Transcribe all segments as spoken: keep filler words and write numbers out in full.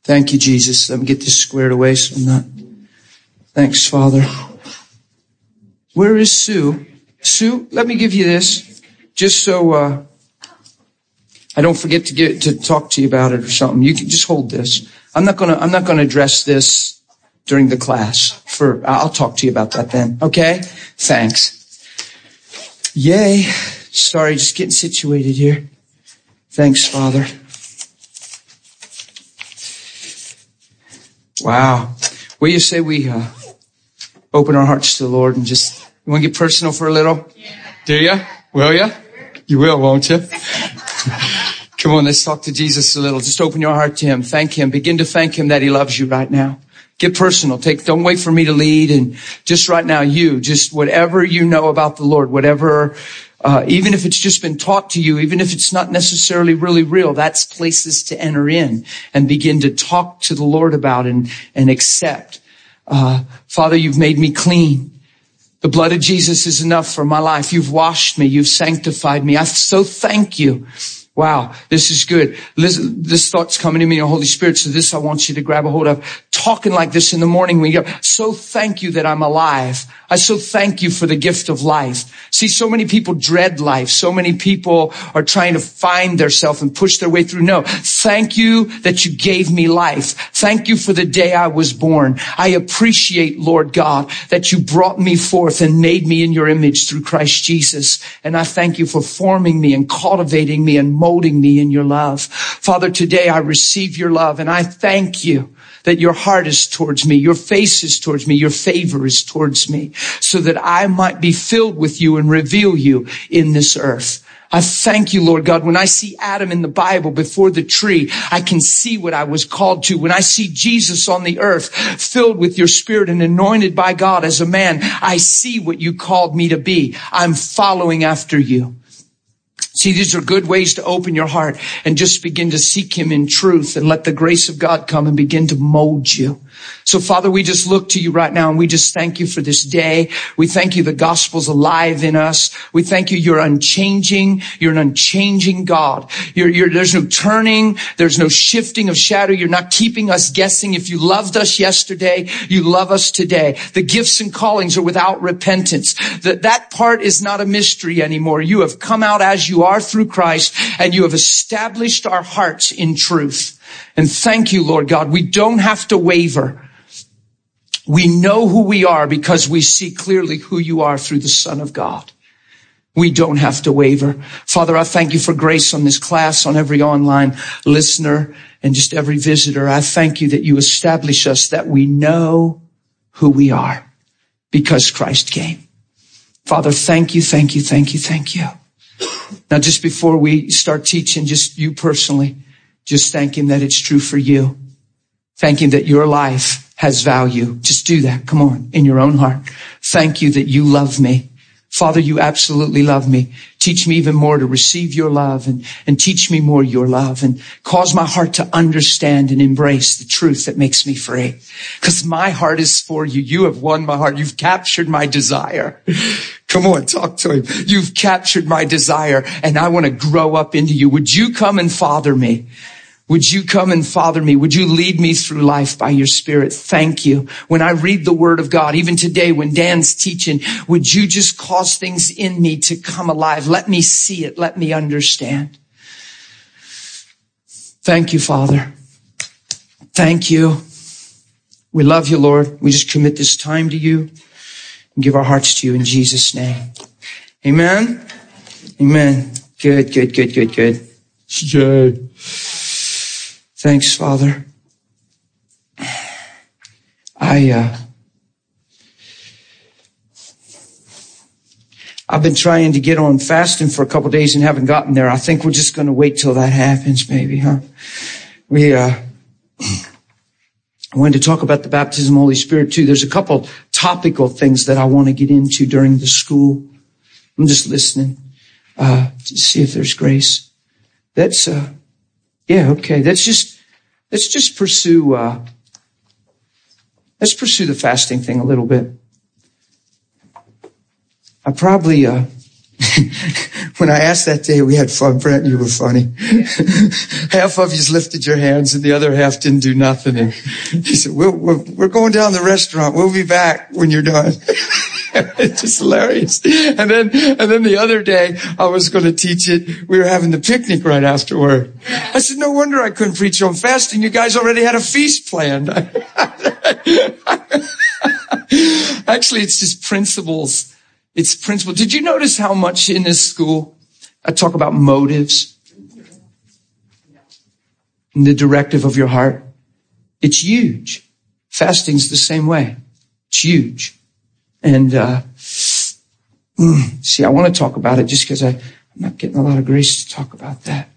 Thank you, Jesus. Let me get this squared away so I'm not. Thanks, Father. Where is Sue? Sue, let me give you this, just so uh I don't forget to get to talk to you about it or something. You can just hold this. I'm not gonna I'm not gonna address this during the class. For I'll talk to you about that then. Okay? Thanks. Yay. Sorry, just getting situated here. Thanks, Father. Wow. Will you say we uh, open our hearts to the Lord and just, you want to get personal for a little? Yeah. Do you? Will you? You will, won't you? Come on, let's talk to Jesus a little. Just open your heart to Him. Thank Him. Begin to thank Him that He loves you right now. Get personal. Take, don't wait for me to lead. And just right now, you, just whatever you know about the Lord, whatever, uh, even if it's just been taught to you, even if it's not necessarily really real, that's places to enter in and begin to talk to the Lord about and, and accept. Uh, Father, you've made me clean. The blood of Jesus is enough for my life. You've washed me. You've sanctified me. I so thank you. Wow, this is good. Listen, this thought's coming to me in the Holy Spirit, so this I want you to grab a hold of. Talking like this in the morning when you go, so thank you that I'm alive. I so thank you for the gift of life. See, so many people dread life. So many people are trying to find theirself and push their way through. No, thank you that you gave me life. Thank you for the day I was born. I appreciate, Lord God, that you brought me forth and made me in your image through Christ Jesus. And I thank you for forming me and cultivating me and molding me in your love. Father, today I receive your love and I thank you that your heart is towards me, your face is towards me, your favor is towards me, so that I might be filled with you and reveal you in this earth. I thank you, Lord God. When I see Adam in the Bible before the tree, I can see what I was called to. When I see Jesus on the earth, filled with your Spirit and anointed by God as a man, I see what you called me to be. I'm following after you. See, these are good ways to open your heart and just begin to seek Him in truth and let the grace of God come and begin to mold you. So, Father, we just look to you right now and we just thank you for this day. We thank you the gospel's alive in us. We thank you you're unchanging. You're an unchanging God. You're, you're, there's no turning. There's no shifting of shadow. You're not keeping us guessing. If you loved us yesterday, you love us today. The gifts and callings are without repentance. That, that part is not a mystery anymore. You have come out as you are through Christ and you have established our hearts in truth. And thank you, Lord God. We don't have to waver. We know who we are because we see clearly who you are through the Son of God. We don't have to waver. Father, I thank you for grace on this class, on every online listener, and just every visitor. I thank you that you establish us, that we know who we are because Christ came. Father, thank you, thank you, thank you, thank you. Now, just before we start teaching, just you personally, just thank him that it's true for you. Thank him that your life has value. Just do that. Come on, in your own heart. Thank you that you love me. Father, you absolutely love me. Teach me even more to receive your love and, and teach me more your love and cause my heart to understand and embrace the truth that makes me free. Because my heart is for you. You have won my heart. You've captured my desire. Come on, talk to him. You've captured my desire and I want to grow up into you. Would you come and father me? Would you come and father me? Would you lead me through life by your Spirit? Thank you. When I read the Word of God, even today when Dan's teaching, would you just cause things in me to come alive? Let me see it. Let me understand. Thank you, Father. Thank you. We love you, Lord. We just commit this time to you and give our hearts to you in Jesus' name. Amen. Amen. Good, good, good, good, good. Jay. Thanks, Father. I, uh, I've been trying to get on fasting for a couple of days and haven't gotten there. I think we're just going to wait till that happens, maybe, huh? We, uh, I wanted to talk about the baptism of the Holy Spirit too. There's a couple topical things that I want to get into during the school. I'm just listening, uh, to see if there's grace. That's, uh, yeah, okay. That's just, let's just pursue, uh, let's pursue the fasting thing a little bit. I probably, uh, When I asked that day, we had fun. Brent, you were funny. Half of you lifted your hands and the other half didn't do nothing. And he said, we'll, we're, we're going down the restaurant. We'll be back when you're done. It's just hilarious. And then, and then the other day, I was going to teach it. We were having the picnic right afterward. I said, no wonder I couldn't preach on fasting. You guys already had a feast planned. Actually, it's just principles. It's principles. Did you notice how much in this school I talk about motives and the directive of your heart? It's huge. Fasting's the same way. It's huge. And, uh, mm, see, I want to talk about it just because I'm not getting a lot of grace to talk about that.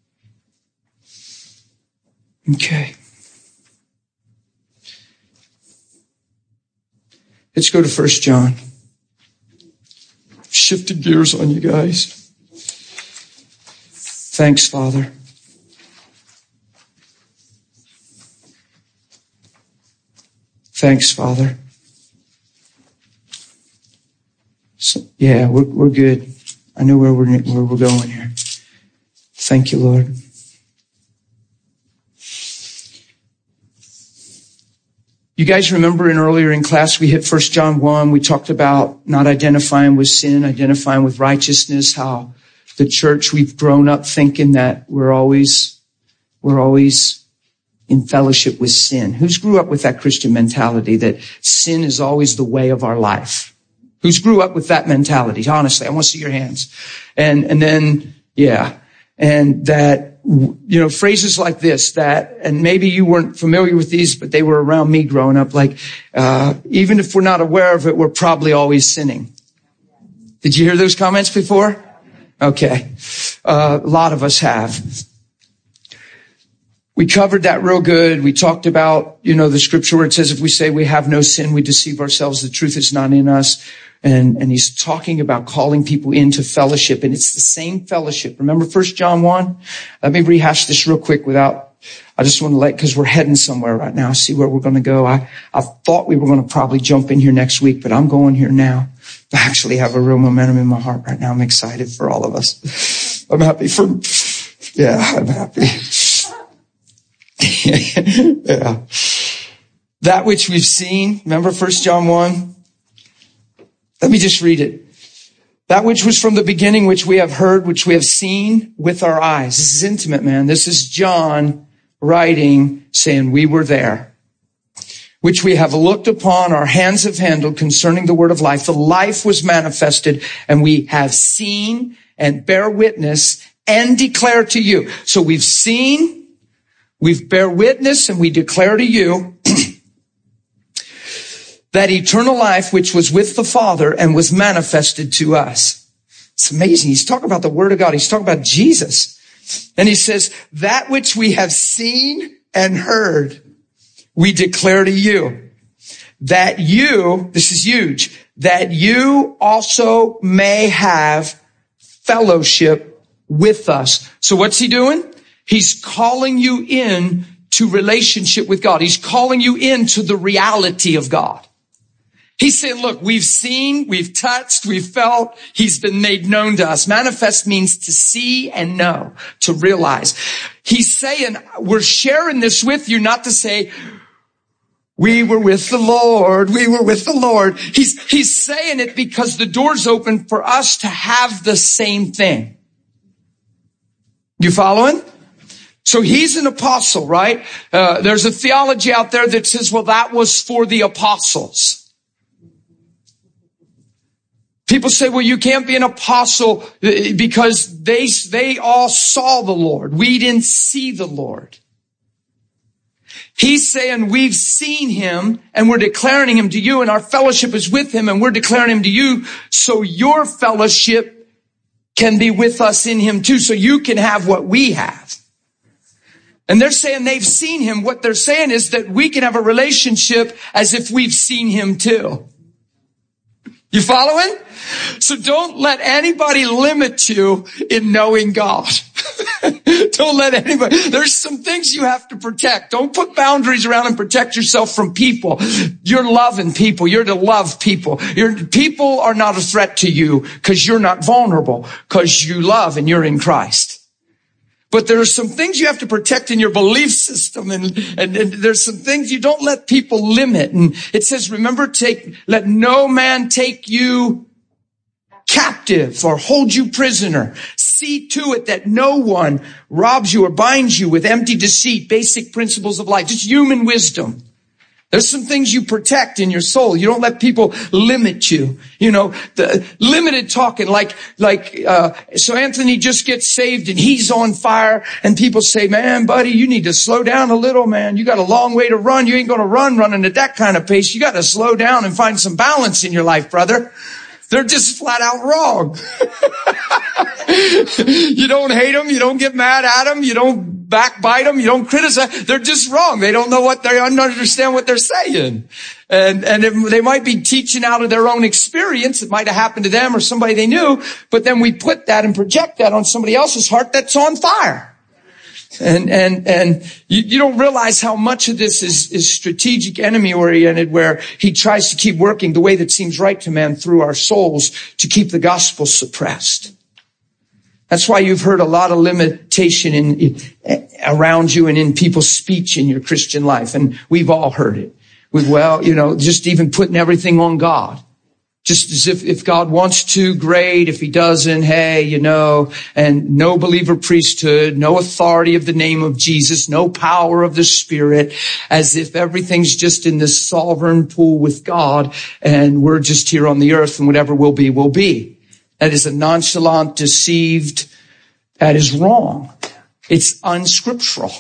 Okay. Let's go to First John. Shifted gears on you guys. Thanks, Father. Thanks, Father. So, yeah, we're we're good. I know where we're where we're going here. Thank you, Lord. You guys remember in earlier in class we hit First John one. We talked about not identifying with sin, identifying with righteousness. How the church, we've grown up thinking that we're always we're always in fellowship with sin. Who's grew up with that Christian mentality that sin is always the way of our life? Who's grew up with that mentality? Honestly, I want to see your hands. And, and then, yeah. And that, you know, phrases like this that, and maybe you weren't familiar with these, but they were around me growing up. Like, uh, even if we're not aware of it, we're probably always sinning. Did you hear those comments before? Okay. Uh, a lot of us have. We covered that real good. We talked about, you know, the scripture where it says if we say we have no sin, we deceive ourselves. The truth is not in us. And, and he's talking about calling people into fellowship. And it's the same fellowship. Remember First John one? Let me rehash this real quick without, I just want to let, cause we're heading somewhere right now. See where we're going to go. I, I thought we were going to probably jump in here next week, but I'm going here now. I actually have a real momentum in my heart right now. I'm excited for all of us. I'm happy for, yeah, I'm happy. Yeah. That which we've seen. Remember First John one? Let me just read it. That which was from the beginning, which we have heard, which we have seen with our eyes. This is intimate, man. This is John writing, saying we were there. Which we have looked upon, our hands have handled concerning the word of life. The life was manifested, and we have seen and bear witness and declare to you. So we've seen, we've bear witness, and we declare to you that eternal life which was with the Father and was manifested to us. It's amazing. He's talking about the Word of God. He's talking about Jesus. And he says, that which we have seen and heard, we declare to you. That you, this is huge, that you also may have fellowship with us. So what's he doing? He's calling you in to relationship with God. He's calling you into the reality of God. He's saying, look, we've seen, we've touched, we've felt, he's been made known to us. Manifest means to see and know, to realize. He's saying, we're sharing this with you, not to say, we were with the Lord, we were with the Lord. He's, he's saying it because the door's open for us to have the same thing. You following? So he's an apostle, right? Uh, there's a theology out there that says, well, that was for the apostles. People say, well, you can't be an apostle because they, they all saw the Lord. We didn't see the Lord. He's saying we've seen him and we're declaring him to you, and our fellowship is with him and we're declaring him to you, so your fellowship can be with us in him too, so you can have what we have. And they're saying they've seen him. What they're saying is that we can have a relationship as if we've seen him too. You following? So don't let anybody limit you in knowing God. Don't Don't let anybody, there's some things you have to protect. Don't put boundaries around and protect yourself from people. You're loving people. You're to love people. Your people are not a threat to you because you're not vulnerable, because you love and you're in Christ. But there are some things you have to protect in your belief system, and, and, and there's some things you don't let people limit. And it says, remember, take, let no man take you captive or hold you prisoner. See to it that no one robs you or binds you with empty deceit, basic principles of life, just human wisdom. There's some things you protect in your soul. You don't let people limit you. You know, the limited talking, like, like, uh, so Anthony just gets saved and he's on fire, and people say, man, buddy, you need to slow down a little, man. You got a long way to run. You ain't going to run running at that kind of pace. You got to slow down and find some balance in your life, brother. They're just flat out wrong. You don't hate them. You don't get mad at them. You don't backbite them. You don't criticize. They're just wrong. They don't know what they don't understand what they're saying. And, and it, they might be teaching out of their own experience. It might have happened to them or somebody they knew, but then we put that and project that on somebody else's heart that's on fire. And, and, and you, you don't realize how much of this is, is strategic enemy oriented, where he tries to keep working the way that seems right to man through our souls to keep the gospel suppressed. That's why you've heard a lot of limitation in, in around you and in people's speech in your Christian life. And we've all heard it. With, well, you know, just even putting everything on God. Just as if, if God wants to, great. If he doesn't, hey, you know, and no believer priesthood, no authority of the name of Jesus, no power of the Spirit, as if everything's just in this sovereign pool with God, and we're just here on the earth, and whatever will be, will be. That is a nonchalant, deceived, that is wrong. It's unscriptural.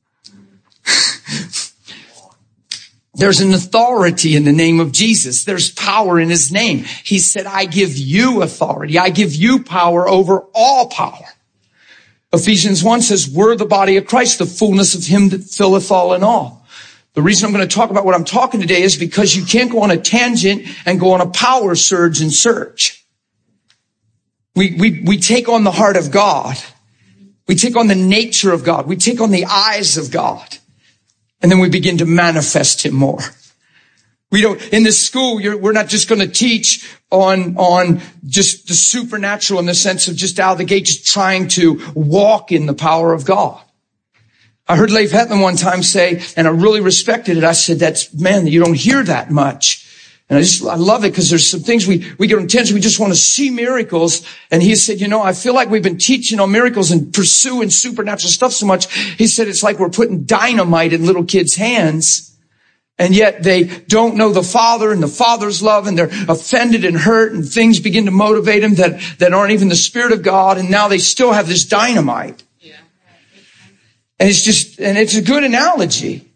There's an authority in the name of Jesus. There's power in his name. He said, I give you authority. I give you power over all power. Ephesians one says, we're the body of Christ, the fullness of him that filleth all in all. The reason I'm going to talk about what I'm talking today is because you can't go on a tangent and go on a power surge and search. We, we, we take on the heart of God. We take on the nature of God. We take on the eyes of God. And then we begin to manifest him more. We don't, in this school, you're, we're not just going to teach on, on just the supernatural in the sense of just out of the gate, just trying to walk in the power of God. I heard Leif Hetland one time say, and I really respected it. I said, that's, man, you don't hear that much. And I just, I love it because there's some things we, we get intense. We just want to see miracles. And he said, you know, I feel like we've been teaching on miracles and pursuing supernatural stuff so much. He said, it's like we're putting dynamite in little kids' hands. And yet they don't know the Father and the Father's love, and they're offended and hurt, and things begin to motivate them that, that aren't even the Spirit of God. And now they still have this dynamite. Yeah. And it's just, and it's a good analogy.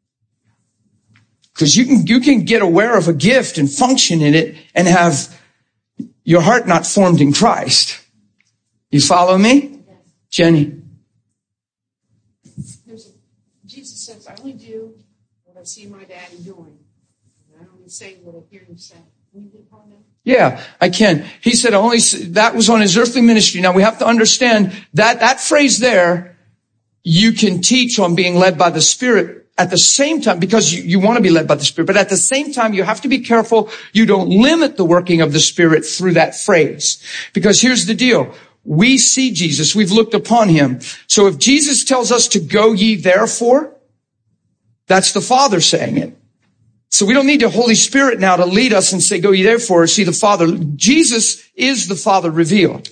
Because you can, you can get aware of a gift and function in it and have your heart not formed in Christ. You follow me? Yes. Jenny? There's a, Jesus says, I only do what I see my daddy doing. And I only say what I hear him say. Can you get upon that? Yeah, I can. He said only, that was on his earthly ministry. Now we have to understand that, that phrase there, you can teach on being led by the Spirit. At the same time, because you, you want to be led by the Spirit, but at the same time, you have to be careful you don't limit the working of the Spirit through that phrase. Because here's the deal. We see Jesus. We've looked upon him. So if Jesus tells us to go ye therefore, that's the Father saying it. So we don't need the Holy Spirit now to lead us and say, go ye therefore, or see the Father. Jesus is the Father revealed.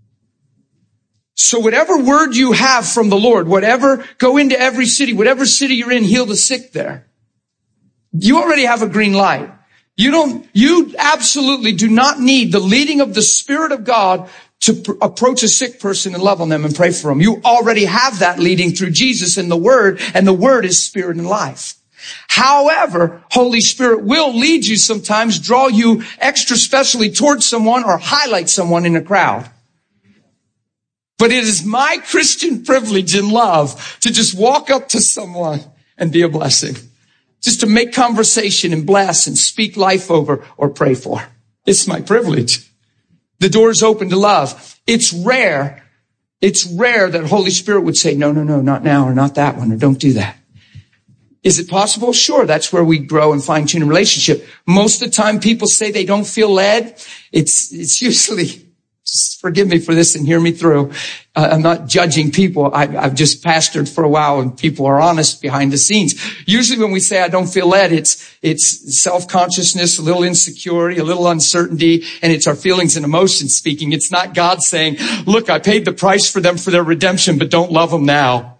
So whatever word you have from the Lord, whatever, go into every city, whatever city you're in, heal the sick there. You already have a green light. You don't, you absolutely do not need the leading of the Spirit of God to pr- approach a sick person and love on them and pray for them. You already have that leading through Jesus and the Word, and the Word is Spirit and life. However, Holy Spirit will lead you sometimes, draw you extra specially towards someone or highlight someone in a crowd. But it is my Christian privilege and love to just walk up to someone and be a blessing. Just to make conversation and bless and speak life over or pray for. It's my privilege. The door is open to love. It's rare It's rare that Holy Spirit would say, no, no, no, not now, or not that one, or don't do that. Is it possible? Sure. That's where we grow and fine tune a relationship. Most of the time people say they don't feel led. It's, it's usually, just forgive me for this and hear me through. Uh, I'm not judging people. I, I've just pastored for a while and people are honest behind the scenes. Usually when we say I don't feel led, it's, it's self-consciousness, a little insecurity, a little uncertainty, and it's our feelings and emotions speaking. It's not God saying, look, I paid the price for them for their redemption, but don't love them now.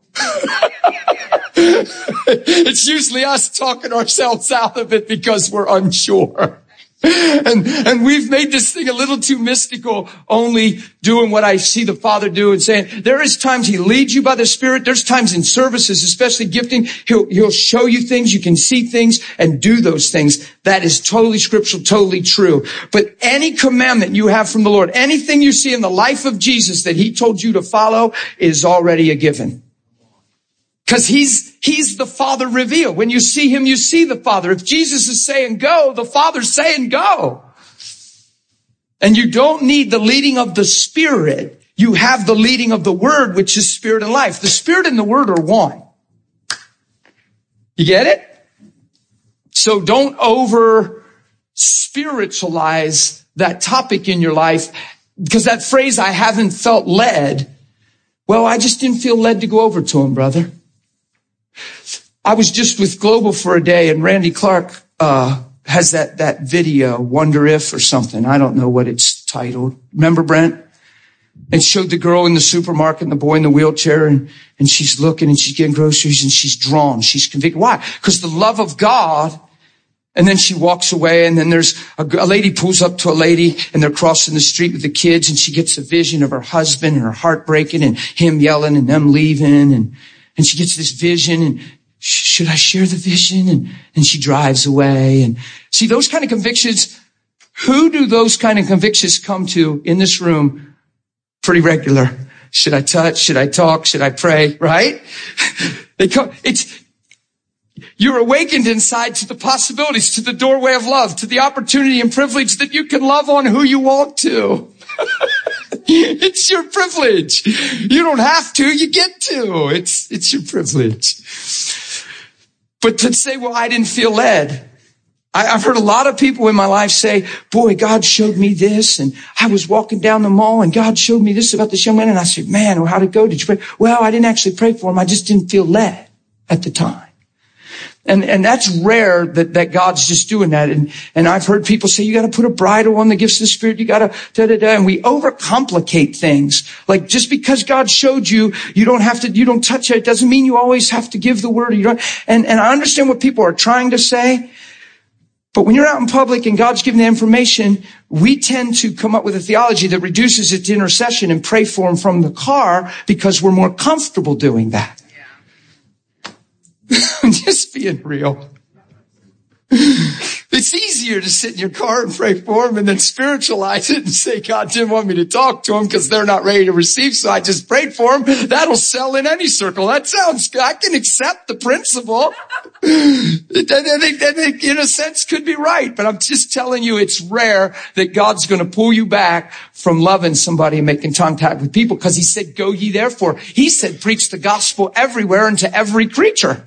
It's usually us talking ourselves out of it because we're unsure. And, and we've made this thing a little too mystical, only doing what I see the Father do and saying, there is times He leads you by the Spirit. There's times in services, especially gifting, He'll, He'll show you things. You can see things and do those things. That is totally scriptural, totally true. But any commandment you have from the Lord, anything you see in the life of Jesus that He told you to follow is already a given. Because he's, he's the Father revealed. When you see Him, you see the Father. If Jesus is saying go, the Father's saying go. And you don't need the leading of the Spirit. You have the leading of the Word, which is Spirit and life. The Spirit and the Word are one. You get it? So don't over spiritualize that topic in your life. Because that phrase, I haven't felt led. Well, I just didn't feel led to go over to Him, brother. I was just with Global for a day, and Randy Clark uh has that that video, Wonder If or something. I don't know what it's titled. Remember, Brent? And showed the girl in the supermarket and the boy in the wheelchair, and and she's looking and she's getting groceries and she's drawn. She's convicted. Why? Because the love of God. And then she walks away, and then there's a, a lady pulls up to a lady, and they're crossing the street with the kids, and she gets a vision of her husband and her heart breaking and him yelling and them leaving, and and she gets this vision, and should I share the vision? And, and she drives away. And see, those kind of convictions, who do those kind of convictions come to in this room pretty regular? Should I touch? Should I talk? Should I pray? Right? They come, it's, you're awakened inside to the possibilities, to the doorway of love, to the opportunity and privilege that you can love on who you want to. It's your privilege. You don't have to, you get to. It's, it's your privilege. But to say, well, I didn't feel led. I, I've heard a lot of people in my life say, boy, God showed me this, and I was walking down the mall and God showed me this about this young man. And I said, man, well, how'd it go? Did you pray? Well, I didn't actually pray for him. I just didn't feel led at the time. And, and that's rare that, that God's just doing that. And, and I've heard people say, you got to put a bridle on the gifts of the Spirit. You got to da, da, da. And we overcomplicate things. Like just because God showed you, you don't have to, you don't touch it. It doesn't mean you always have to give the word. You don't, and, and I understand what people are trying to say. But when you're out in public and God's giving the information, we tend to come up with a theology that reduces it to intercession and pray for him from the car because we're more comfortable doing that. I'm just being real. It's easier to sit in your car and pray for them and then spiritualize it and say, God didn't want me to talk to them because they're not ready to receive, so I just prayed for them. That'll sell in any circle. That sounds good. I can accept the principle. I think, I think in a sense could be right, but I'm just telling you it's rare that God's going to pull you back from loving somebody and making contact with people because He said, go ye therefore. He said, preach the gospel everywhere and to every creature.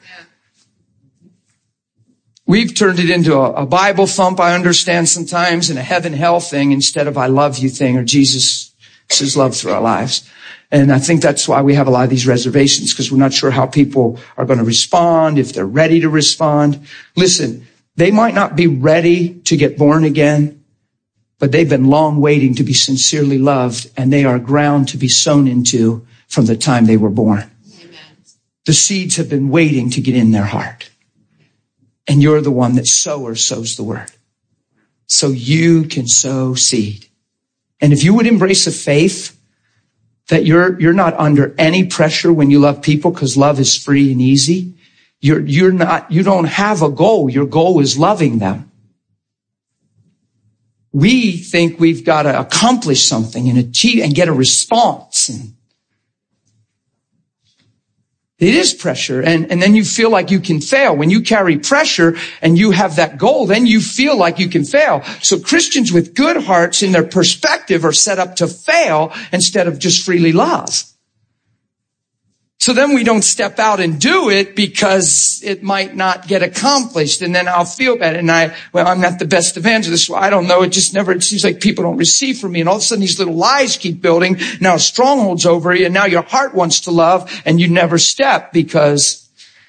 We've turned it into a, a Bible thump, I understand sometimes, and a heaven-hell thing instead of I love you thing or Jesus' love through our lives. And I think that's why we have a lot of these reservations, because we're not sure how people are going to respond, if they're ready to respond. Listen, they might not be ready to get born again, but they've been long waiting to be sincerely loved, and they are ground to be sown into from the time they were born. Amen. The seeds have been waiting to get in their heart. And you're the one that sower sows the word. So you can sow seed. And if you would embrace a faith that you're, you're not under any pressure when you love people because love is free and easy. You're, you're not, you don't have a goal. Your goal is loving them. We think we've got to accomplish something and achieve and get a response. And It is pressure. And, and then you feel like you can fail. When you carry pressure and you have that goal, then you feel like you can fail. So Christians with good hearts in their perspective are set up to fail instead of just freely love. So then we don't step out and do it because it might not get accomplished. And then I'll feel bad. And I, well, I'm not the best evangelist. Well, I don't know. It just never, it seems like people don't receive from me. And all of a sudden these little lies keep building. Now strongholds over you. And now your heart wants to love and you never step because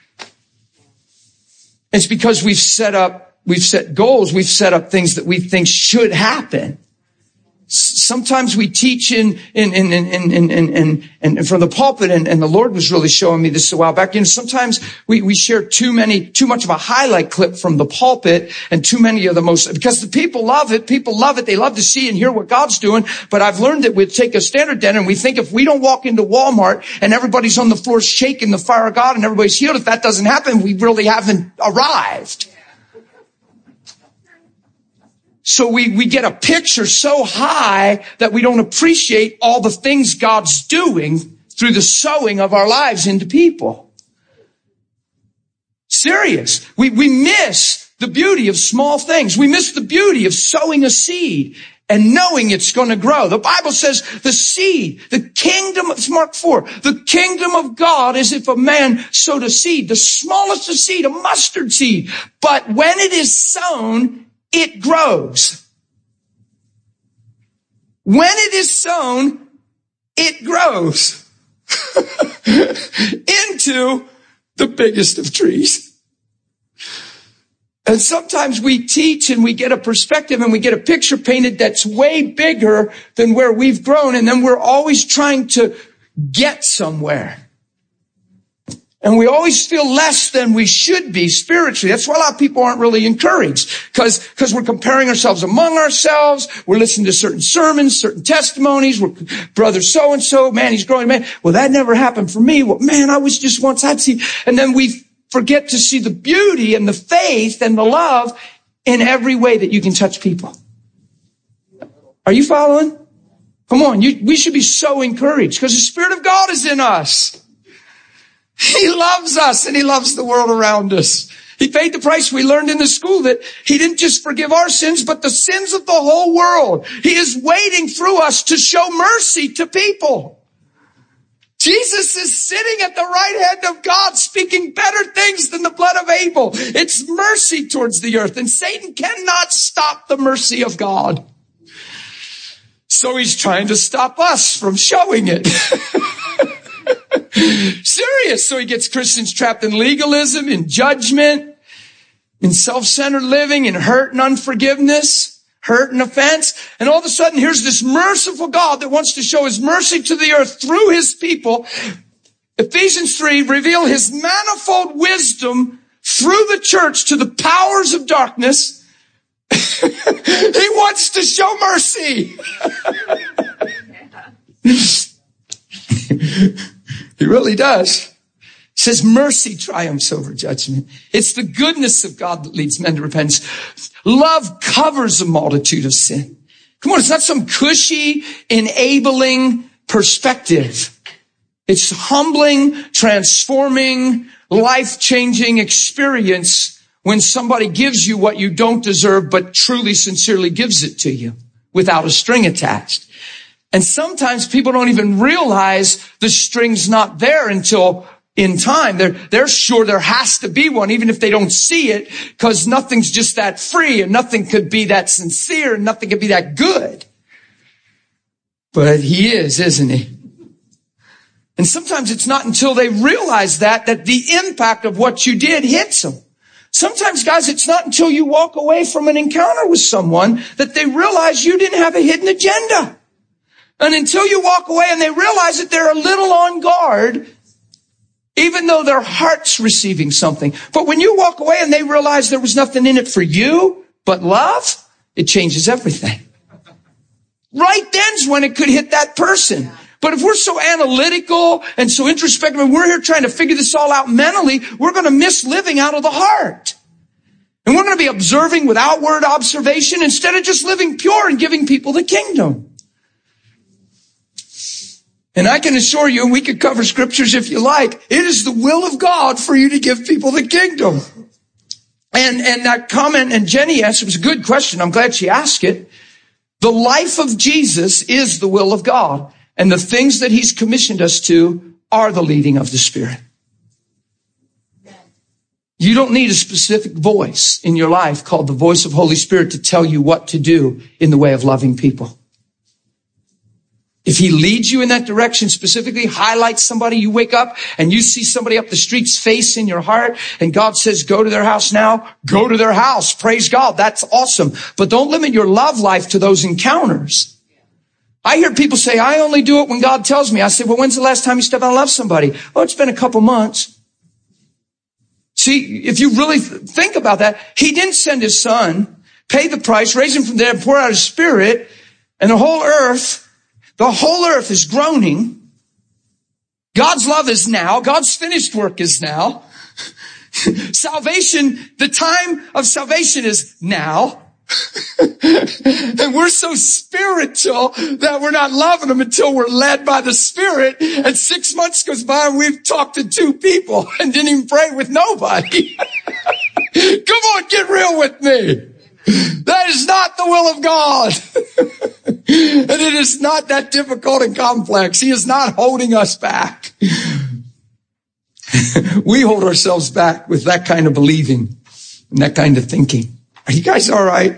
it's because we've set up, we've set goals. We've set up things that we think should happen. Sometimes we teach in, in, in, in, in, in, in, in from the pulpit, and, and the Lord was really showing me this a while back. You know, sometimes we, we share too many, too much of a highlight clip from the pulpit and too many of the most, because the people love it. People love it. They love to see and hear what God's doing. But I've learned that we take a standard then and we think if we don't walk into Walmart and everybody's on the floor shaking the fire of God and everybody's healed, if that doesn't happen, we really haven't arrived. So we, we get a picture so high that we don't appreciate all the things God's doing through the sowing of our lives into people. Serious. We, we miss the beauty of small things. We miss the beauty of sowing a seed and knowing it's going to grow. The Bible says the seed, the kingdom, it's Mark four, the kingdom of God is if a man sowed a seed, the smallest of seed, a mustard seed. But when it is sown, it grows. When it is sown, it grows into the biggest of trees. And sometimes we teach and we get a perspective and we get a picture painted that's way bigger than where we've grown. And then we're always trying to get somewhere. And we always feel less than we should be spiritually. That's why a lot of people aren't really encouraged. Because, because we're comparing ourselves among ourselves. We're listening to certain sermons, certain testimonies. We're, brother so-and-so, man, he's growing, man. Well, that never happened for me. Well, man, I was just once, I'd see. And then we forget to see the beauty and the faith and the love in every way that you can touch people. Are you following? Come on. You, we should be so encouraged because the Spirit of God is in us. He loves us and he loves the world around us. He paid the price. We learned in the school that he didn't just forgive our sins, but the sins of the whole world. He is waiting through us to show mercy to people. Jesus is sitting at the right hand of God speaking better things than the blood of Abel. It's mercy towards the earth, and Satan cannot stop the mercy of God. So he's trying to stop us from showing it. Serious. So he gets Christians trapped in legalism, in judgment, in self-centered living, in hurt and unforgiveness, hurt and offense. And all of a sudden, here's this merciful God that wants to show his mercy to the earth through his people. Ephesians three, reveal his manifold wisdom through the church to the powers of darkness. He wants to show mercy. He really does. It says mercy triumphs over judgment. It's the goodness of God that leads men to repentance. Love covers a multitude of sin. Come on, it's not some cushy, enabling perspective. It's humbling, transforming, life-changing experience when somebody gives you what you don't deserve, but truly, sincerely gives it to you without a string attached. And sometimes people don't even realize the string's not there until in time. They're, they're sure there has to be one, even if they don't see it, because nothing's just that free and nothing could be that sincere and nothing could be that good. But he is, isn't he? And sometimes it's not until they realize that, that the impact of what you did hits them. Sometimes, guys, it's not until you walk away from an encounter with someone that they realize you didn't have a hidden agenda. And until you walk away and they realize that they're a little on guard, even though their heart's receiving something. But when you walk away and they realize there was nothing in it for you but love, it changes everything. Right then's when it could hit that person. But if we're so analytical and so introspective and we're here trying to figure this all out mentally, we're going to miss living out of the heart. And we're going to be observing with outward observation instead of just living pure and giving people the kingdom. And I can assure you, and we could cover scriptures if you like, it is the will of God for you to give people the kingdom. And, and that comment, and Jenny asked, it was a good question. I'm glad she asked it. The life of Jesus is the will of God. And the things that he's commissioned us to are the leading of the Spirit. You don't need a specific voice in your life called the voice of Holy Spirit to tell you what to do in the way of loving people. If he leads you in that direction, specifically highlights somebody, you wake up and you see somebody up the street's face in your heart, and God says, go to their house now, go to their house. Praise God. That's awesome. But don't limit your love life to those encounters. I hear people say, I only do it when God tells me. I say, well, when's the last time you stepped out and loved somebody? Oh, it's been a couple months. See, if you really think about that, he didn't send his son, pay the price, raise him from the dead, pour out his Spirit, and the whole earth The whole earth is groaning. God's love is now. God's finished work is now. Salvation, the time of salvation is now. And we're so spiritual that we're not loving them until we're led by the Spirit. And six months goes by and we've talked to two people and didn't even pray with nobody. Come on, get real with me. That is not the will of God. And it is not that difficult and complex. He is not holding us back. We hold ourselves back with that kind of believing and that kind of thinking. Are you guys all right?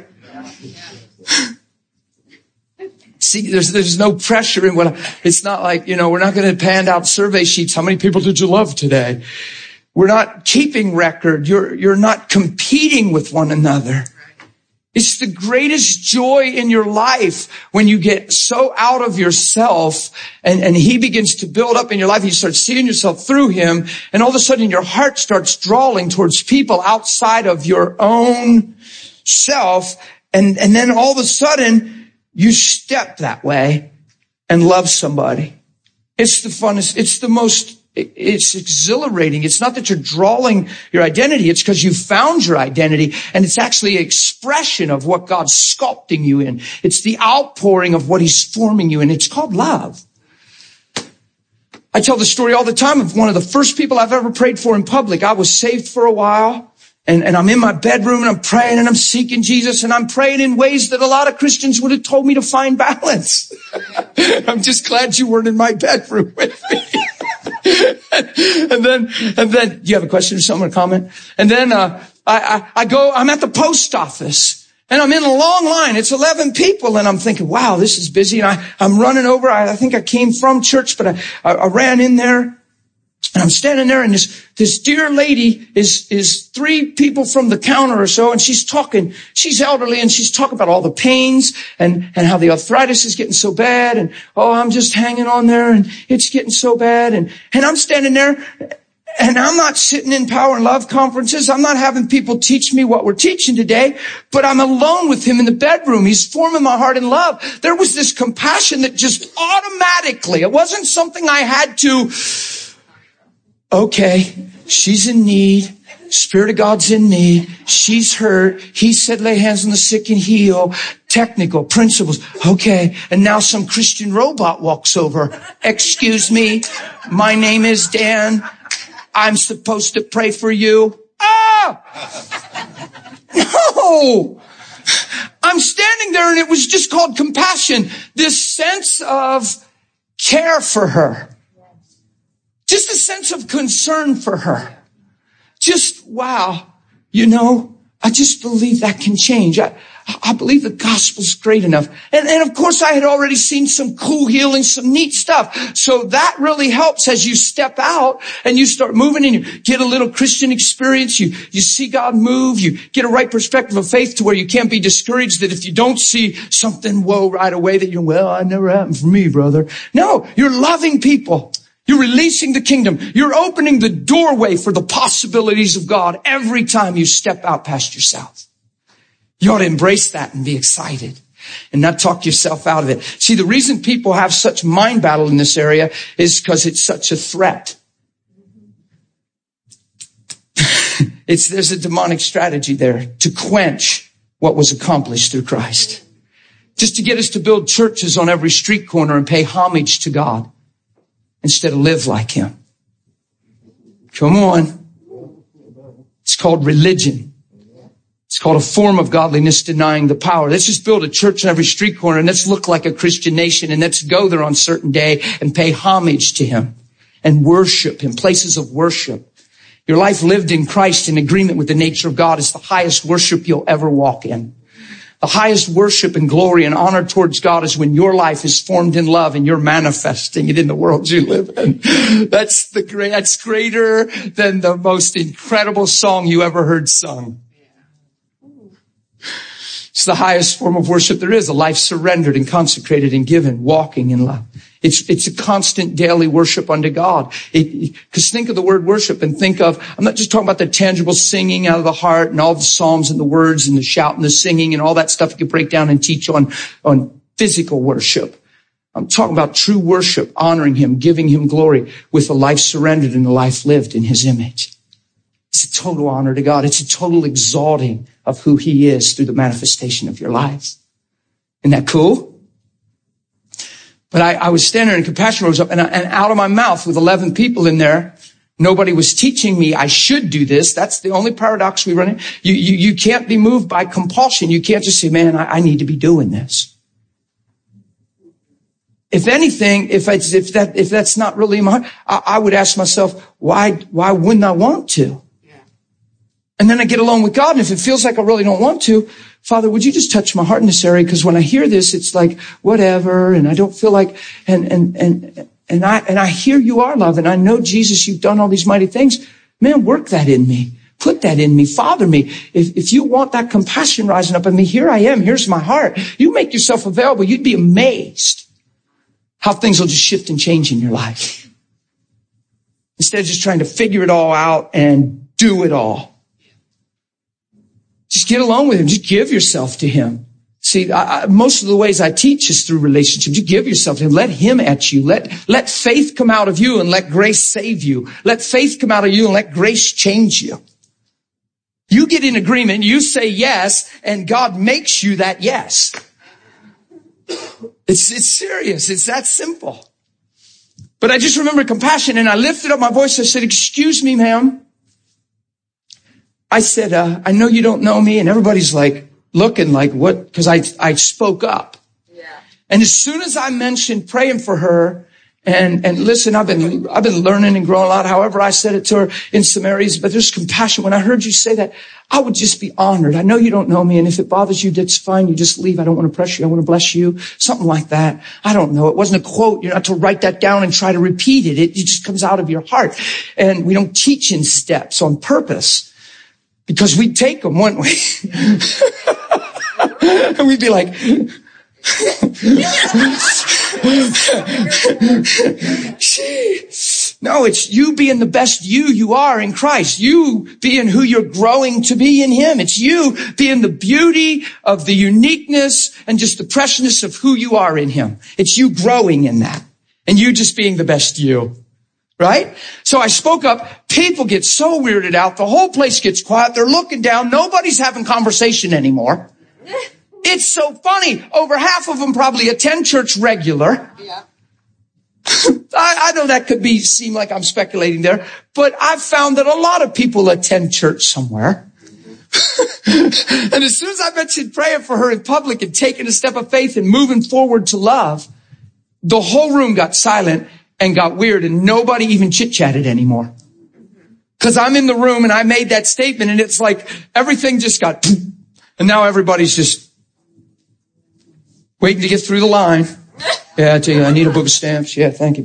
See, there's, there's no pressure in what, I, it's not like, you know, we're not going to hand out survey sheets. How many people did you love today? We're not keeping record. You're, you're not competing with one another. It's the greatest joy in your life when you get so out of yourself and, and he begins to build up in your life. You start seeing yourself through him, and all of a sudden your heart starts drawing towards people outside of your own self. And, and then all of a sudden you step that way and love somebody. It's the funnest, it's the most It's exhilarating. It's not that you're drawing your identity. It's because you found your identity, and it's actually an expression of what God's sculpting you in. It's the outpouring of what he's forming you in. It's called love. I tell the story all the time of one of the first people I've ever prayed for in public. I was saved for a while, and, and I'm in my bedroom, and I'm praying, and I'm seeking Jesus, and I'm praying in ways that a lot of Christians would have told me to find balance. I'm just glad you weren't in my bedroom with me. and then, and then, do you have a question or something, or a comment? And then, uh, I, I, I go, I'm at the post office, and I'm in a long line. It's eleven people, and I'm thinking, wow, this is busy. And I, I'm running over. I, I think I came from church, but I, I, I ran in there, and I'm standing there, and this, this dear lady is, is three people from the counter or so, and she's talking, she's elderly, and she's talking about all the pains and, and how the arthritis is getting so bad, and, oh, I'm just hanging on there, and it's getting so bad, and, and I'm standing there, and I'm not sitting in Power and Love conferences. I'm not having people teach me what we're teaching today, but I'm alone with him in the bedroom. He's forming my heart in love. There was this compassion that just automatically, it wasn't something I had to, okay, she's in need. Spirit of God's in need. She's hurt. He said, lay hands on the sick and heal. Technical principles. Okay. And now some Christian robot walks over. Excuse me. My name is Dan. I'm supposed to pray for you. Ah! No! I'm standing there, and it was just called compassion. This sense of care for her. Just a sense of concern for her. Just, wow, you know, I just believe that can change. I, I believe the gospel's great enough. And, and of course, I had already seen some cool healing, some neat stuff. So that really helps as you step out and you start moving and you get a little Christian experience. You, you see God move. You get a right perspective of faith to where you can't be discouraged that if you don't see something, whoa, right away that you're, well, it never happened for me, brother. No, you're loving people. You're releasing the kingdom. You're opening the doorway for the possibilities of God every time you step out past yourself. You ought to embrace that and be excited and not talk yourself out of it. See, the reason people have such mind battle in this area is because it's such a threat. It's, there's a demonic strategy there to quench what was accomplished through Christ. Just to get us to build churches on every street corner and pay homage to God. instead of live like him. Come on. It's called religion. It's called a form of godliness denying the power. Let's just build a church on every street corner and let's look like a Christian nation and let's go there on a certain day and pay homage to him and worship him, places of worship. Your life lived in Christ in agreement with the nature of God is the highest worship you'll ever walk in. The highest worship and glory and honor towards God is when your life is formed in love and you're manifesting it in the world you live in. That's the great, that's greater than the most incredible song you ever heard sung. It's the highest form of worship there is, a life surrendered and consecrated and given, walking in love. It's, it's a constant daily worship unto God. It, cause think of the word worship and think of, I'm not just talking about the tangible singing out of the heart and all the psalms and the words and the shout and the singing and all that stuff you could break down and teach on, on physical worship. I'm talking about true worship, honoring him, giving him glory with a life surrendered and a life lived in his image. It's a total honor to God. It's a total exalting of who he is through the manifestation of your life. Isn't that cool? But I, I was standing there and compassion rose up and, I, and out of my mouth with eleven people in there, nobody was teaching me I should do this. That's the only paradox we run in. You, you, you can't be moved by compulsion. You can't just say, man, I, I need to be doing this. If anything, if I, if that, if that's not really my heart, I, I would ask myself, why, why wouldn't I want to? And then I get along with God. And if it feels like I really don't want to, Father, would you just touch my heart in this area? Because when I hear this, it's like, whatever. And I don't feel like, and, and, and, and I, and I hear you are love. And I know, Jesus, you've done all these mighty things. Man, work that in me. Put that in me. Father me. If, if you want that compassion rising up in me, here I am. Here's my heart. You make yourself available. You'd be amazed how things will just shift and change in your life. Instead of just trying to figure it all out and do it all. Just get along with him. Just give yourself to him. See, I, I, most of the ways I teach is through relationships. You give yourself to him. Let him at you. Let, let faith come out of you and let grace save you. Let faith come out of you and let grace change you. You get in agreement. You say yes, and God makes you that yes. It's, it's serious. It's that simple. But I just remember compassion, and I lifted up my voice. I said, excuse me, ma'am. I said, uh, I know you don't know me. And everybody's like looking like what? Cause I, I spoke up. Yeah. And as soon as I mentioned praying for her and, and listen, I've been, I've been learning and growing a lot. However, I said it to her in some areas, but there's compassion. When I heard you say that, I would just be honored. I know you don't know me. And if it bothers you, that's fine. You just leave. I don't want to pressure you. I want to bless you. Something like that. I don't know. It wasn't a quote. You're not to write that down and try to repeat it. It just comes out of your heart. And we don't teach in steps on purpose. Because we'd take them, wouldn't we? And we'd be like, no, it's you being the best you you are in Christ. You being who you're growing to be in him. It's you being the beauty of the uniqueness and just the preciousness of who you are in him. It's you growing in that. And you just being the best you. Right? So I spoke up. People get so weirded out. The whole place gets quiet. They're looking down. Nobody's having conversation anymore. It's so funny. Over half of them probably attend church regular. Yeah. I, I know that could be seem like I'm speculating there, but I've found that a lot of people attend church somewhere. And as soon as I mentioned praying for her in public and taking a step of faith and moving forward to love, the whole room got silent and got weird, and nobody even chit-chatted anymore. Because I'm in the room and I made that statement, and it's like everything just got, and now everybody's just waiting to get through the line. Yeah, I tell you, I need a book of stamps. Yeah, thank you.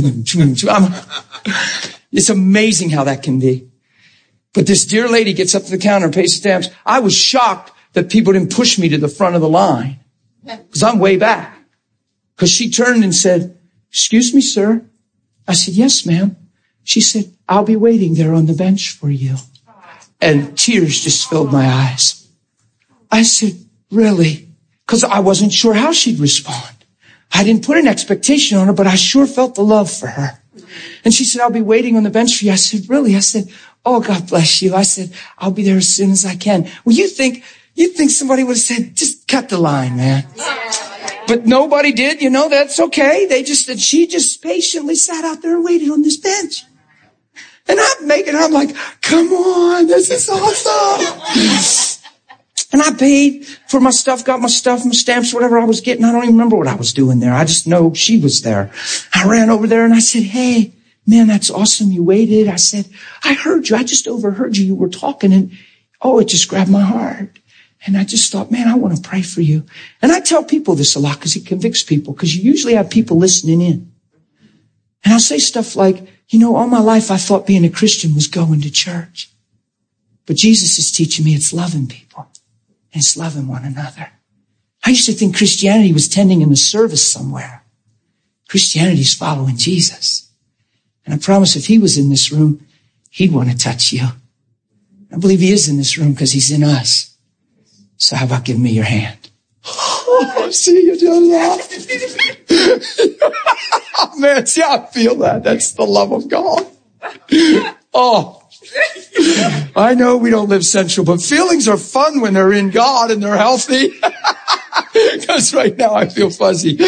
It's amazing how that can be. But this dear lady gets up to the counter and pays stamps. I was shocked that people didn't push me to the front of the line because I'm way back. Because she turned and said, excuse me, sir. I said, yes, ma'am. She said, I'll be waiting there on the bench for you. And tears just filled my eyes. I said, really? Because I wasn't sure how she'd respond. I didn't put an expectation on her, but I sure felt the love for her. And she said, I'll be waiting on the bench for you. I said, really? I said, oh, God bless you. I said, I'll be there as soon as I can. Well, you think, you think somebody would have said, just cut the line, man. But nobody did. You know, that's okay. They just, and she just patiently sat out there and waited on this bench. And I'm making, I'm like, come on, this is awesome. And I paid for my stuff, got my stuff, my stamps, whatever I was getting. I don't even remember what I was doing there. I just know she was there. I ran over there and I said, hey, man, that's awesome. You waited. I said, I heard you. I just overheard you. You were talking and, oh, it just grabbed my heart. And I just thought, man, I want to pray for you. And I tell people this a lot because it convicts people, because you usually have people listening in. And I'll say stuff like, you know, all my life I thought being a Christian was going to church. But Jesus is teaching me it's loving people. And it's loving one another. I used to think Christianity was tending in the service somewhere. Christianity is following Jesus. And I promise if he was in this room, he'd want to touch you. I believe he is in this room because he's in us. So how about giving me your hand? Oh, I see you doing that. Oh, man, see, I feel that. That's the love of God. Oh, I know we don't live sensual, but feelings are fun when they're in God and they're healthy. Because right now I feel fuzzy.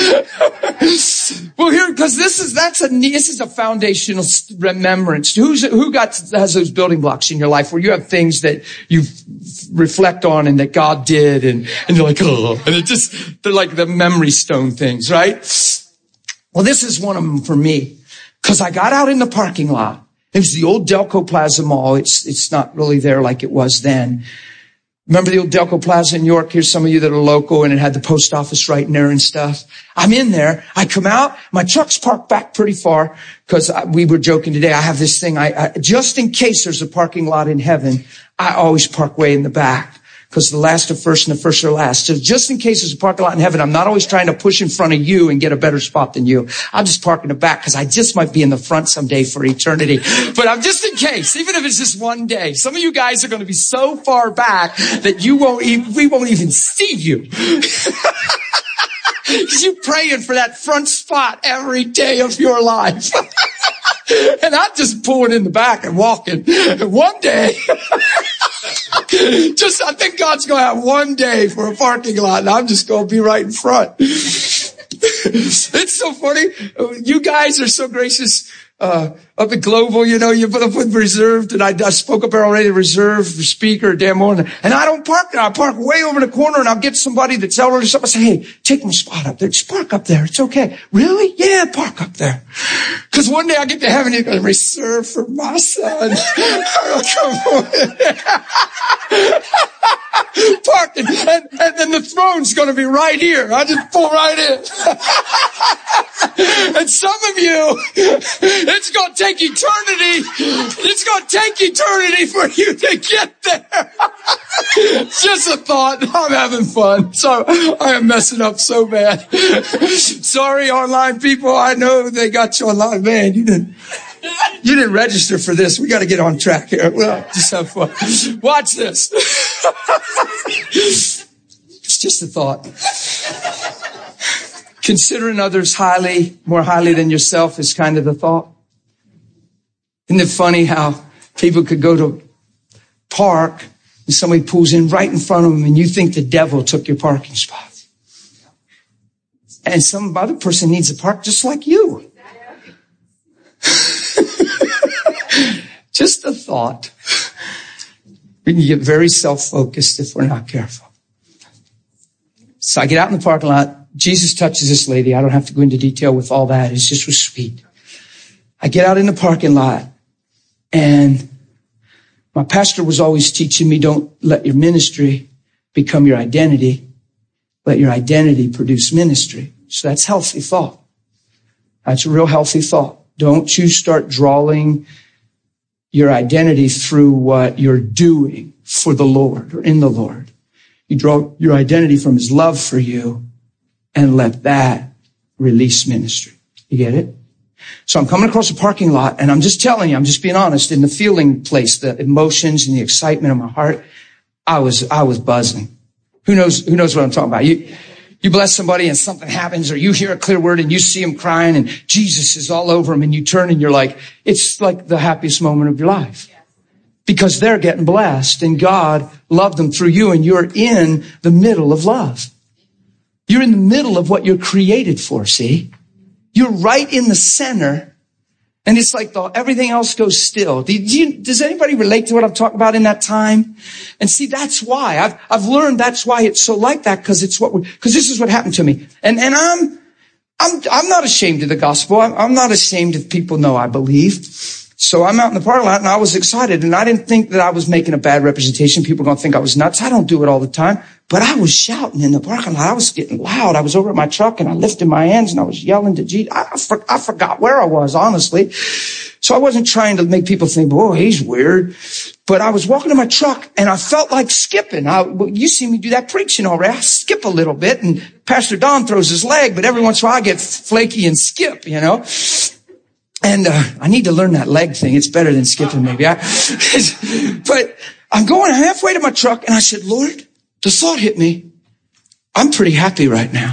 Well, here, because this is, that's a, this is a foundational remembrance. Who's, who got, has those building blocks in your life where you have things that you reflect on and that God did and, and you're like, oh, and it just, they're like the memory stone things, right? Well, this is one of them for me. Cause I got out in the parking lot. It was the old Delco Plaza Mall. It's, it's not really there like it was then. Remember the old Delco Plaza in York? Here's some of you that are local, and it had the post office right in there and stuff. I'm in there. I come out. My truck's parked back pretty far because we were joking today. I have this thing. I, I just in case there's a parking lot in heaven, I always park way in the back because the last are first and the first are last. So just in case there's a parking lot in heaven, I'm not always trying to push in front of you and get a better spot than you. I'm just parking the back because I just might be in the front someday for eternity. But I'm just in case, even if it's just one day. Some of you guys are going to be so far back that you won't even, we won't even see you. Because you're praying for that front spot every day of your life. And I'm just pulling in the back and walking. And one day, just, I think God's going to have one day for a parking lot, and I'm just going to be right in front. It's so funny. You guys are so gracious. Uh, up at Global, you know, you put up with reserved, and I, I spoke up there already, reserved speaker, damn morning. And I don't park there. I park way over in the corner, and I'll get somebody that's elderly or something. I say, hey, take my spot up there. Just park up there. It's okay. Really? Yeah, park up there. Because one day I get to heaven, you're going to reserve for my son. Come on. Parking. And, and then the throne's going to be right here. I just pull right in. And some of you, it's going to take eternity. It's going to take eternity for you to get there. It's just a thought. I'm having fun. So I am messing up so bad. Sorry, online people. I know they got you online. Man, you didn't, you didn't register for this. We got to get on track here. Well, just have fun. Watch this. It's just a thought. Considering others highly, more highly than yourself is kind of the thought. Isn't it funny how people could go to park and somebody pulls in right in front of them and you think the devil took your parking spot. And some other person needs a park just like you. Just a thought. We can get very self-focused if we're not careful. So I get out in the parking lot. Jesus touches this lady. I don't have to go into detail with all that. It's just was sweet. I get out in the parking lot, and my pastor was always teaching me, don't let your ministry become your identity. Let your identity produce ministry. So that's healthy thought. That's a real healthy thought. Don't you start drawing your identity through what you're doing for the Lord or in the Lord. You draw your identity from his love for you and let that release ministry. You get it? So I'm coming across a parking lot, and I'm just telling you, I'm just being honest, in the feeling place, the emotions and the excitement of my heart, I was, I was buzzing. Who knows, who knows what I'm talking about? You, you bless somebody and something happens, or you hear a clear word and you see them crying and Jesus is all over them, and you turn and you're like, it's like the happiest moment of your life. Because they're getting blessed and God loved them through you, and you're in the middle of love. You're in the middle of what you're created for, see? You're right in the center. And it's like the, everything else goes still. Do you, does anybody relate to what I'm talking about in that time? And see, that's why. I've, I've learned that's why it's so like that, because it's what we, because this is what happened to me. And, and I'm, I'm, I'm not ashamed of the gospel. I'm, I'm not ashamed if people know I believe. So I'm out in the parking lot and I was excited, and I didn't think that I was making a bad representation. People are going to think I was nuts. I don't do it all the time, but I was shouting in the parking lot. I was getting loud. I was over at my truck and I lifted my hands and I was yelling to Jesus. I, I, for, I forgot where I was, honestly. So I wasn't trying to make people think, oh, he's weird. But I was walking to my truck and I felt like skipping. I, well, you see me do that preaching already. I skip a little bit and Pastor Don throws his leg, but every once in a while I get flaky and skip, you know. And uh, I need to learn that leg thing. It's better than skipping, maybe. I, but I'm going halfway to my truck, and I said, Lord, the thought hit me. I'm pretty happy right now.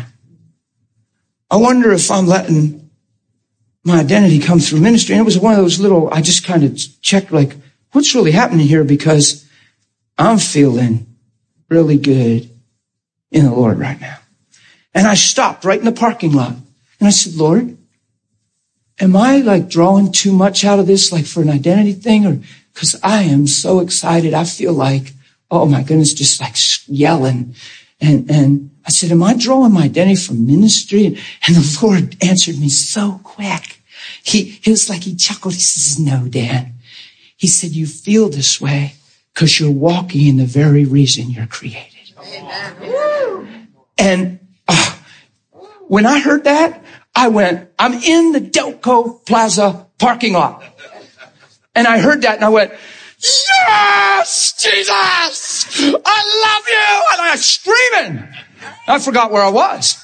I wonder if I'm letting my identity come through ministry. And it was one of those little, I just kind of checked, like, what's really happening here? Because I'm feeling really good in the Lord right now. And I stopped right in the parking lot, and I said, Lord, am I like drawing too much out of this, like for an identity thing? Or because I am so excited. I feel like, oh my goodness, just like yelling. And, and I said, am I drawing my identity from ministry? And, and the Lord answered me so quick. He, he was like, he chuckled. He says, no, Dan. He said, you feel this way because you're walking in the very reason you're created. Amen. And uh, when I heard that, I went, I'm in the Delco Plaza parking lot. And I heard that and I went, yes, Jesus, I love you. And I was screaming. I forgot where I was.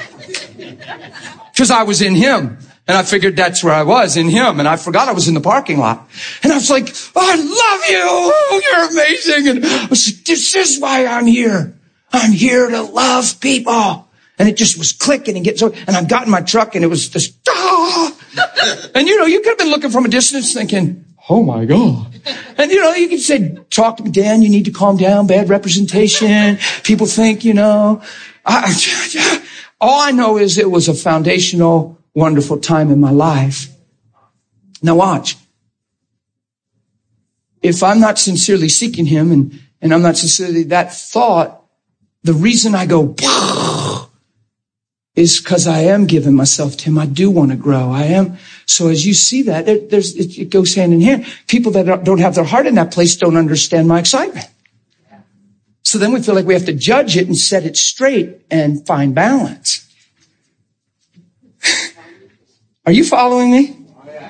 Because I was in him. And I figured that's where I was, in him. And I forgot I was in the parking lot. And I was like, I love you. Oh, you're amazing. And I was like, this is why I'm here. I'm here to love people. And it just was clicking and getting so, and I got in my truck and it was just, ah! And you know, you could have been looking from a distance thinking, oh my God. And you know, you could say, talk to me, Dan, you need to calm down, bad representation. People think, you know, I, all I know is it was a foundational, wonderful time in my life. Now watch. If I'm not sincerely seeking him and, and I'm not sincerely that thought, the reason I go, is because I am giving myself to him. I do want to grow. I am. So as you see that, there, there's, it, it goes hand in hand. People that don't have their heart in that place don't understand my excitement. So then we feel like we have to judge it and set it straight and find balance. Are you following me?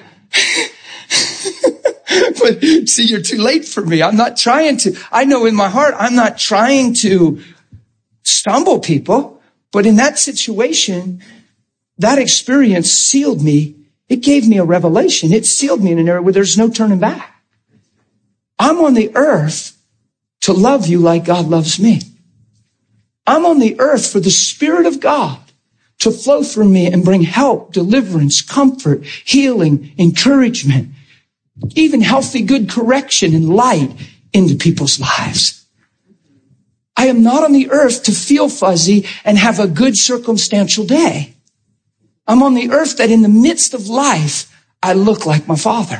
But see, you're too late for me. I'm not trying to, I know in my heart, I'm not trying to stumble people. But in that situation, that experience sealed me. It gave me a revelation. It sealed me in an area where there's no turning back. I'm on the earth to love you like God loves me. I'm on the earth for the Spirit of God to flow through me and bring help, deliverance, comfort, healing, encouragement, even healthy, good correction and light into people's lives. I am not on the earth to feel fuzzy and have a good circumstantial day. I'm on the earth that in the midst of life, I look like my Father.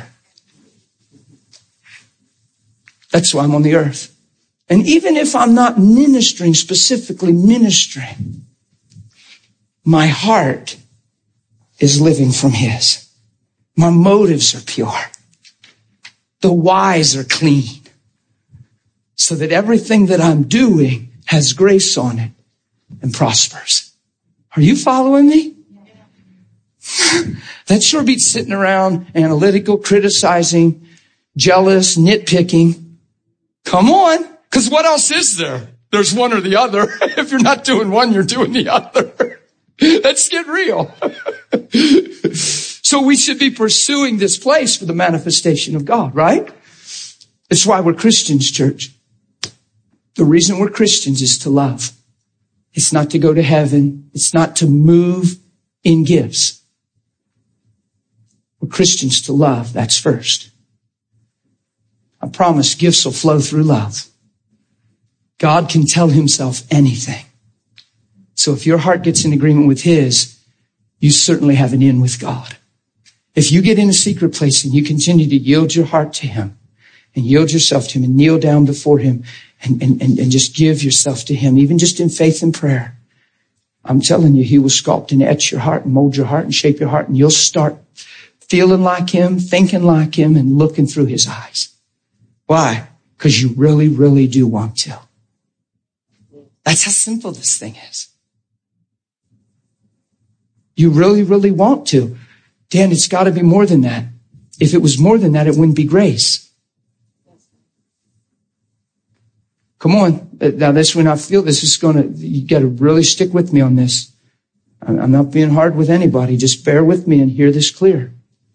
That's why I'm on the earth. And even if I'm not ministering, specifically ministering, my heart is living from his. My motives are pure. The whys are clean. So that everything that I'm doing has grace on it and prospers. Are you following me? That sure beats sitting around analytical, criticizing, jealous, nitpicking. Come on. Because what else is there? There's one or the other. If you're not doing one, you're doing the other. Let's get real. So we should be pursuing this place for the manifestation of God, right? That's why we're Christians, church. The reason we're Christians is to love. It's not to go to heaven. It's not to move in gifts. We're Christians to love. That's first. I promise gifts will flow through love. God can tell himself anything. So if your heart gets in agreement with his, you certainly have an in with God. If you get in a secret place and you continue to yield your heart to him and yield yourself to him and kneel down before him and, and, and, and just give yourself to him, even just in faith and prayer, I'm telling you, he will sculpt and etch your heart and mold your heart and shape your heart, and you'll start feeling like him, thinking like him, and looking through his eyes. Why? Because you really, really do want to. That's how simple this thing is. You really, really want to. Dan, it's got to be more than that. If it was more than that, it wouldn't be grace. Come on. Now, this when I feel this is going to, you got to really stick with me on this. I'm not being hard with anybody. Just bear with me and hear this clear.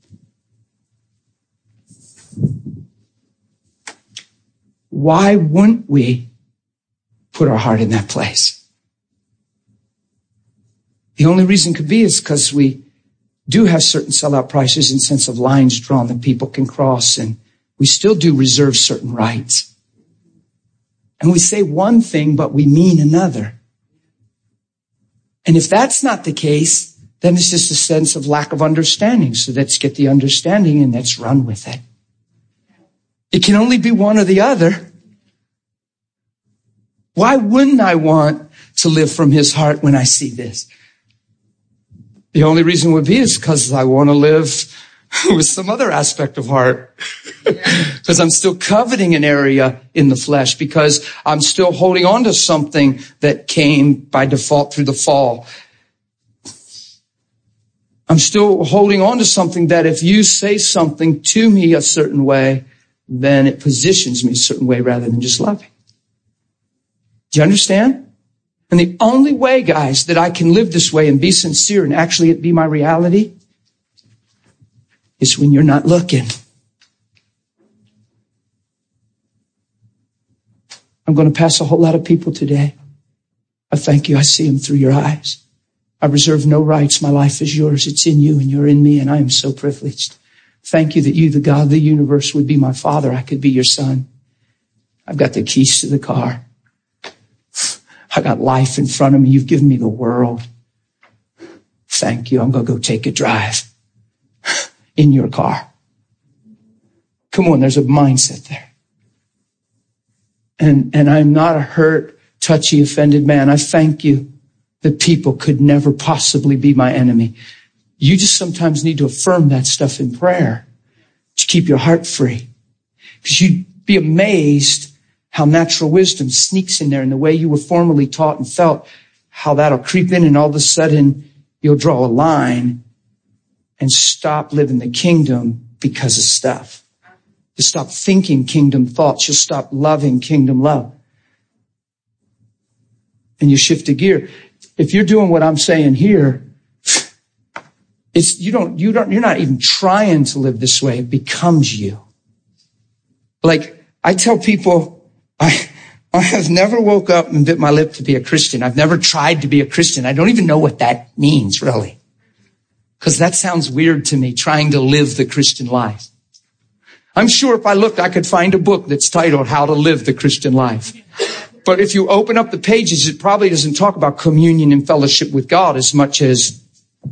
Why wouldn't we put our heart in that place? The only reason could be is because we do have certain sellout prices in sense of lines drawn that people can cross, and we still do reserve certain rights. And we say one thing, but we mean another. And if that's not the case, then it's just a sense of lack of understanding. So let's get the understanding and let's run with it. It can only be one or the other. Why wouldn't I want to live from his heart when I see this? The only reason would be is because I want to live with some other aspect of heart. Because I'm still coveting an area in the flesh, because I'm still holding on to something that came by default through the fall. I'm still holding on to something that if you say something to me a certain way, then it positions me a certain way rather than just loving. Do you understand? And the only way, guys, that I can live this way and be sincere and actually it be my reality is when you're not looking. I'm going to pass a whole lot of people today. I thank you. I see them through your eyes. I reserve no rights. My life is yours. It's in you and you're in me, and I am so privileged. Thank you that you, the God of the universe, would be my father. I could be your son. I've got the keys to the car. I got life in front of me. You've given me the world. Thank you. I'm going to go take a drive in your car. Come on, there's a mindset there. And, and I'm not a hurt, touchy, offended man. I thank you that people could never possibly be my enemy. You just sometimes need to affirm that stuff in prayer to keep your heart free. Because you'd be amazed how natural wisdom sneaks in there, and the way you were formerly taught and felt, how that'll creep in, and all of a sudden you'll draw a line and stop living the kingdom because of stuff. You'll stop thinking kingdom thoughts. You'll stop loving kingdom love. And you shift a gear. If you're doing what I'm saying here, it's, you don't, you don't, you're not even trying to live this way. It becomes you. Like, I tell people, I, I have never woke up and bit my lip to be a Christian. I've never tried to be a Christian. I don't even know what that means, really. Because that sounds weird to me, trying to live the Christian life. I'm sure if I looked, I could find a book that's titled How to Live the Christian Life. But if you open up the pages, it probably doesn't talk about communion and fellowship with God as much as.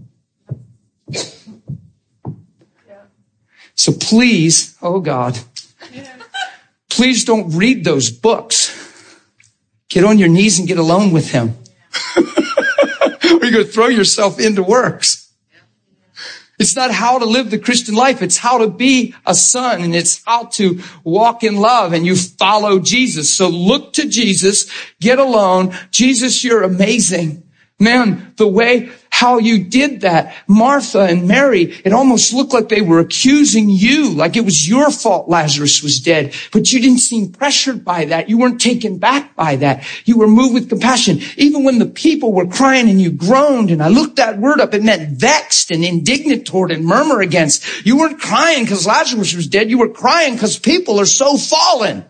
So please, oh God, please don't read those books. Get on your knees and get alone with him. Or you're going to throw yourself into works. It's not how to live the Christian life. It's how to be a son, and it's how to walk in love, and you follow Jesus. So look to Jesus, get alone. Jesus, you're amazing. Man, the way how you did that, Martha and Mary, it almost looked like they were accusing you, like it was your fault Lazarus was dead. But you didn't seem pressured by that. You weren't taken back by that. You were moved with compassion. Even when the people were crying and you groaned, and I looked that word up, it meant vexed and indignant toward and murmur against. You weren't crying because Lazarus was dead. You were crying because people are so fallen.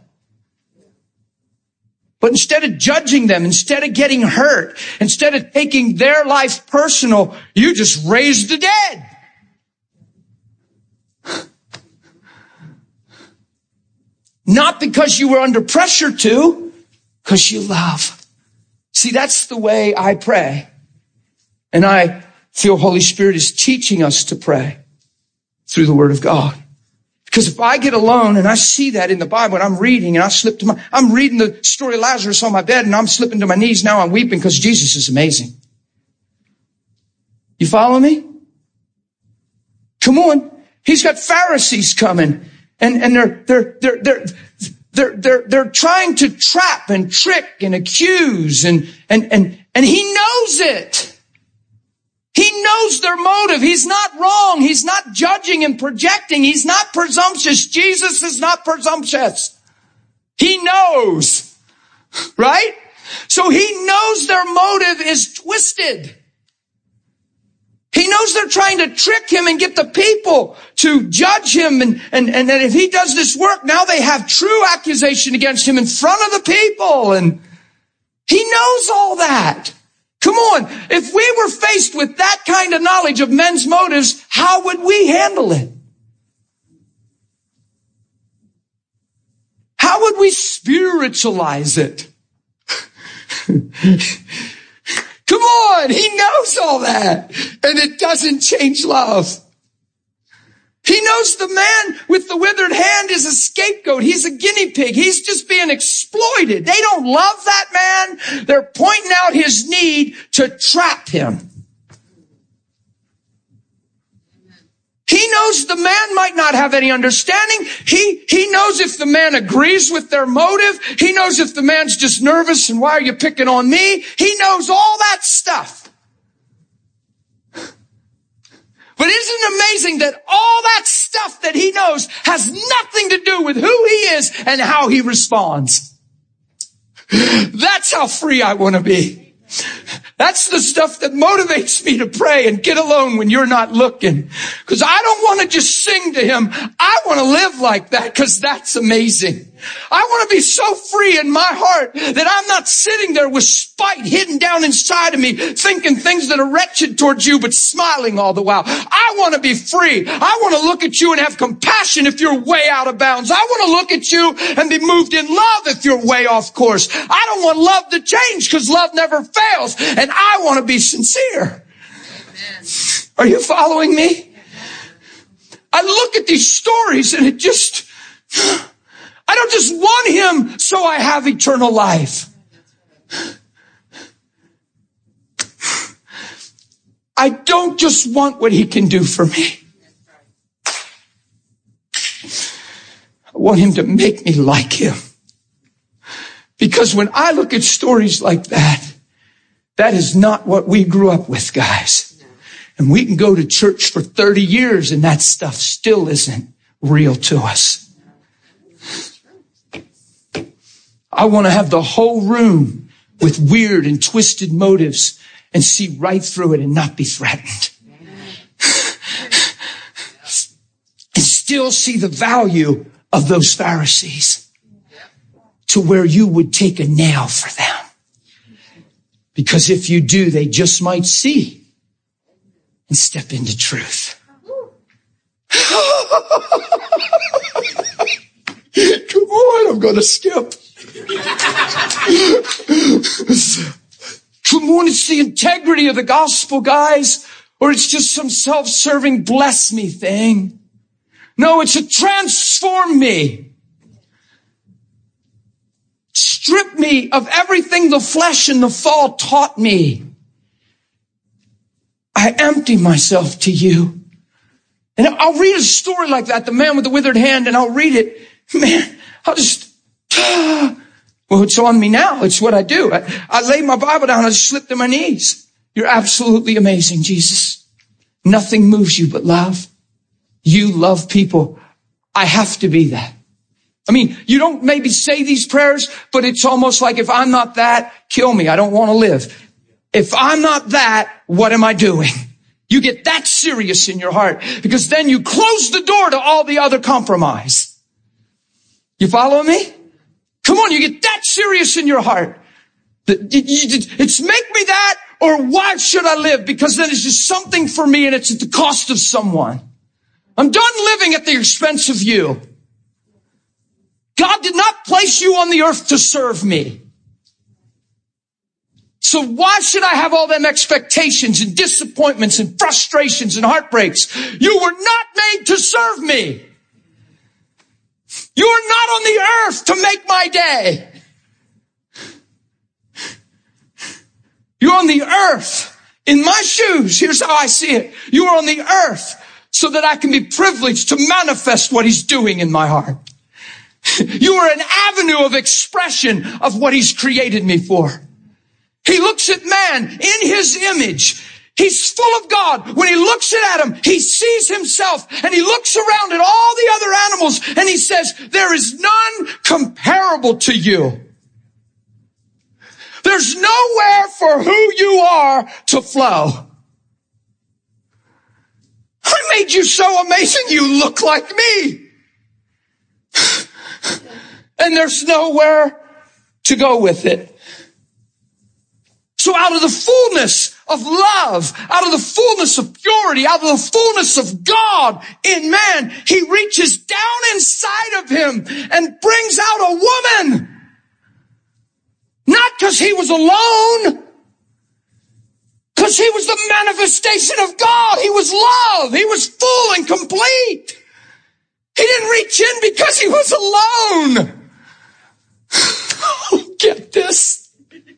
But instead of judging them, instead of getting hurt, instead of taking their life personal, you just raised the dead. Not because you were under pressure to, because you love. See, that's the way I pray. And I feel Holy Spirit is teaching us to pray through the Word of God. Because if I get alone and I see that in the Bible and I'm reading and I slip to my, I'm reading the story of Lazarus on my bed and I'm slipping to my knees now, I'm weeping because Jesus is amazing. You follow me? Come on. He's got Pharisees coming and, and they're, they're, they're, they're, they're, they're, they're trying to trap and trick and accuse and, and, and, and he knows it. He knows their motive. He's not wrong. He's not judging and projecting. He's not presumptuous. Jesus is not presumptuous. He knows, right? So he knows their motive is twisted. He knows they're trying to trick him and get the people to judge him. And, and, and that if he does this work, now they have true accusation against him in front of the people. And he knows all that. Come on. If we were faced with that kind of knowledge of men's motives, how would we handle it? How would we spiritualize it? Come on. He knows all that. And it doesn't change love. He knows the man with the withered hand is a scapegoat. He's a guinea pig. He's just being exploited. They don't love that man. They're pointing out his need to trap him. He knows the man might not have any understanding. He, he knows if the man agrees with their motive. He knows if the man's just nervous and why are you picking on me? He knows all that stuff. But isn't it amazing that all that stuff that he knows has nothing to do with who he is and how he responds? That's how free I want to be. That's the stuff that motivates me to pray and get alone when you're not looking. Because I don't want to just sing to him. I want to live like that because that's amazing. I want to be so free in my heart that I'm not sitting there with spite hidden down inside of me, thinking things that are wretched towards you, but smiling all the while. I want to be free. I want to look at you and have compassion if you're way out of bounds. I want to look at you and be moved in love if you're way off course. I don't want love to change because love never fails. And I want to be sincere. Amen. Are you following me? I look at these stories and it just, I don't just want him so I have eternal life. I don't just want what he can do for me. I want him to make me like him. Because when I look at stories like that, that is not what we grew up with, guys. And we can go to church for thirty years and that stuff still isn't real to us. I want to have the whole room with weird and twisted motives and see right through it and not be threatened. And still see the value of those Pharisees to where you would take a nail for them. Because if you do, they just might see and step into truth. Come on, I'm going to skip. Come on, it's the integrity of the gospel, guys. Or it's just some self-serving bless me thing. No, it's a transform me. Strip me of everything the flesh and the fall taught me. I empty myself to you. And I'll read a story like that, the man with the withered hand, and I'll read it. Man, I'll just, ah. Well, it's on me now. It's what I do. I, I lay my Bible down. I just slip to my knees. You're absolutely amazing, Jesus. Nothing moves you but love. You love people. I have to be that. I mean, you don't maybe say these prayers, but it's almost like if I'm not that, kill me. I don't want to live. If I'm not that, what am I doing? You get that serious in your heart because then you close the door to all the other compromise. You follow me? Come on, you get that serious in your heart. It's make me that or why should I live? Because then it's just something for me and it's at the cost of someone. I'm done living at the expense of you. God did not place you on the earth to serve me. So why should I have all them expectations and disappointments and frustrations and heartbreaks? You were not made to serve me. You are not on the earth to make my day. You're on the earth in my shoes. Here's how I see it. You are on the earth so that I can be privileged to manifest what he's doing in my heart. You are an avenue of expression of what he's created me for. He looks at man in his image. He's full of God. When he looks at him, he sees himself, and he looks around at all the other animals and he says, there is none comparable to you. There's nowhere for who you are to flow. I made you so amazing you look like me. And there's nowhere to go with it. So out of the fullness of love, out of the fullness of purity, out of the fullness of God in man, he reaches down inside of him and brings out a woman. Not because he was alone, because he was the manifestation of God. He was love. He was full and complete. He didn't reach in because he was alone. Get this?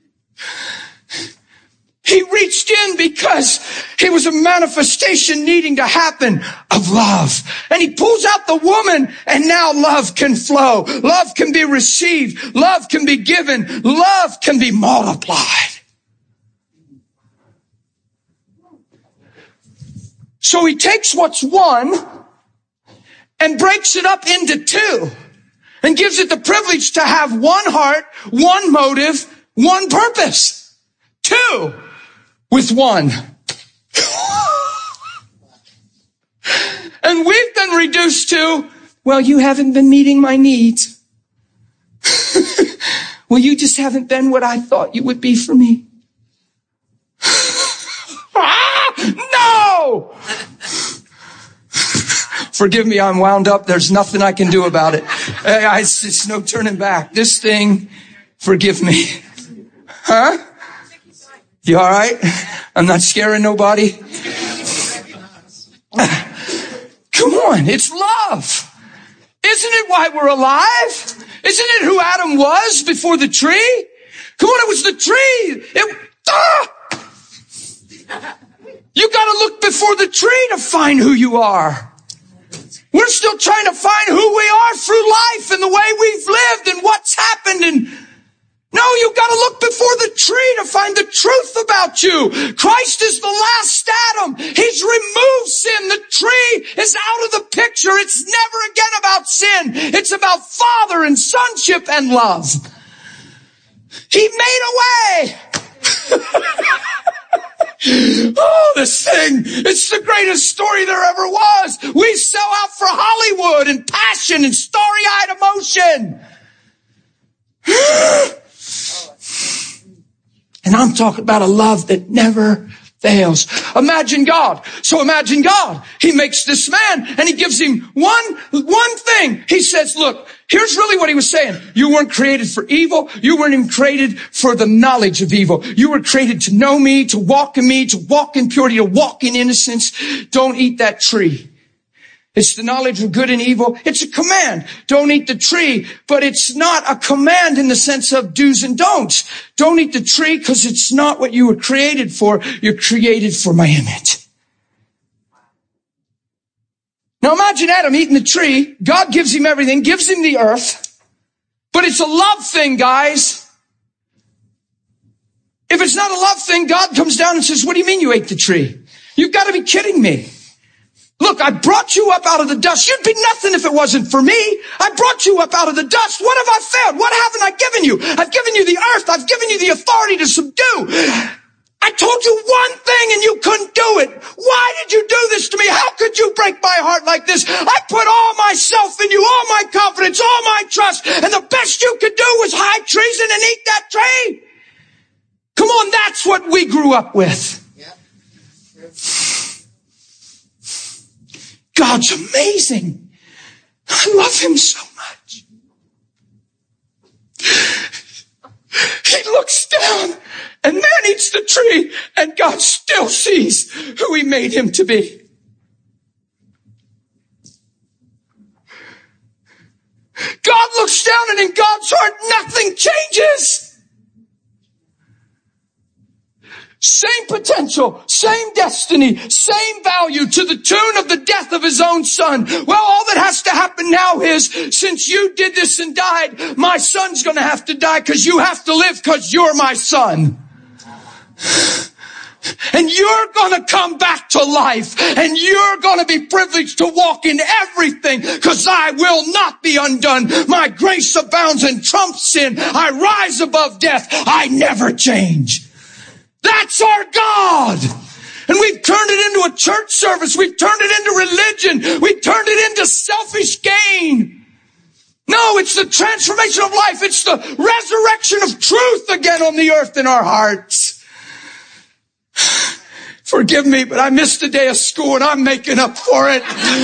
He reached in because he was a manifestation needing to happen of love. And he pulls out the woman, and now love can flow. Love can be received. Love can be given. Love can be multiplied. So he takes what's one and breaks it up into two and gives it the privilege to have one heart, one motive, one purpose. Two with one. And we've been reduced to, well, you haven't been meeting my needs. Well, you just haven't been what I thought you would be for me. Ah, no! Forgive me, I'm wound up. There's nothing I can do about it. It's, it's no turning back. This thing, forgive me. Huh? You all right? I'm not scaring nobody. Come on, it's love. Isn't it why we're alive? Isn't it who Adam was before the tree? Come on, it was the tree. It, ah! You gotta look before the tree to find who you are. We're still trying to find who we are through life and the way we've lived and what's happened. And no, you gotta look before the tree to find the truth about you. Christ is the last Adam. He's removed sin. The tree is out of the picture. It's never again about sin. It's about Father and sonship and love. He made a way. Oh, this thing, it's the greatest story there ever was. We sell out for Hollywood and passion and starry-eyed emotion. And I'm talking about a love that never fails. Imagine God. So imagine God. He makes this man and he gives him one, one thing. He says, look, here's really what he was saying. You weren't created for evil. You weren't even created for the knowledge of evil. You were created to know me, to walk in me, to walk in purity, to walk in innocence. Don't eat that tree. It's the knowledge of good and evil. It's a command. Don't eat the tree, but it's not a command in the sense of do's and don'ts. Don't eat the tree because it's not what you were created for. You're created for my image. Now imagine Adam eating the tree. God gives him everything, gives him the earth, but it's a love thing, guys. If it's not a love thing, God comes down and says, what do you mean you ate the tree? You've got to be kidding me. Look, I brought you up out of the dust. You'd be nothing if it wasn't for me. I brought you up out of the dust. What have I failed? What haven't I given you? I've given you the earth. I've given you the authority to subdue. I told you one thing and you couldn't do it. Why did you do this to me? How could you break my heart like this? I put all myself in you, all my confidence, all my trust, and the best you could do was hide treason and eat that tree. Come on, that's what we grew up with. Yeah. God's amazing. I love him so much. He looks down and man, eats the tree, and God still sees who he made him to be. God looks down, and in God's heart, nothing changes. Same potential, same destiny, same value, to the tune of the death of his own son. Well, all that has to happen now is, since you did this and died, my son's gonna have to die because you have to live because you're my son. And you're gonna come back to life, and you're gonna be privileged to walk in everything, because I will not be undone. My grace abounds and trumps sin. I rise above death. I never change. That's our God. And we've turned it into a church service. We've turned it into religion. We've turned it into selfish gain. No, it's the transformation of life. It's the resurrection of truth again on the earth in our hearts. Forgive me, but I missed a day of school and I'm making up for it.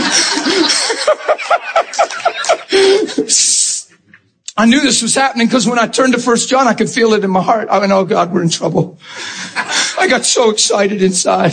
I knew this was happening because when I turned to First John, I could feel it in my heart. I went, oh God, we're in trouble. I got so excited inside.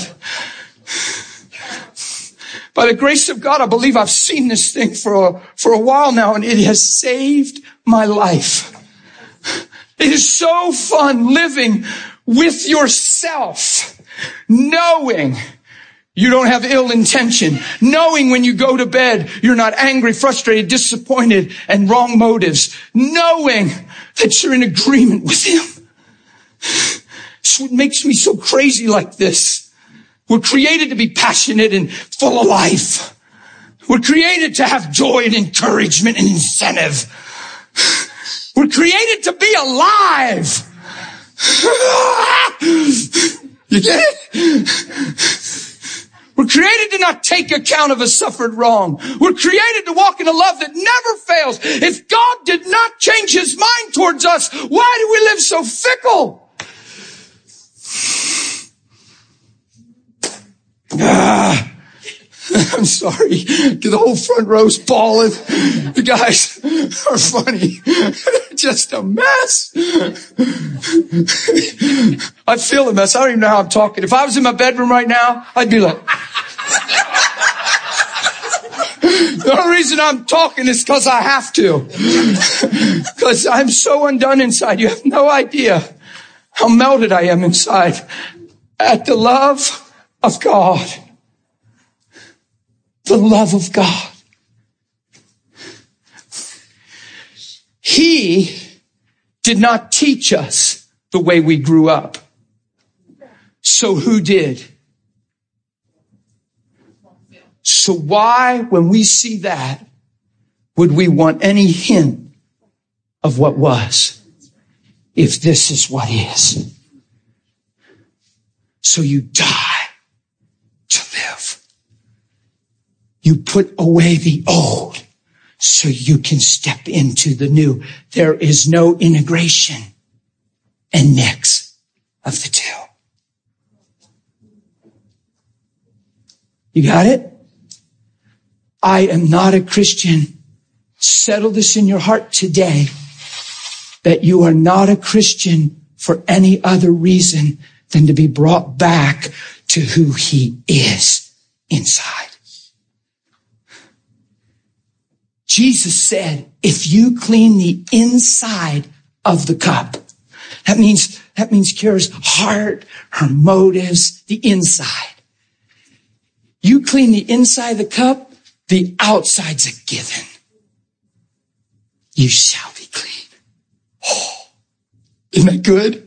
By the grace of God, I believe I've seen this thing for a, for a while now, and it has saved my life. It is so fun living with yourself, knowing you don't have ill intention, knowing when you go to bed, you're not angry, frustrated, disappointed, and wrong motives, knowing that you're in agreement with him. It's what makes me so crazy like this. We're created to be passionate and full of life. We're created to have joy and encouragement and incentive. We're created to be alive. You get it? We're created to not take account of a suffered wrong. We're created to walk in a love that never fails. If God did not change his mind towards us, why do we live so fickle? Ah, I'm sorry. The whole front row's bawling. The guys are funny. Just a mess. I feel a mess. I don't even know how I'm talking. If I was in my bedroom right now, I'd be like... The only reason I'm talking is because I have to. Because I'm so undone inside. You have no idea how melted I am inside at the love of God. The love of God. He did not teach us the way we grew up. So who did? So why, when we see that, would we want any hint of what was, if this is what is? So you die to live. You put away the old so you can step into the new. There is no integration and mix of the two. You got it? I am not a Christian. Settle this in your heart today, that you are not a Christian for any other reason than to be brought back to who he is inside. Jesus said, if you clean the inside of the cup, that means, that means Kira's heart, her motives, the inside. You clean the inside of the cup, the outside's a given. You shall be clean. Oh, isn't that good?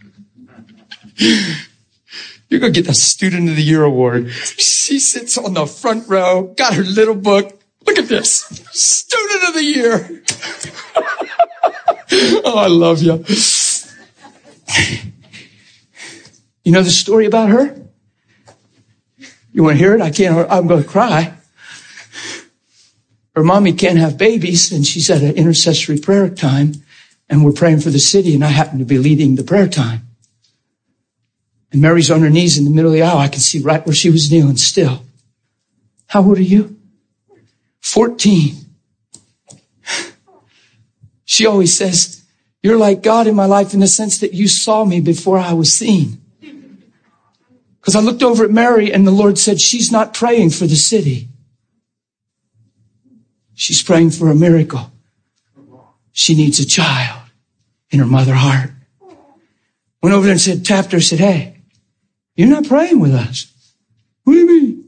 You're going to get the Student of the Year award. She sits on the front row, got her little book. Look at this. Student of the Year. Oh, I love you. You know the story about her? You want to hear it? I can't. I'm going to cry. Her mommy can't have babies, and she's at an intercessory prayer time, and we're praying for the city, and I happen to be leading the prayer time. And Mary's on her knees in the middle of the aisle. I can see right where she was kneeling still. How old are you? fourteen. She always says, You're like God in my life in the sense that you saw me before I was seen. Because I looked over at Mary and the Lord said, she's not praying for the city. She's praying for a miracle. She needs a child in her mother heart. Went over there and said, tapped her, said, hey, you're not praying with us. What do you mean?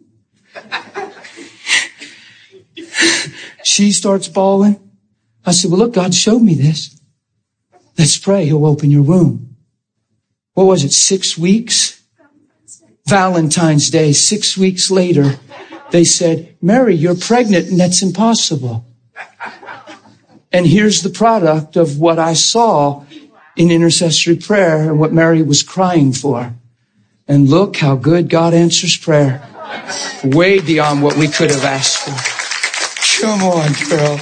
She starts bawling. I said, well, look, God showed me this. Let's pray. He'll open your womb. What was it? Six weeks? Valentine's Day, six weeks later, they said, Mary, you're pregnant and that's impossible. And here's the product of what I saw in intercessory prayer and what Mary was crying for. And look how good God answers prayer. Way beyond what we could have asked for. Come on, girl.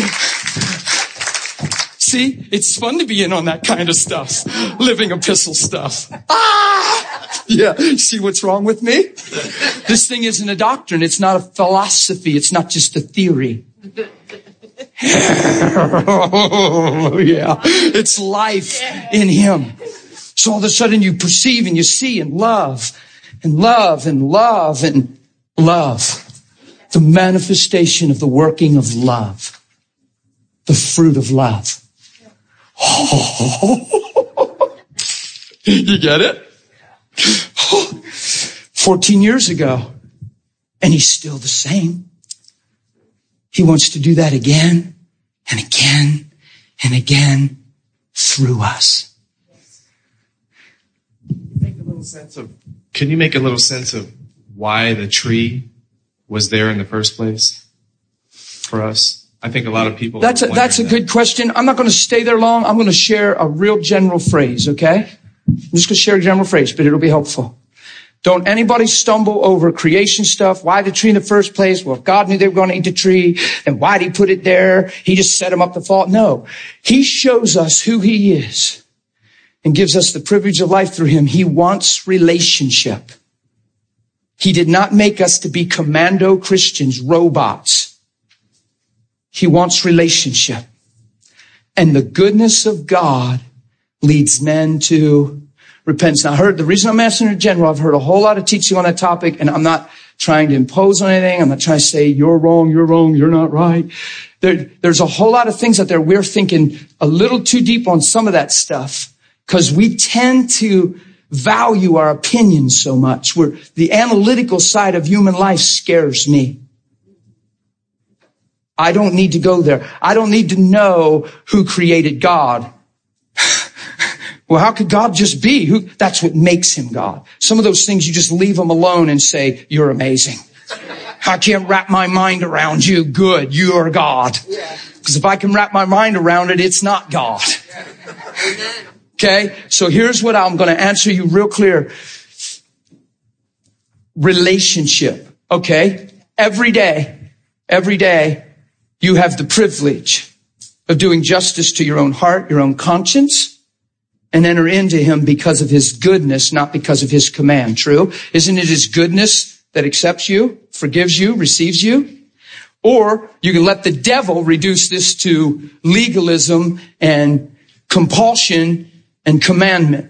See, it's fun to be in on that kind of stuff. Living epistle stuff. Ah! Yeah, see what's wrong with me? This thing isn't a doctrine. It's not a philosophy. It's not just a theory. Oh, yeah. It's life in Him. So all of a sudden you perceive and you see and love and love and love and love. The manifestation of the working of love. The fruit of love. Oh. You get it? fourteen years ago. And He's still the same. He wants to do that again and again and again through us. Make a little sense of, can you make a little sense of why the tree was there in the first place for us? I think a lot of people. That's a, that's a that. good question. I'm not going to stay there long. I'm going to share a real general phrase, okay? I'm just going to share a general phrase, but it'll be helpful. Don't anybody stumble over creation stuff. Why the tree in the first place? Well, if God knew they were going to eat the tree, then why'd He put it there? He just set them up to fall. No. He shows us who He is and gives us the privilege of life through Him. He wants relationship. He did not make us to be commando Christians, robots. He wants relationship. And the goodness of God leads men to repentance. Now, I heard, the reason I'm asking in general, I've heard a whole lot of teaching on that topic, and I'm not trying to impose on anything. I'm not trying to say, you're wrong, you're wrong, you're not right. There, there's a whole lot of things out there. We're thinking a little too deep on some of that stuff because we tend to value our opinions so much. We're, the analytical side of human life scares me. I don't need to go there. I don't need to know who created God. Well, how could God just be? Who? That's what makes Him God. Some of those things you just leave Him alone and say, you're amazing. I can't wrap my mind around you. Good. You are God. Because if I can wrap my mind around it, it's not God. Okay. So here's what I'm going to answer you real clear. Relationship. Okay. Every day, every day you have the privilege of doing justice to your own heart, your own conscience, and enter into Him because of His goodness, not because of His command. True? Isn't it His goodness that accepts you, forgives you, receives you? Or you can let the devil reduce this to legalism and compulsion and commandment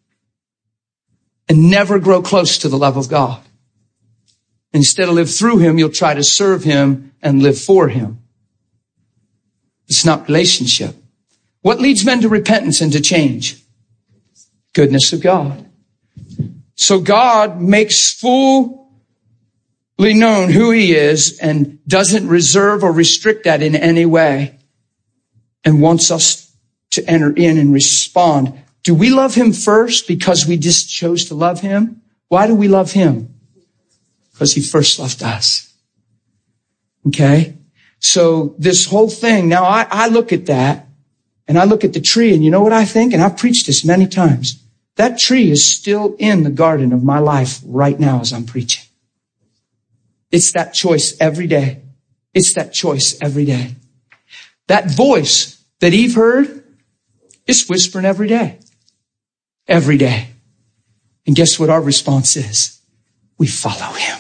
and never grow close to the love of God. Instead of live through Him, you'll try to serve Him and live for Him. It's not relationship. What leads men to repentance and to change? Goodness of God. So God makes fully known who He is and doesn't reserve or restrict that in any way and wants us to enter in and respond. Do we love Him first because we just chose to love Him? Why do we love Him? Because He first loved us. Okay? So this whole thing, now I, I look at that and I look at the tree and you know what I think? And I've preached this many times. That tree is still in the garden of my life right now as I'm preaching. It's that choice every day. It's that choice every day. That voice that Eve heard is whispering every day. Every day. And guess what our response is? We follow Him.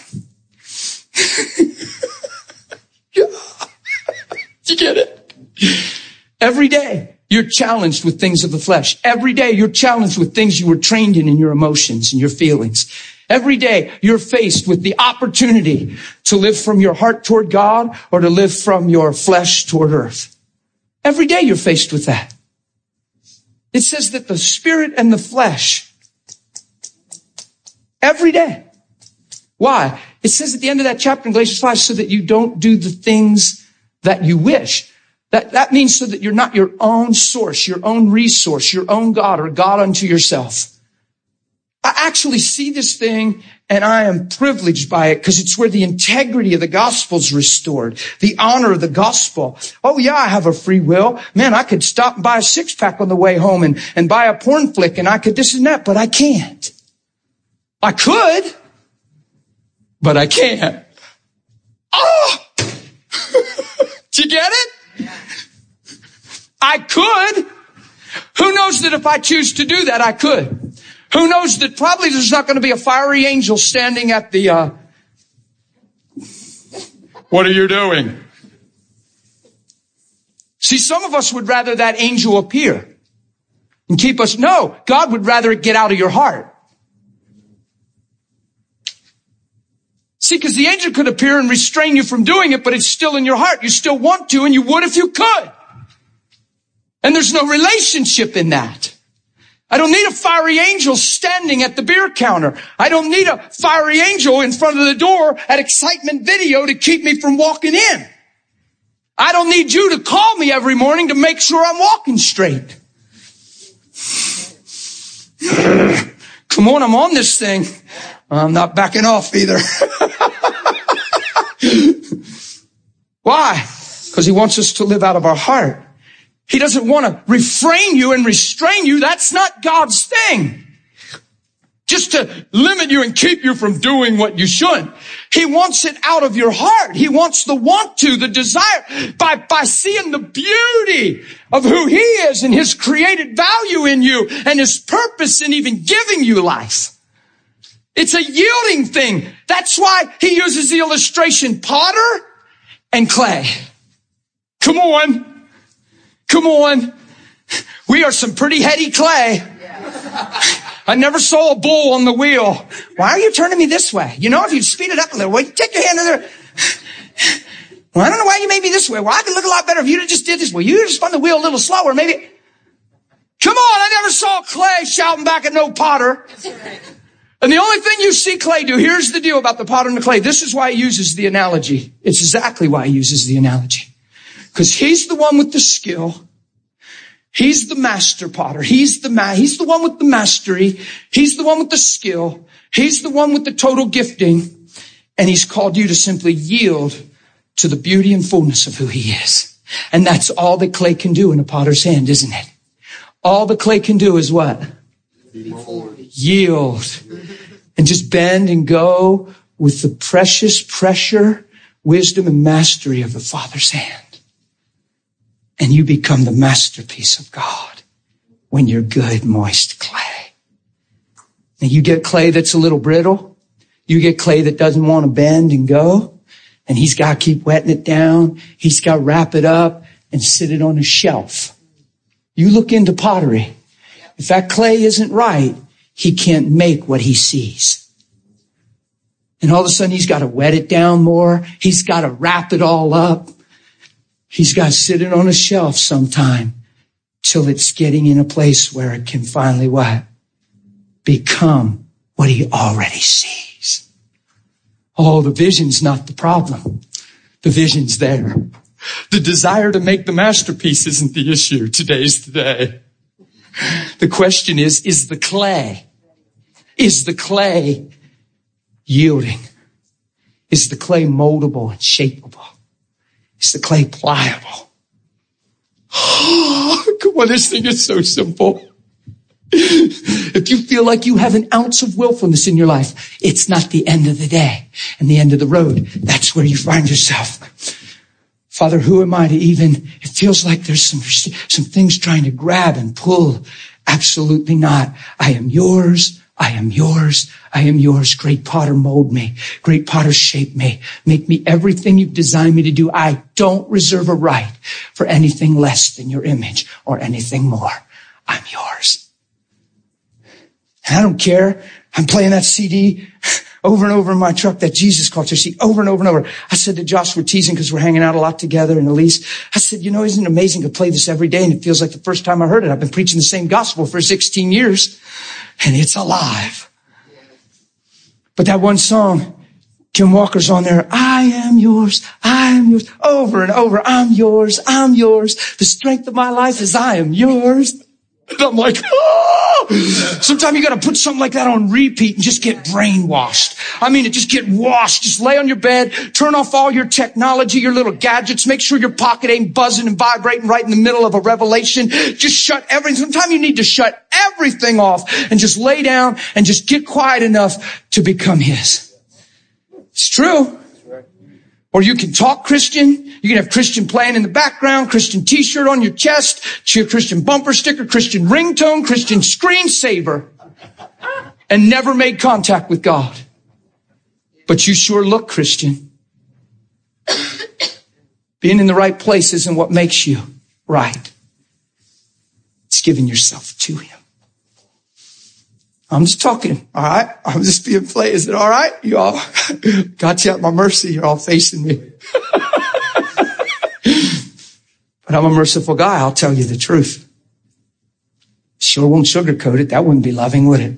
You get it? Every day. you're challenged with things of the flesh. Every day you're challenged with things you were trained in in your emotions and your feelings. Every day you're faced with the opportunity to live from your heart toward God or to live from your flesh toward earth. Every day you're faced with that. It says that the spirit and the flesh, every day. Why? It says at the end of that chapter in Galatians five, so that you don't do the things that you wish. That, that means so that you're not your own source, your own resource, your own God, or God unto yourself. I actually see this thing and I am privileged by it because it's where the integrity of the gospel is restored. The honor of the gospel. Oh yeah, I have a free will. Man, I could stop and buy a six pack on the way home and, and buy a porn flick and I could this and that, but I can't. I could, but I can't. Oh! Did you get it? I could. Who knows that if I choose to do that, I could. Who knows that probably there's not going to be a fiery angel standing at the, uh, what are you doing? See, some of us would rather that angel appear and keep us. No, God would rather it get out of your heart. See, because the angel could appear and restrain you from doing it, but it's still in your heart. You still want to, and you would if you could. And there's no relationship in that. I don't need a fiery angel standing at the beer counter. I don't need a fiery angel in front of the door at Excitement Video to keep me from walking in. I don't need you to call me every morning to make sure I'm walking straight. Come on, I'm on this thing. I'm not backing off either. Why? Because he wants us to live out of our heart. He doesn't want to refrain you and restrain you. That's not God's thing. Just to limit you and keep you from doing what you shouldn't. He wants it out of your heart. He wants the want to, the desire, by, by seeing the beauty of who he is and his created value in you and his purpose in even giving you life. It's a yielding thing. That's why he uses the illustration potter and clay. Come on. Come on. We are some pretty heady clay. I never saw a bull on the wheel. Why are you turning me this way? You know, if you'd speed it up a little, well, you take your hand in there. Well, I don't know why you made me this way. Well, I could look a lot better if you just did this. Well, you just spun the wheel a little slower, maybe. Come on, I never saw clay shouting back at no potter. And the only thing you see clay do, here's the deal about the potter and the clay. This is why he uses the analogy. It's exactly why he uses the analogy. Because he's the one with the skill. He's the master potter. He's the ma- he's the one with the mastery. He's the one with the skill. He's the one with the total gifting. And he's called you to simply yield to the beauty and fullness of who he is. And that's all that clay can do in a potter's hand, isn't it? All the clay can do is what? Yield. And just bend and go with the precious pressure, wisdom, and mastery of the Father's hand. And you become the masterpiece of God when you're good, moist clay. Now you get clay that's a little brittle. You get clay that doesn't want to bend and go. And he's got to keep wetting it down. He's got to wrap it up and sit it on a shelf. You look into pottery. If that clay isn't right, he can't make what he sees. And all of a sudden he's got to wet it down more. He's got to wrap it all up. He's got to sit it on a shelf sometime till it's getting in a place where it can finally what? Become what he already sees. Oh, the vision's not the problem. The vision's there. The desire to make the masterpiece isn't the issue. Today's the day. The question is, is the clay, is the clay yielding? Is the clay moldable and shapeable? Is the clay pliable? Oh, come on, this thing is so simple. If you feel like you have an ounce of willfulness in your life, it's not the end of the day and the end of the road. That's where you find yourself. Father, who am I to even, it feels like there's some, some things trying to grab and pull. Absolutely not. I am yours. I am yours. I am yours. Great potter, mold me. Great potter, shape me. Make me everything you've designed me to do. I don't reserve a right for anything less than your image or anything more. I'm yours. And I don't care. I'm playing that C D over and over in my truck, that Jesus Culture C D, over and over and over. I said to Josh, we're teasing because we're hanging out a lot together, and Elise, I said, you know, isn't it amazing to play this every day? And it feels like the first time I heard it. I've been preaching the same gospel for sixteen years, and it's alive. But that one song, Kim Walker's on there, I am yours, I am yours, over and over, I'm yours, I'm yours. The strength of my life is I am yours. And I'm like, oh! Sometimes you got to put something like that on repeat and just get brainwashed. I mean, it just get washed. Just lay on your bed, turn off all your technology, your little gadgets. Make sure your pocket ain't buzzing and vibrating right in the middle of a revelation. Just shut everything. Sometimes you need to shut everything off and just lay down and just get quiet enough to become His. It's true. Or you can talk Christian. You can have Christian playing in the background, Christian t-shirt on your chest, Christian bumper sticker, Christian ringtone, Christian screensaver, and never made contact with God. But you sure look Christian. Being in the right place isn't what makes you right. It's giving yourself to Him. I'm just talking, all right? I'm just being played. Is it all right? You all got you at my mercy. You're all facing me. But I'm a merciful guy. I'll tell you the truth. Sure won't sugarcoat it. That wouldn't be loving, would it?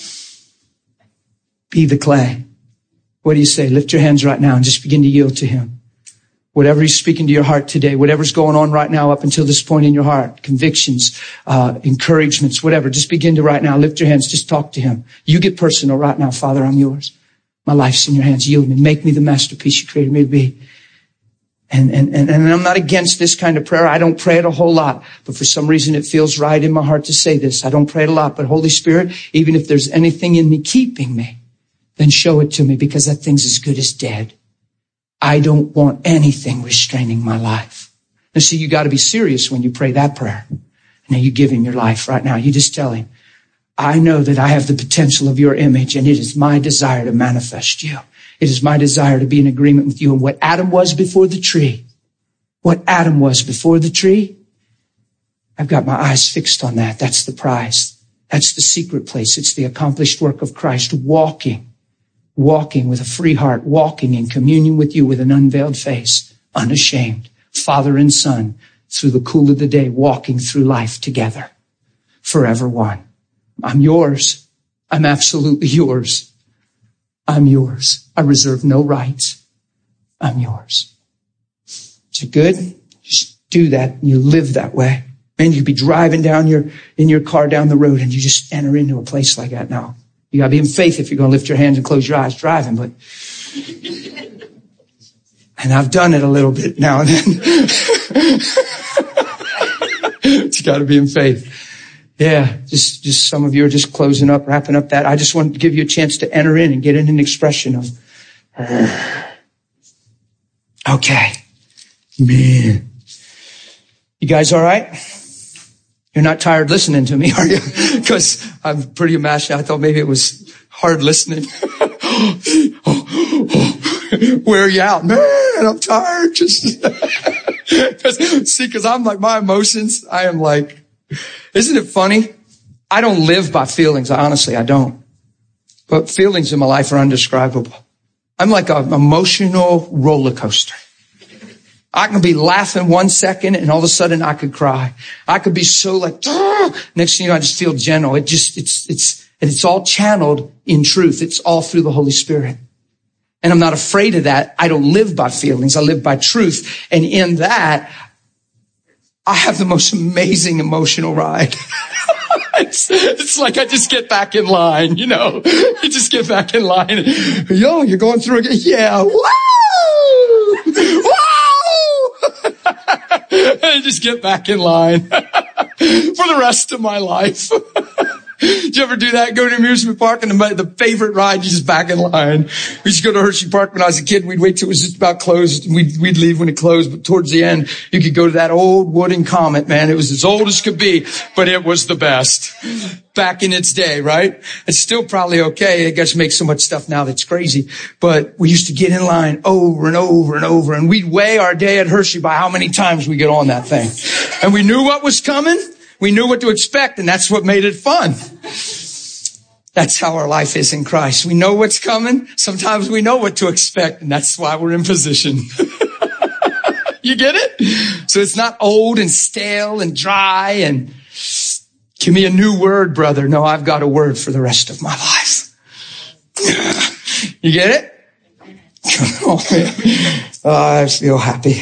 Be the clay. What do you say? Lift your hands right now and just begin to yield to Him. Whatever He's speaking to your heart today, whatever's going on right now up until this point in your heart, convictions, uh, encouragements, whatever, just begin to right now. Lift your hands. Just talk to Him. You get personal right now. Father, I'm yours. My life's in your hands. Yield me. Make me the masterpiece you created me to be. And, and, and, and I'm not against this kind of prayer. I don't pray it a whole lot, but for some reason it feels right in my heart to say this. I don't pray it a lot, but Holy Spirit, even if there's anything in me keeping me, then show it to me, because that thing's as good as dead. I don't want anything restraining my life. Now see, you got to be serious when you pray that prayer. Now you give Him your life right now. You just tell Him, I know that I have the potential of your image, and it is my desire to manifest you. It is my desire to be in agreement with you. And what Adam was before the tree, what Adam was before the tree, I've got my eyes fixed on that. That's the prize. That's the secret place. It's the accomplished work of Christ, walking, walking with a free heart, walking in communion with you with an unveiled face, unashamed, Father and Son, through the cool of the day, walking through life together, forever one. I'm yours. I'm absolutely yours. I'm yours. I reserve no rights. I'm yours. Is it good? Just do that and you live that way. Man, you could be driving down your, in your car down the road and you just enter into a place like that now. You gotta be in faith if you're gonna lift your hands and close your eyes driving, but, and I've done it a little bit now and then. But you gotta be in faith. Yeah, just, just some of you are just closing up, wrapping up that. I just wanted to give you a chance to enter in and get in an expression of, uh, okay, man. You guys all right? You're not tired listening to me, are you? Because I'm pretty mashed. I thought maybe it was hard listening. oh, oh, wear you out, man. I'm tired. Just cause, see, because I'm like my emotions. I am like. Isn't it funny? I don't live by feelings. Honestly, I don't. But feelings in my life are undescribable. I'm like an emotional roller coaster. I can be laughing one second and all of a sudden I could cry. I could be so like, ah! Next thing you know, I just feel gentle. It just, it's, it's, and it's all channeled in truth. It's all through the Holy Spirit. And I'm not afraid of that. I don't live by feelings. I live by truth. And in that, I have the most amazing emotional ride. it's, it's like I just get back in line, you know. You just get back in line. Yo, you're going through again. Yeah. Woo! Woo! And just get back in line for the rest of my life. Did you ever do that? Go to an amusement park and the, the favorite ride, you just back in line. We used to go to Hershey Park when I was a kid. We'd wait till it was just about closed and we'd, we'd leave when it closed. But towards the end, you could go to that old wooden Comet, man. It was as old as could be, but it was the best. back in its day, right? It's still probably okay. I guess makes so much stuff now that's crazy. But we used to get in line over and over and over, and we'd weigh our day at Hershey by how many times we get on that thing. And we knew what was coming. We knew what to expect, and that's what made it fun. That's how our life is in Christ. We know what's coming. Sometimes we know what to expect, and that's why we're in position. You get it? So it's not old and stale and dry and give me a new word, brother. No, I've got a word for the rest of my life. You get it? Oh, man. Oh, I feel happy.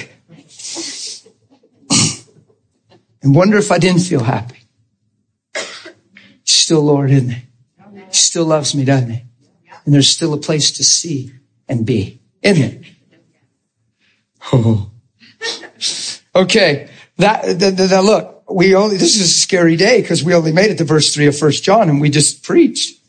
And wonder if I didn't feel happy. He's still Lord, isn't he? He still loves me, doesn't he? And there's still a place to see and be, isn't it? Oh. Okay. That, that, that, look, we only, this is a scary day because we only made it to verse three of First John and we just preached.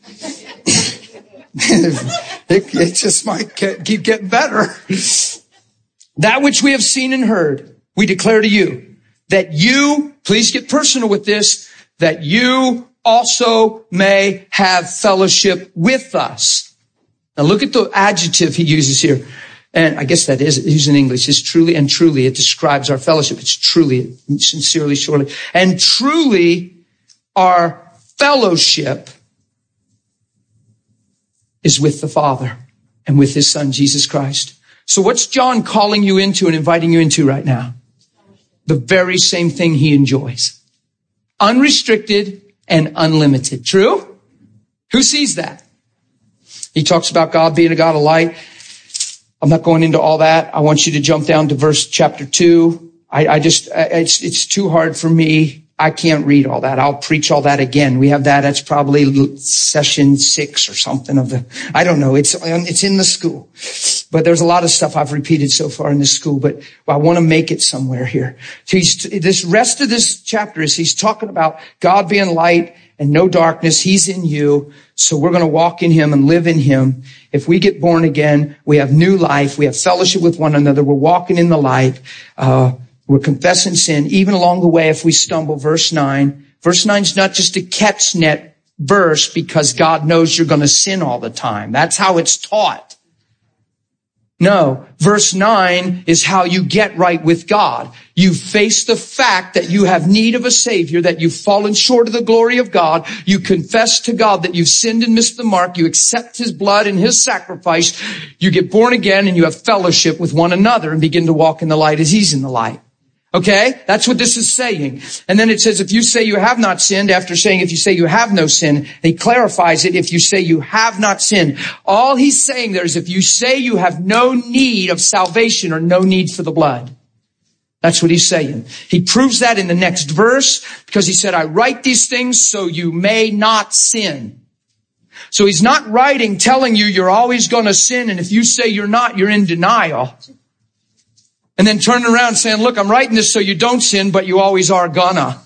it, it just might get, keep getting better. That which we have seen and heard, we declare to you that you, please get personal with this, that you also may have fellowship with us. Now look at the adjective he uses here. And I guess that is used in English. It's truly and truly. It describes our fellowship. It's truly, sincerely, surely. And truly, our fellowship is with the Father and with his Son, Jesus Christ. So what's John calling you into and inviting you into right now? The very same thing he enjoys. Unrestricted and unlimited. True? Who sees that? He talks about God being a God of light. I'm not going into all that. I want you to jump down to verse chapter two. I, I just, it's, it's too hard for me. I can't read all that. I'll preach all that again. We have that. That's probably session six or something of the, I don't know. It's, it's in the school, but there's a lot of stuff I've repeated so far in this school, but I want to make it somewhere here. So he's, this rest of this chapter is he's talking about God being light and no darkness. He's in you. So we're going to walk in him and live in him. If we get born again, we have new life. We have fellowship with one another. We're walking in the light. Uh, we're confessing sin. Even along the way, if we stumble, verse nine. Verse nine is not just a catch net verse because God knows you're going to sin all the time. That's how it's taught. No, verse nine is how you get right with God. You face the fact that you have need of a Savior, that you've fallen short of the glory of God. You confess to God that you've sinned and missed the mark. You accept his blood and his sacrifice. You get born again and you have fellowship with one another and begin to walk in the light as he's in the light. Okay? That's what this is saying. And then it says, if you say you have not sinned, after saying if you say you have no sin, he clarifies it, if you say you have not sinned. All he's saying there is if you say you have no need of salvation or no need for the blood. That's what he's saying. He proves that in the next verse because he said, I write these things so you may not sin. So he's not writing telling you you're always going to sin, and if you say you're not, you're in denial. And then turning around saying, look, I'm writing this so you don't sin, but you always are gonna.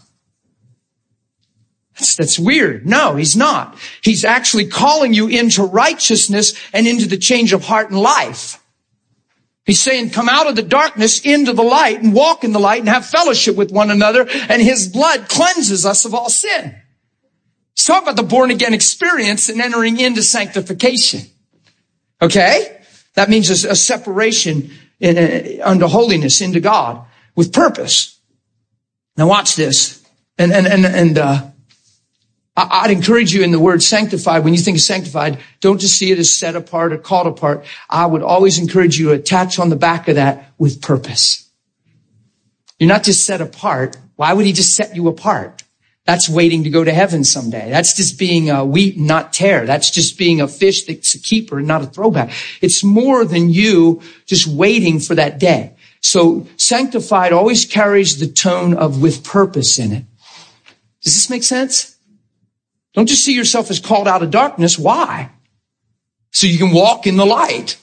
That's, that's weird. No, he's not. He's actually calling you into righteousness and into the change of heart and life. He's saying, come out of the darkness into the light and walk in the light and have fellowship with one another, and his blood cleanses us of all sin. He's talking about the born again experience and entering into sanctification. Okay? That means a, a separation In, uh, unto holiness, into God, with purpose. Now watch this. And, and, and, and, uh, I, I'd encourage you in the word sanctified, when you think of sanctified, don't just see it as set apart or called apart. I would always encourage you to attach on the back of that with purpose. You're not just set apart. Why would he just set you apart? That's waiting to go to heaven someday. That's just being a wheat and not tear. That's just being a fish that's a keeper and not a throwback. It's more than you just waiting for that day. So sanctified always carries the tone of with purpose in it. Does this make sense? Don't just see yourself as called out of darkness. Why? So you can walk in the light.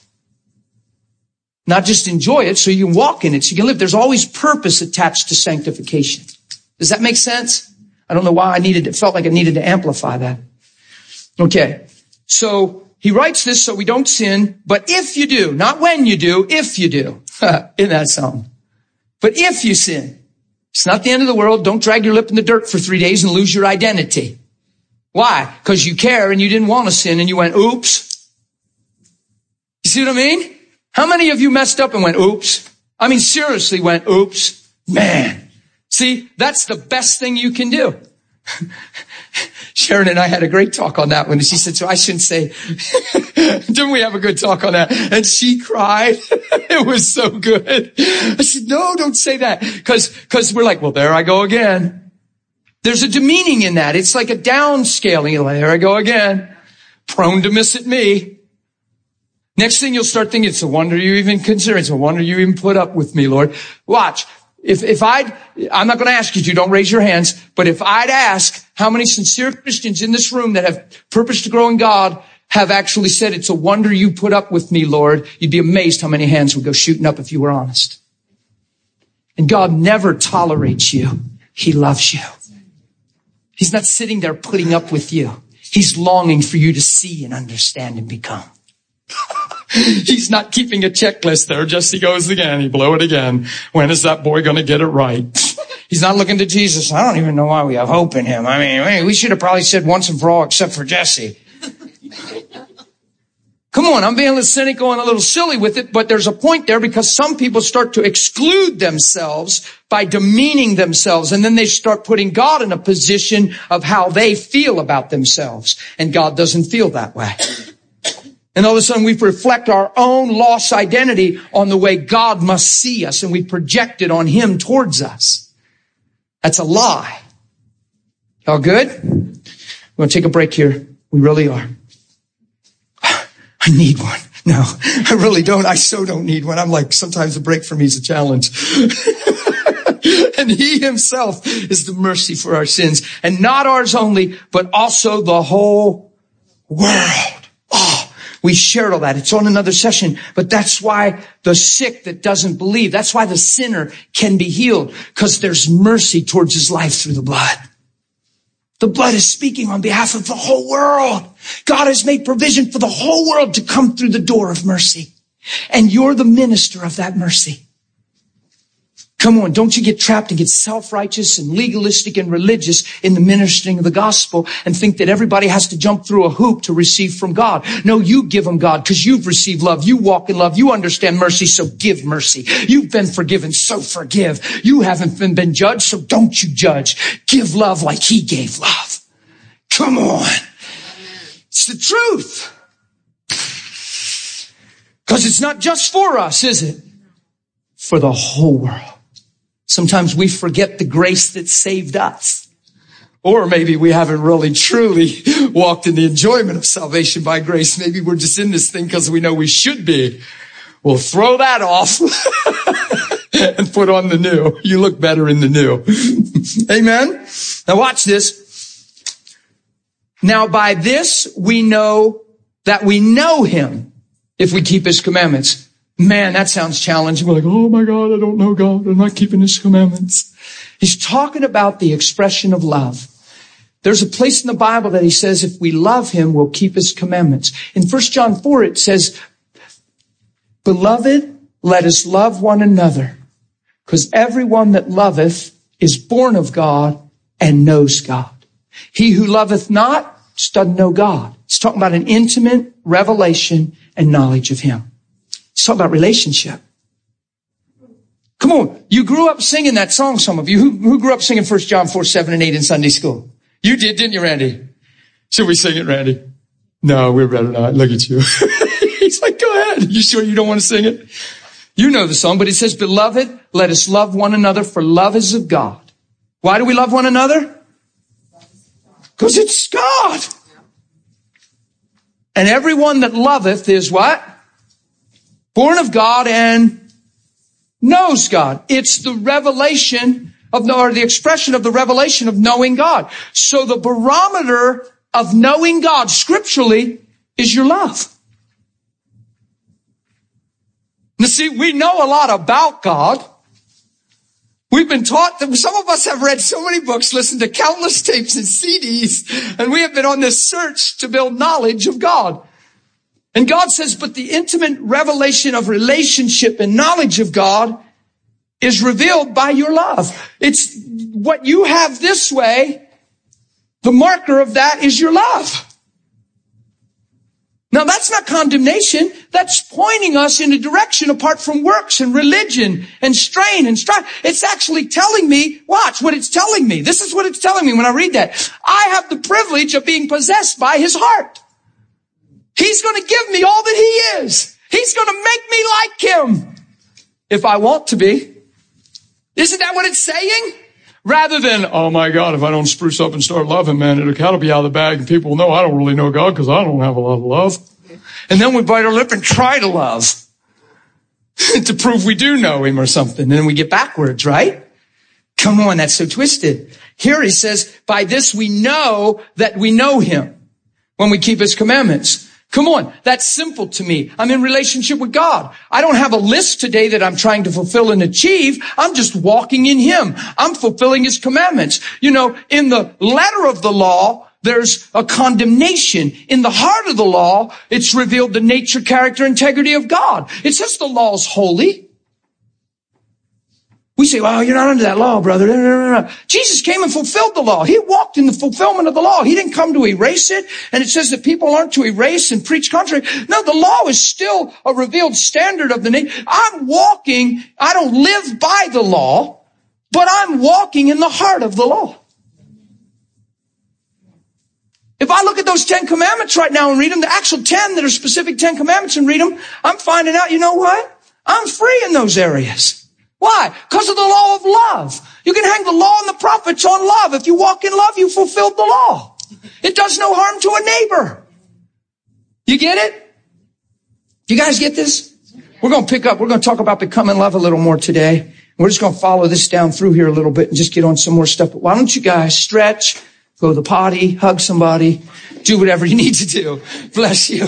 Not just enjoy it, so you can walk in it, so you can live. There's always purpose attached to sanctification. Does that make sense? I don't know why I needed, it felt like I needed to amplify that. Okay. So he writes this so we don't sin, but if you do, not when you do, if you do. Isn't that something? But if you sin, it's not the end of the world. Don't drag your lip in the dirt for three days and lose your identity. Why? Because you care and you didn't want to sin and you went, oops. You see what I mean? How many of you messed up and went, oops? I mean, seriously went, oops. Man. See, that's the best thing you can do. Sharon and I had a great talk on that one. And she said, so I shouldn't say, didn't we have a good talk on that? And she cried. It was so good. I said, no, don't say that. Cause, cause we're like, well, there I go again. There's a demeaning in that. It's like a downscaling. You're like, there I go again. Prone to miss it me. Next thing you'll start thinking, it's a wonder you even consider. It's a wonder you even put up with me, Lord. Watch. If, if I'd, I'm not going to ask you to, don't raise your hands, but if I'd ask how many sincere Christians in this room that have purpose to grow in God have actually said, it's a wonder you put up with me, Lord, you'd be amazed how many hands would go shooting up if you were honest. And God never tolerates you. He loves you. He's not sitting there putting up with you. He's longing for you to see and understand and become. He's not keeping a checklist there. Just he goes again. He blow it again. When is that boy going to get it right? He's not looking to Jesus. I don't even know why we have hope in him. I mean, we should have probably said once and for all except for Jesse. Come on, I'm being a little cynical and a little silly with it, but there's a point there because some people start to exclude themselves by demeaning themselves, and then they start putting God in a position of how they feel about themselves, and God doesn't feel that way. And all of a sudden we reflect our own lost identity on the way God must see us, and we project it on him towards us. That's a lie. Y'all good? We're going to take a break here. We really are. I need one. No, I really don't. I so don't need one. I'm like, sometimes a break for me is a challenge. And he himself is the mercy for our sins, and not ours only, but also the whole world. Oh, we shared all that. It's on another session, but that's why the sick that doesn't believe, that's why the sinner can be healed, because there's mercy towards his life through the blood. The blood is speaking on behalf of the whole world. God has made provision for the whole world to come through the door of mercy. And you're the minister of that mercy. Come on, don't you get trapped and get self-righteous and legalistic and religious in the ministering of the gospel and think that everybody has to jump through a hoop to receive from God. No, you give them God because you've received love. You walk in love. You understand mercy, so give mercy. You've been forgiven, so forgive. You haven't been, been judged, so don't you judge. Give love like he gave love. Come on. It's the truth. Because it's not just for us, is it? For the whole world. Sometimes we forget the grace that saved us. Or maybe we haven't really truly walked in the enjoyment of salvation by grace. Maybe we're just in this thing because we know we should be. We'll throw that off and put on the new. You look better in the new. Amen? Now watch this. Now by this we know that we know him if we keep his commandments. Man, that sounds challenging. We're like, oh my God, I don't know God. I'm not keeping his commandments. He's talking about the expression of love. There's a place in the Bible that he says if we love him, we'll keep his commandments. In First John four, it says, beloved, let us love one another, because everyone that loveth is born of God and knows God. He who loveth not doesn't know God. It's talking about an intimate revelation and knowledge of him. It's talking about relationship. Come on. You grew up singing that song, some of you. Who, who grew up singing First John four, seven, and eight in Sunday school? You did, didn't you, Randy? Should we sing it, Randy? No, we'd rather not. Look at you. He's like, go ahead. You sure you don't want to sing it? You know the song, but it says, beloved, let us love one another, for love is of God. Why do we love one another? Because it's God. And everyone that loveth is what? Born of God and knows God. It's the revelation of, or the expression of the revelation of knowing God. So the barometer of knowing God scripturally is your love. Now see, we know a lot about God. We've been taught that some of us have read so many books, listened to countless tapes and C Ds, and we have been on this search to build knowledge of God. And God says, but the intimate revelation of relationship and knowledge of God is revealed by your love. It's what you have this way The marker of that is your love. Now that's not condemnation. That's pointing us in a direction apart from works and religion and strain and strife. It's actually telling me, watch what it's telling me. This is what it's telling me when I read that. I have the privilege of being possessed by his heart. He's going to give me all that he is. He's going to make me like him if I want to be. Isn't that what it's saying? Rather than, oh my God, if I don't spruce up and start loving, man, it'll kind of be out of the bag and people will know I don't really know God because I don't have a lot of love. And then we bite our lip and try to love to prove we do know him or something. And then we get backwards, right? Come on, that's so twisted. Here he says, by this we know that we know him when we keep his commandments. Come on, that's simple to me. I'm in relationship with God. I don't have a list today that I'm trying to fulfill and achieve. I'm just walking in him. I'm fulfilling his commandments. You know, in the letter of the law, there's a condemnation. In the heart of the law, it's revealed the nature, character, integrity of God. It says the law is holy. We say, well, you're not under that law, brother. No, no, no, no. Jesus came and fulfilled the law. He walked in the fulfillment of the law. He didn't come to erase it. And it says that people aren't to erase and preach contrary. No, the law is still a revealed standard of the name. I'm walking, I don't live by the law, but I'm walking in the heart of the law. If I look at those Ten Commandments right now and read them, the actual ten that are specific Ten Commandments and read them, I'm finding out, you know what? I'm free in those areas. Why? Because of the law of love. You can hang the law and the prophets on love. If you walk in love, you fulfilled the law. It does no harm to a neighbor. You get it? You guys get this? We're going to pick up. We're going to talk about becoming love a little more today. We're just going to follow this down through here a little bit and just get on some more stuff. But why don't you guys stretch, go to the potty, hug somebody, do whatever you need to do. Bless you.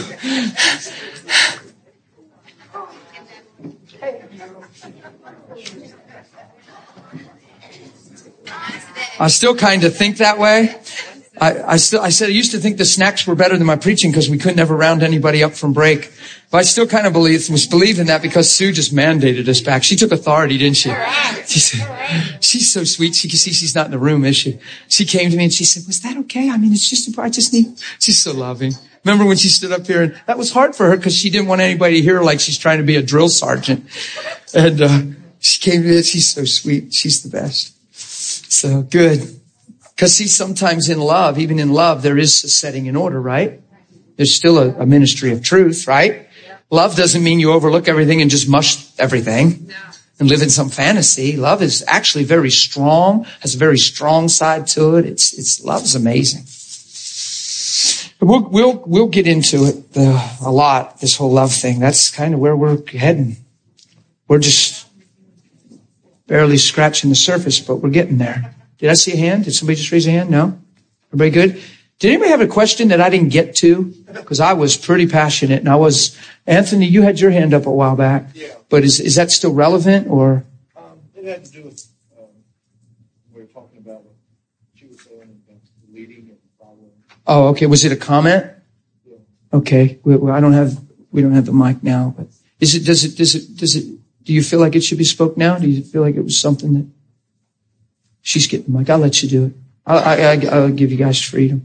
I still kind of think that way. I, I still, I said I used to think the snacks were better than my preaching because we couldn't ever round anybody up from break. But I still kind of believe, was believing that because Sue just mandated us back. She took authority, didn't she? She said, she's so sweet. She can see she's not in the room, is she? She came to me and she said, was that okay? I mean, it's just, I just need, she's so loving. Remember when she stood up here and that was hard for her because she didn't want anybody to hear her like she's trying to be a drill sergeant. And, uh, she came to me, she's so sweet. She's the best. So good. Because see, sometimes in love, even in love, there is a setting in order, right? There's still a, a ministry of truth, right? Love doesn't mean you overlook everything and just mush everything and live in some fantasy. Love is actually very strong, has a very strong side to it. It's, it's, love's amazing. We'll, we'll, we'll get into it uh, a lot, this whole love thing. That's kind of where we're heading. We're just barely scratching the surface, but we're getting there. Did I see a hand? Did somebody just raise a hand? No? Everybody good? Did anybody have a question that I didn't get to? Because I was pretty passionate and I was, Anthony, you had your hand up a while back. Yeah. But is, is that still relevant or? Um, it had to do with, um, we were talking about what she was saying about leading and following. Oh, okay. Was it a comment? Yeah. Okay. We, we, I don't have, we don't have the mic now, but is it, does it, does it, does it, do you feel like it should be spoke now? Do you feel like it was something that she's getting the mic? I'll let you do it. I'll, I, I, I'll give you guys freedom.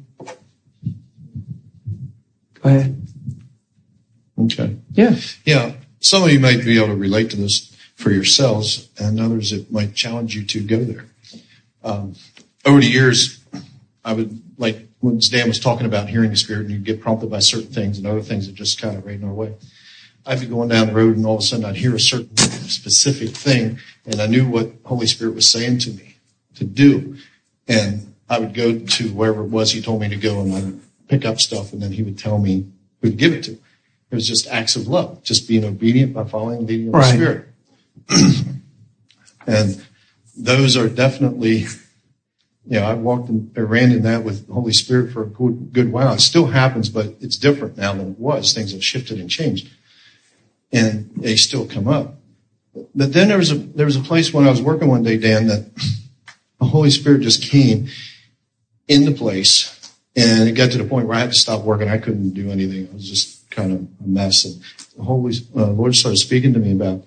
Go ahead. Okay. Yeah. Yeah. Some of you might be able to relate to this for yourselves, and others it might challenge you to go there. Um, over the years, I would, like when Dan was talking about hearing the Spirit, and you get prompted by certain things and other things that just kind of right in our way. I'd be going down the road and all of a sudden I'd hear a certain specific thing and I knew what Holy Spirit was saying to me to do. And I would go to wherever it was he told me to go and I would pick up stuff and then he would tell me who to give it to. It was just acts of love, just being obedient by following the leading of the Right. Spirit. And those are definitely, you know, I walked and ran in that with the Holy Spirit for a good, good while. It still happens, but it's different now than it was. Things have shifted and changed. And they still come up. But then there was a, there was a place when I was working one day, Dan, that the Holy Spirit just came in the place and it got to the point where I had to stop working. I couldn't do anything. I was just kind of a mess. And the Holy uh, Lord started speaking to me about,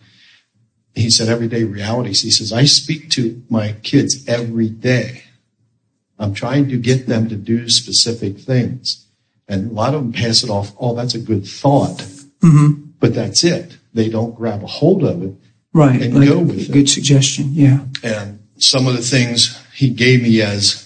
he said, everyday realities. He says, I speak to my kids every day I'm trying to get them to do specific things. And a lot of them pass it off, oh, that's a good thought. Mm-hmm. But that's it. They don't grab a hold of it. Right. And like go with a good it. suggestion. Yeah. And some of the things he gave me as,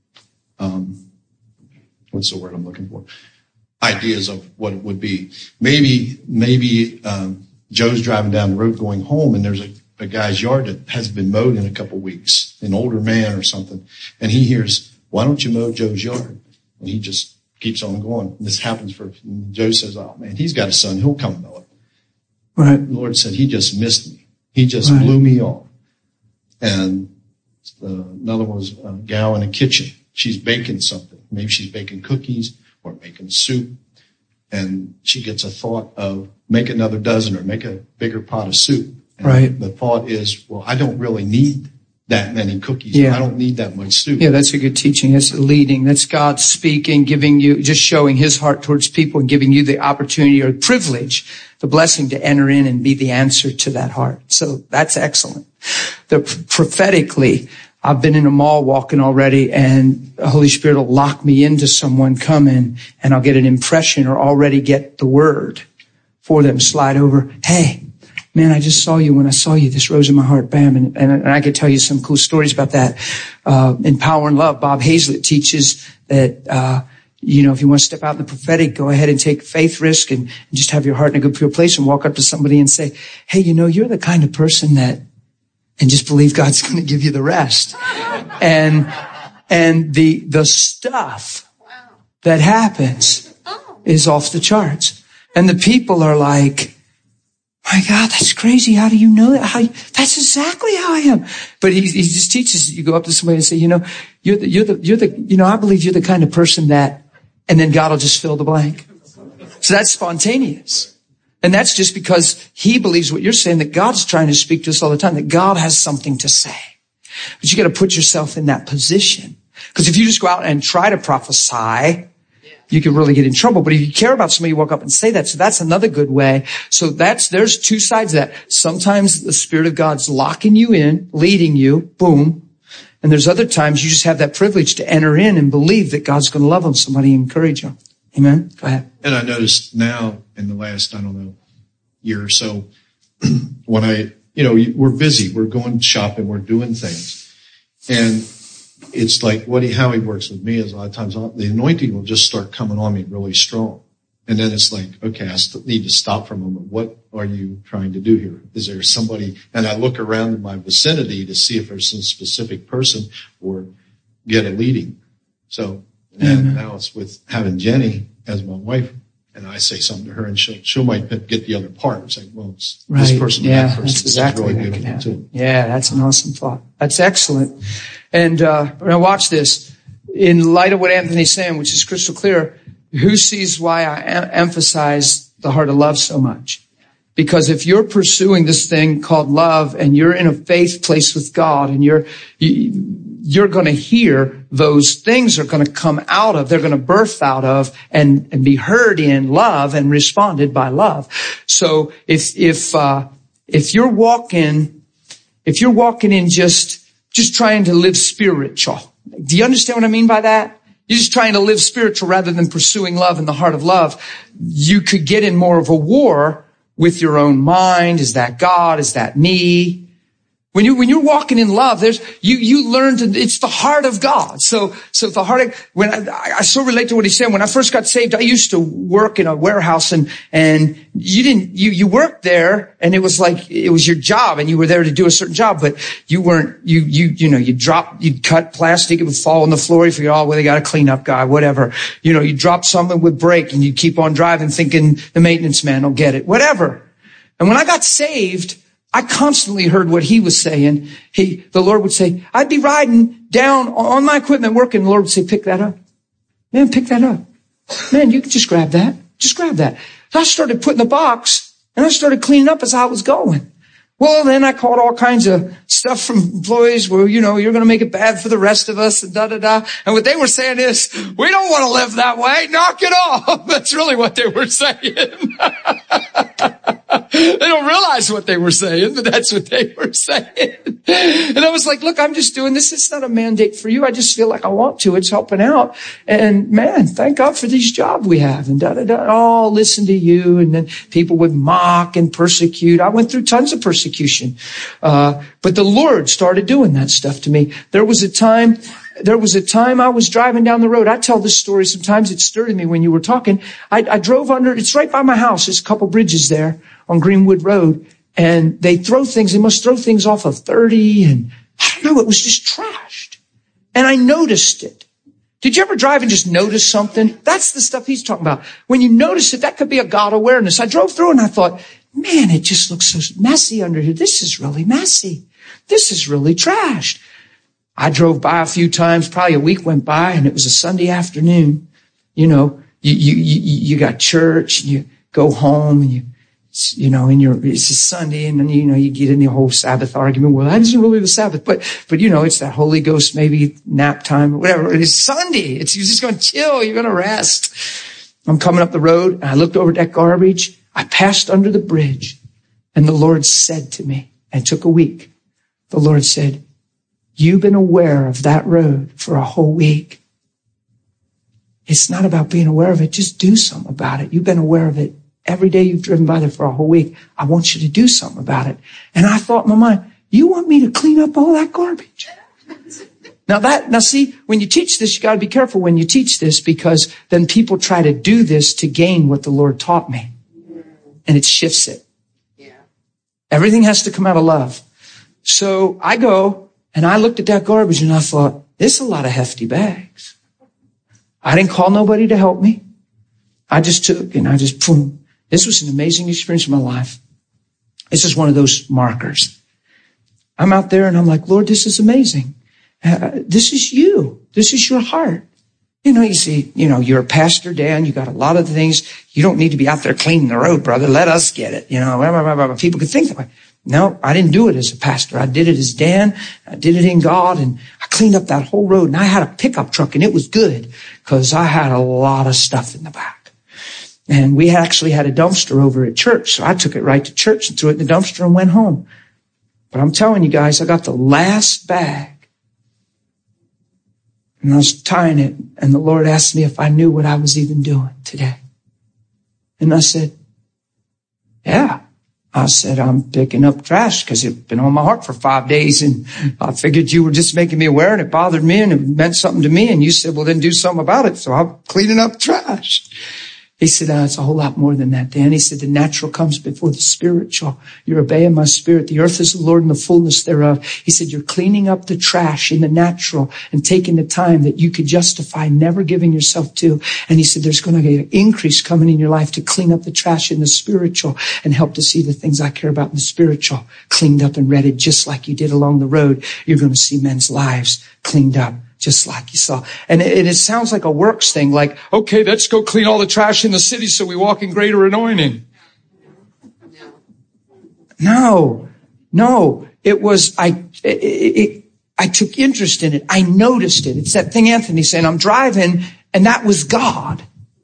um, what's the word I'm looking for? Ideas of what it would be. Maybe, maybe, um, Joe's driving down the road going home and there's a, a guy's yard that hasn't been mowed in a couple of weeks, an older man or something. And he hears, why don't you mow Joe's yard? And he just keeps on going. This happens for, Joe says, oh man, he's got a son. He'll come mow it. Right. The Lord said, he just missed me. He just Right. blew me off. And uh, another one was a gal in the kitchen. She's baking something. Maybe she's baking cookies or making soup. And she gets a thought of make another dozen or make a bigger pot of soup. And Right. the thought is, well, I don't really need that many cookies. Yeah. I don't need that much soup. Yeah, that's a good teaching. That's leading. That's God speaking, giving you, just showing his heart towards people and giving you the opportunity or privilege, the blessing to enter in and be the answer to that heart. So that's excellent. The prophetically, I've been in a mall walking already and the Holy Spirit will lock me into someone coming and I'll get an impression or already get the word for them. Slide over. Hey, man, I just saw you. When I saw you, this rose in my heart. Bam. And, and, and I could tell you some cool stories about that. Uh, in Power and Love, Bob Hazlett teaches that, uh, you know, if you want to step out in the prophetic, go ahead and take faith risk and, and just have your heart in a good, pure place and walk up to somebody and say, hey, you know, you're the kind of person that, and just believe God's going to give you the rest. And, and the, the stuff that happens is off the charts. And the people are like, my God, that's crazy. How do you know that? How, that's exactly how I am. But he, he just teaches, you go up to somebody and say, you know, you're the, you're the, you're the, you know, I believe you're the kind of person that, and then God will just fill the blank. So that's spontaneous. And that's just because he believes what you're saying, that God's trying to speak to us all the time, that God has something to say. But you got to put yourself in that position. Because if you just go out and try to prophesy, you can really get in trouble. But if you care about somebody, you walk up and say that. So that's another good way. So that's, there's two sides of that. Sometimes the Spirit of God's locking you in, leading you, boom. And there's other times you just have that privilege to enter in and believe that God's going to love them. Somebody encourage them. Amen. Go ahead. And I noticed now in the last, I don't know, year or so, when I, you know, we're busy, we're going shopping, we're doing things. And it's like what he, how he works with me is a lot of times the anointing will just start coming on me really strong. And then it's like, okay, I st- need to stop for a moment. What are you trying to do here? Is there somebody? And I look around in my vicinity to see if there's some specific person or get a leading. So, and mm-hmm. now it's with having Jenny as my wife. And I say something to her and she'll, she'll might get the other part. It's like, well, it's right. this person and yeah, that person. That's exactly really what can happen. Too. Yeah, that's an awesome thought. That's excellent. And, uh, now watch this. In light of what Anthony's saying, which is crystal clear, who sees why I em- emphasize the heart of love so much? Because if you're pursuing this thing called love and you're in a faith place with God and you're, you, you're going to hear those things are going to come out of, they're going to birth out of and, and be heard in love and responded by love. So if, if, uh, if you're walking, if you're walking in just, just trying to live spiritual, do you understand what I mean by that? You're just trying to live spiritual rather than pursuing love in the heart of love. You could get in more of a war with your own mind. Is that God? Is that me? When you, when you're walking in love, there's, you, you learn to, it's the heart of God. So, so the heart of, when I, I so relate to what he said, when I first got saved, I used to work in a warehouse and, and you didn't, you, you worked there and it was like, it was your job and you were there to do a certain job, but you weren't, you, you, you know, you drop, you'd cut plastic, it would fall on the floor. You figure, oh, well, they got a cleanup guy, whatever. You know, you drop something with break and you keep on driving thinking the maintenance man will get it, whatever. And when I got saved, I constantly heard what he was saying. He, the Lord would say, I'd be riding down on my equipment working. The Lord would say, pick that up. Man, pick that up. Man, you can just grab that. Just grab that. So I started putting the box and I started cleaning up as I was going. Well, then I caught all kinds of stuff from employees where, you know, you're going to make it bad for the rest of us and da, da, da. And what they were saying is, we don't want to live that way. Knock it off. That's really what they were saying. They don't realize what they were saying, but that's what they were saying. And I was like, look, I'm just doing this. It's not a mandate for you. I just feel like I want to. It's helping out. And man, thank God for these jobs we have. And da, da, da. Oh, listen to you. And then people would mock and persecute. I went through tons of persecution. Uh, but the Lord started doing that stuff to me. There was a time There was a time I was driving down the road. I tell this story sometimes. It stirred in me when you were talking. I, I drove under, it's right by my house. There's a couple bridges there on Greenwood Road. And they throw things, they must throw things off of thirty. And I don't know, it was just trashed. And I noticed it. Did you ever drive and just notice something? That's the stuff he's talking about. When you notice it, that could be a God awareness. I drove through and I thought, man, it just looks so messy under here. This is really messy. This is really trashed. I drove by a few times, probably a week went by, and it was a Sunday afternoon. You know, you, you, you, you got church, and you go home, and you, you know, and you're, it's a Sunday, and then, you know, you get in the whole Sabbath argument. Well, that isn't really the Sabbath, but, but, you know, it's that Holy Ghost, maybe nap time or whatever. It's Sunday. It's, you're just going to chill. You're going to rest. I'm coming up the road, and I looked over at that garbage. I passed under the bridge, and the Lord said to me, and it took a week. The Lord said, you've been aware of that road for a whole week. It's not about being aware of it. Just do something about it. You've been aware of it every day you've driven by there for a whole week. I want you to do something about it. And I thought in my mind, you want me to clean up all that garbage? Now that, now see, when you teach this, you got to be careful when you teach this, because then people try to do this to gain what the Lord taught me. And it shifts it. Yeah. Everything has to come out of love. So I go, and I looked at that garbage and I thought, this is a lot of hefty bags. I didn't call nobody to help me. I just took and I just, boom. This was an amazing experience in my life. This is one of those markers. I'm out there and I'm like, Lord, this is amazing. Uh, this is you. This is your heart. You know, you see, you know, you're a pastor, Dan. You got a lot of things. You don't need to be out there cleaning the road, brother. Let us get it. You know, blah, blah, blah, blah. People could think that way. No, I didn't do it as a pastor. I did it as Dan. I did it in God, and I cleaned up that whole road. And I had a pickup truck, and it was good because I had a lot of stuff in the back. And we actually had a dumpster over at church, so I took it right to church and threw it in the dumpster and went home. But I'm telling you guys, I got the last bag, and I was tying it, and the Lord asked me if I knew what I was even doing today. And I said, yeah. I said, I'm picking up trash because it's been on my heart for five days. And I figured you were just making me aware, and it bothered me and it meant something to me. And you said, well, then do something about it. So I'm cleaning up trash. He said, oh, it's a whole lot more than that, Dan. He said, the natural comes before the spiritual. You're obeying my spirit. The earth is the Lord and the fullness thereof. He said, you're cleaning up the trash in the natural and taking the time that you could justify never giving yourself to. And he said, there's going to be an increase coming in your life to clean up the trash in the spiritual and help to see the things I care about in the spiritual cleaned up and readied, just like you did along the road. You're going to see men's lives cleaned up, just like you saw. And it, it sounds like a works thing, like, okay, let's go clean all the trash in the city so we walk in greater anointing. No, no, it was, I, it, it, I took interest in it. I noticed it. It's that thing Anthony saying, I'm driving, and that was God.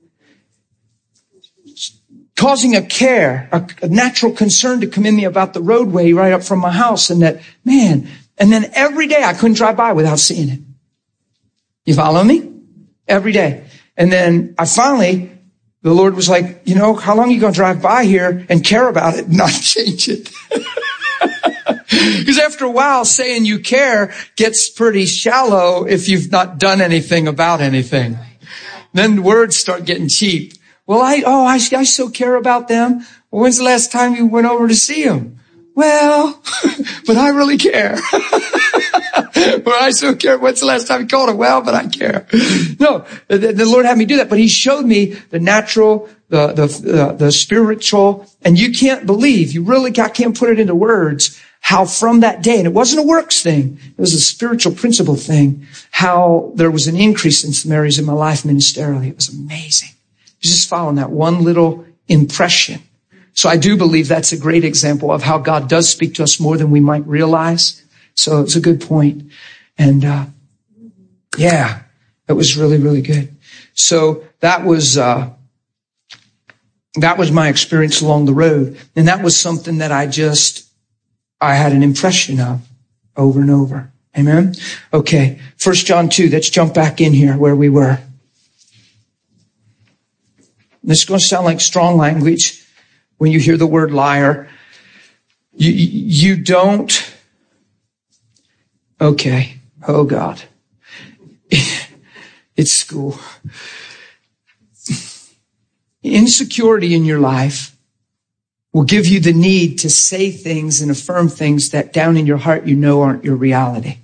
Causing a care, a, a natural concern to come in me about the roadway right up from my house, and that, man, and then every day I couldn't drive by without seeing it. You follow me? Every day. And then I finally, the Lord was like, you know, how long are you going to drive by here and care about it and not change it? Because after a while, saying you care gets pretty shallow if you've not done anything about anything. Then words start getting cheap. Well, I, oh, I, I so care about them. Well, when's the last time you went over to see them? Well, but I really care. Well, I so care. When's the last time you called her? Well, but I care. No, the, the Lord had me do that, but he showed me the natural, the, the, uh, the spiritual, and you can't believe, you really got, can't put it into words, how from that day, and it wasn't a works thing, it was a spiritual principle thing, how there was an increase in some areas in my life ministerially. It was amazing. It was just following that one little impression. So I do believe that's a great example of how God does speak to us more than we might realize. So it's a good point. And, uh, yeah, it was really, really good. So that was, uh, That was my experience along the road. And that was something that I just, I had an impression of over and over. Amen. Okay. First John two. Let's jump back in here where we were. This is going to sound like strong language when you hear the word liar. You, you don't. Okay. Oh God. It's school. Insecurity in your life will give you the need to say things and affirm things that down in your heart you know aren't your reality.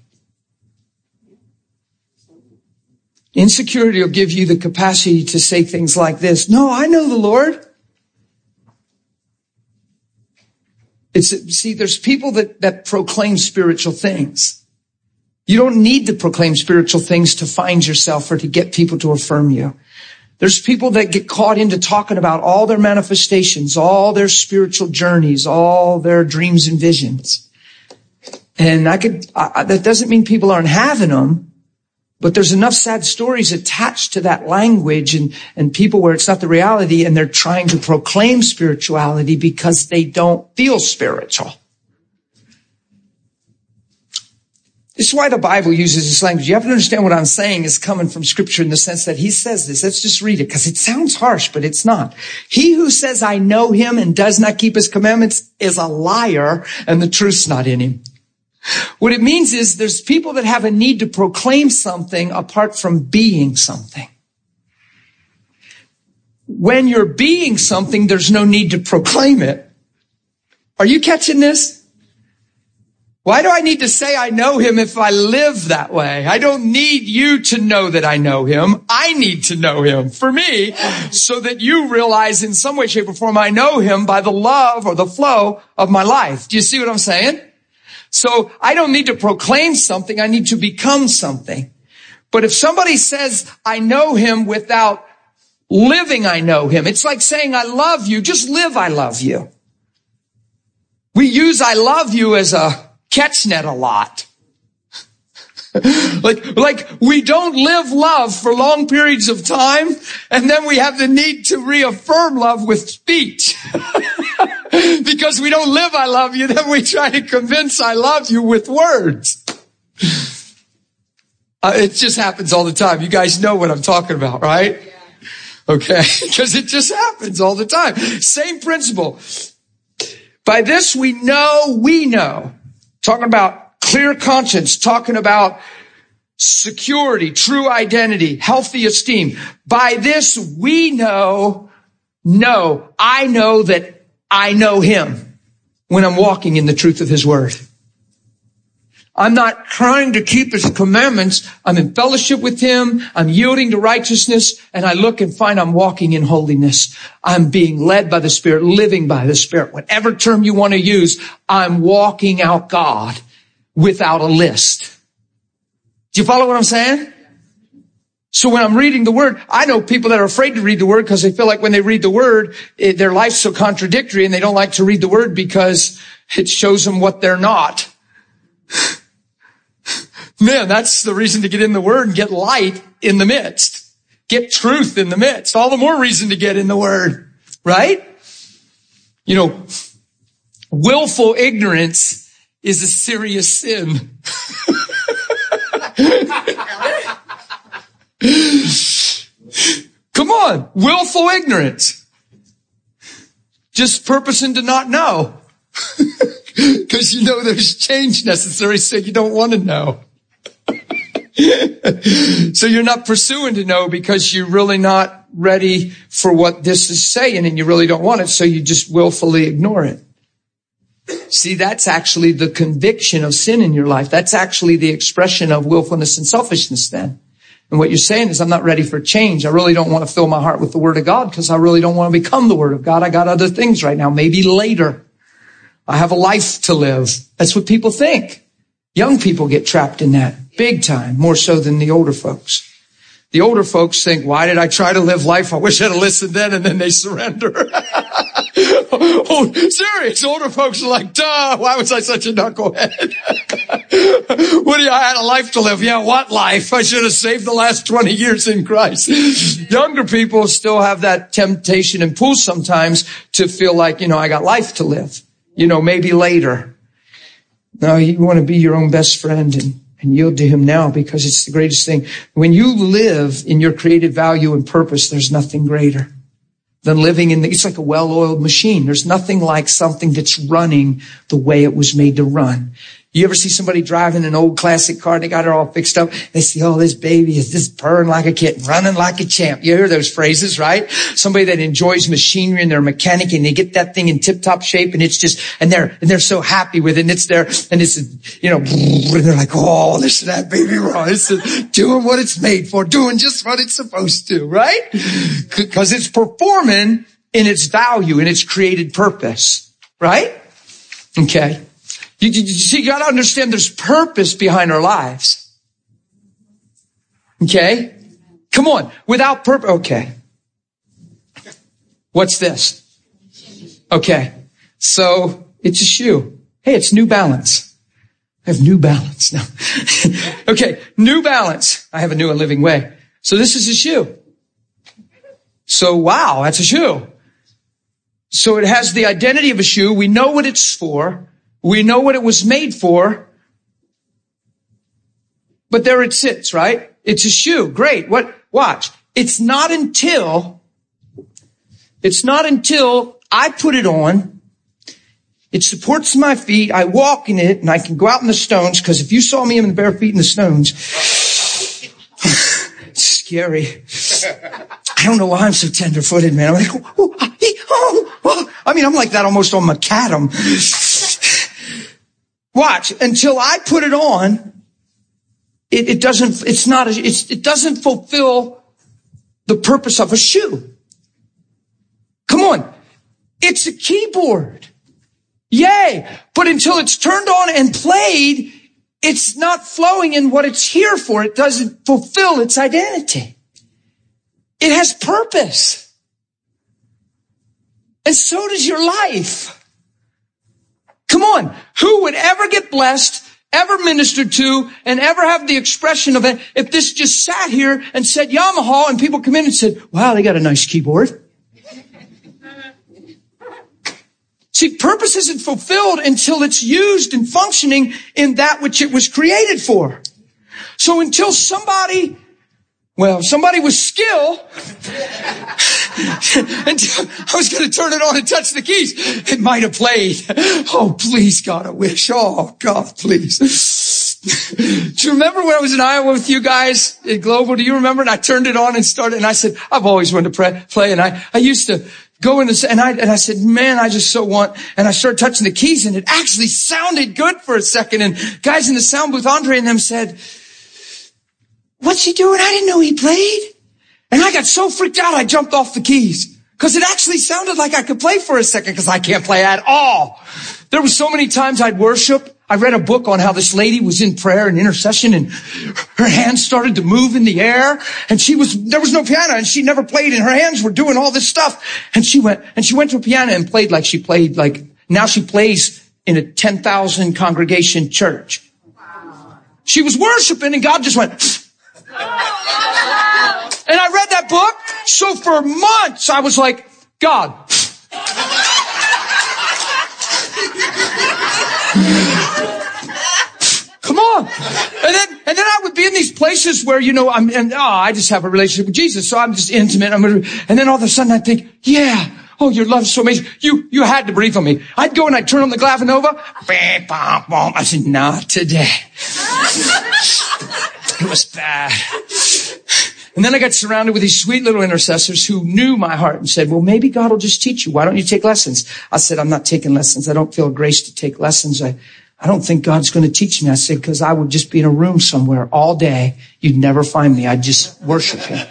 Insecurity will give you the capacity to say things like this. No, I know the Lord. It's, see, there's people that, that proclaim spiritual things. You don't need to proclaim spiritual things to find yourself or to get people to affirm you. There's people that get caught into talking about all their manifestations, all their spiritual journeys, all their dreams and visions. And I could, I, that doesn't mean people aren't having them. But there's enough sad stories attached to that language and, and people where it's not the reality and they're trying to proclaim spirituality because they don't feel spiritual. This is why the Bible uses this language. You have to understand what I'm saying is coming from Scripture in the sense that he says this. Let's just read it because it sounds harsh, but it's not. He who says, I know him and does not keep his commandments is a liar and the truth's not in him. What it means is there's people that have a need to proclaim something apart from being something. When you're being something, there's no need to proclaim it. Are you catching this? Why do I need to say I know him if I live that way? I don't need you to know that I know him. I need to know him for me so that you realize in some way, shape, or form I know him by the love or the flow of my life. Do you see what I'm saying? So I don't need to proclaim something. I need to become something. But if somebody says, I know him without living, I know him. It's like saying, I love you. Just live, I love you. We use I love you as a catch net a lot. like, like we don't live love for long periods of time. And then we have the need to reaffirm love with speech. Because we don't live I love you, then we try to convince I love you with words. Uh, it just happens all the time. You guys know what I'm talking about, right? Yeah. Okay, because it just happens all the time. Same principle. By this we know, we know. Talking about clear conscience, talking about security, true identity, healthy esteem. By this we know, know, I know that I know him when I'm walking in the truth of his word. I'm not trying to keep his commandments. I'm in fellowship with him. I'm yielding to righteousness, and I look and find I'm walking in holiness. I'm being led by the Spirit, living by the Spirit. Whatever term you want to use, I'm walking out God without a list. Do you follow what I'm saying? So when I'm reading the word, I know people that are afraid to read the word because they feel like when they read the word, it, their life's so contradictory and they don't like to read the word because it shows them what they're not. Man, that's the reason to get in the word and get light in the midst. Get truth in the midst. All the more reason to get in the word, right? You know, willful ignorance is a serious sin. Come on, willful ignorance. Just purposing to not know. Because you know there's change necessary, so you don't want to know. So you're not pursuing to know because you're really not ready for what this is saying and you really don't want it, so you just willfully ignore it. See, that's actually the conviction of sin in your life. That's actually the expression of willfulness and selfishness then. And what you're saying is, I'm not ready for change. I really don't want to fill my heart with the Word of God because I really don't want to become the Word of God. I got other things right now, maybe later. I have a life to live. That's what people think. Young people get trapped in that big time, more so than the older folks. The older folks think, why did I try to live life? I wish I'd have listened then, and then they surrender. Oh, serious. Older folks are like, duh, why was I such a knucklehead? What do you, I had a life to live. Yeah, what life? I should have saved the last twenty years in Christ. Younger people still have that temptation and pull sometimes to feel like, you know, I got life to live. You know, maybe later. No, you want to be your own best friend and, and yield to him now because it's the greatest thing. When you live in your creative value and purpose, there's nothing greater than living in the, it's like a well-oiled machine. There's nothing like something that's running the way it was made to run. You ever see somebody driving an old classic car and they got it all fixed up? They see, oh, this baby is just purring like a kitten, running like a champ. You hear those phrases, right? Somebody that enjoys machinery and they're a mechanic and they get that thing in tip-top shape and it's just, and they're, and they're so happy with it and it's there and it's, you know, and they're like, oh, listen to that baby roar. It's doing what it's made for, doing just what it's supposed to, right? Because it's performing in its value, in its created purpose, right? Okay. You, you, you see, you got to understand there's purpose behind our lives. Okay? Come on. Without purpose. Okay. What's this? Okay. So it's a shoe. Hey, it's New Balance. I have New Balance now. Okay. New Balance. I have a new and living way. So this is a shoe. So wow, that's a shoe. So it has the identity of a shoe. We know what it's for. We know what it was made for, but there it sits, right? It's a shoe. Great. What? Watch. It's not until, it's not until I put it on, it supports my feet, I walk in it, and I can go out in the stones, because if you saw me in the bare feet in the stones, it's scary. I don't know why I'm so tender-footed, man. I'm like, oh, oh, oh. I mean, I'm like that almost on macadam. Watch, until I put it on, it, it doesn't, it's not, a, it's, it doesn't fulfill the purpose of a shoe. Come on. It's a keyboard. Yay. But until it's turned on and played, it's not flowing in what it's here for. It doesn't fulfill its identity. It has purpose. And so does your life. Come on. Who would ever get blessed, ever ministered to, and ever have the expression of it if this just sat here and said Yamaha and people come in and said, wow, they got a nice keyboard. See, purpose isn't fulfilled until it's used and functioning in that which it was created for. So until somebody, well, somebody with skill, until I was going to turn it on and touch the keys, it might have played. Oh, please, God, I wish. Oh, God, please. Do you remember when I was in Iowa with you guys at Global? Do you remember? And I turned it on and started, and I said, I've always wanted to pray, play, and I, I used to go in the, and I, and I said, man, I just so want, and I started touching the keys, and it actually sounded good for a second, and guys in the sound booth, Andre and them said, what's he doing? I didn't know he played. And I got so freaked out, I jumped off the keys. Because it actually sounded like I could play for a second, because I can't play at all. There were so many times I'd worship. I read a book on how this lady was in prayer and intercession, and her hands started to move in the air, and she was, there was no piano, and she never played, and her hands were doing all this stuff. And she went, and she went to a piano and played like she played, like, now she plays in a ten thousand congregation church. She was worshiping, and God just went, and I read that book. So for months, I was like, God. Come on. And then, and then I would be in these places where, you know, I'm, and, oh, I just have a relationship with Jesus. So I'm just intimate. I'm gonna, and then all of a sudden I think, yeah. Oh, your love's so amazing. You, you had to breathe on me. I'd go and I'd turn on the Glavinova. I said, not today. It was bad. And then I got surrounded with these sweet little intercessors who knew my heart and said, well, maybe God will just teach you. Why don't you take lessons? I said, I'm not taking lessons. I don't feel grace to take lessons. I, I don't think God's going to teach me. I said, because I would just be in a room somewhere all day. You'd never find me. I'd just worship him.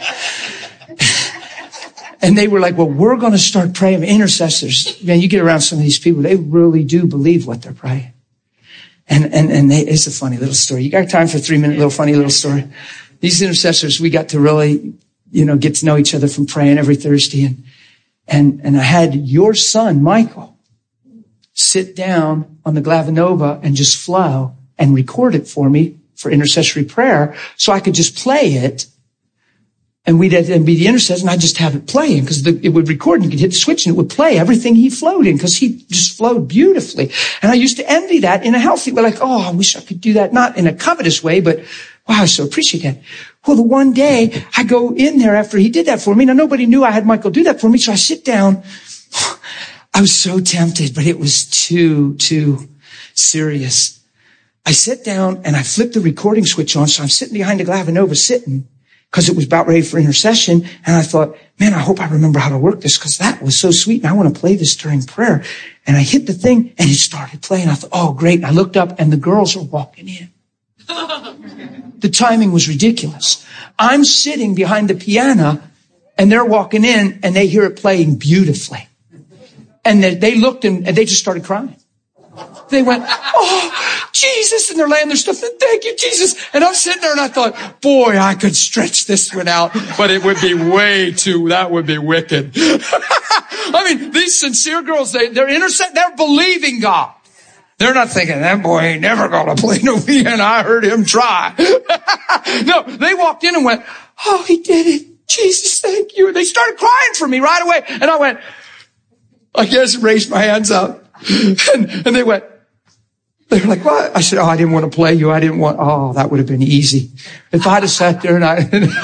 And they were like, well, we're going to start praying. Intercessors, man, you get around some of these people, they really do believe what they're praying. And, and, and they, it's a funny little story. You got time for a three minute little funny little story? These intercessors, we got to really, you know, get to know each other from praying every Thursday. And, And, and I had your son, Michael, sit down on the Glavinova and just flow and record it for me for intercessory prayer so I could just play it. And we'd and be the intercessor, and I'd just have it playing because it would record, and you could hit the switch, and it would play everything he flowed in because he just flowed beautifully. And I used to envy that in a healthy way, like, oh, I wish I could do that, not in a covetous way, but wow, I so appreciate that. Well, the one day I go in there after he did that for me. Now, nobody knew I had Michael do that for me, so I sit down. I was so tempted, but it was too, too serious. I sit down, and I flip the recording switch on, so I'm sitting behind the Glavinova sitting, because it was about ready for intercession. And I thought, man, I hope I remember how to work this because that was so sweet. And I want to play this during prayer. And I hit the thing and it started playing. I thought, oh, great. And I looked up and the girls were walking in. The timing was ridiculous. I'm sitting behind the piano and they're walking in and they hear it playing beautifully. And they, they looked and, and they just started crying. They went, oh, Jesus, and they're laying their stuff. And thank you, Jesus. And I'm sitting there and I thought, boy, I could stretch this one out, but it would be way too, that would be wicked. I mean, these sincere girls, they, they're innocent, they're believing God. They're not thinking, that boy ain't never gonna play no piano. I heard him try. No, they walked in and went, oh, he did it. Jesus, thank you. And they started crying for me right away. And I went, I guess raised my hands up. And, and they went, they were like, what? I said, oh, I didn't want to play you. I didn't want, oh, that would have been easy. If I'd have sat there and I,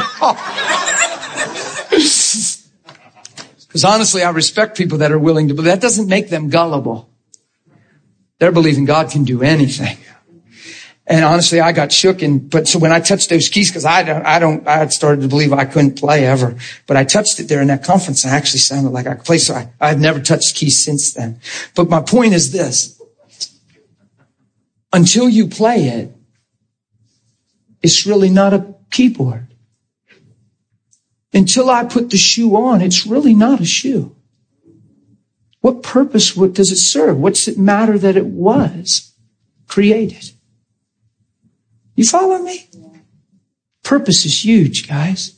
because oh. honestly, I respect people that are willing to, but that doesn't make them gullible. They're believing God can do anything. And honestly, I got shook. And, but so when I touched those keys, cause I don't, I don't, I had started to believe I couldn't play ever, but I touched it there in that conference and I actually sounded like I could play. So I, I've never touched keys since then. But my point is this. Until you play it, it's really not a keyboard. Until I put the shoe on, it's really not a shoe. What purpose what does it serve? What's it matter that it was created? You follow me? Purpose is huge, guys.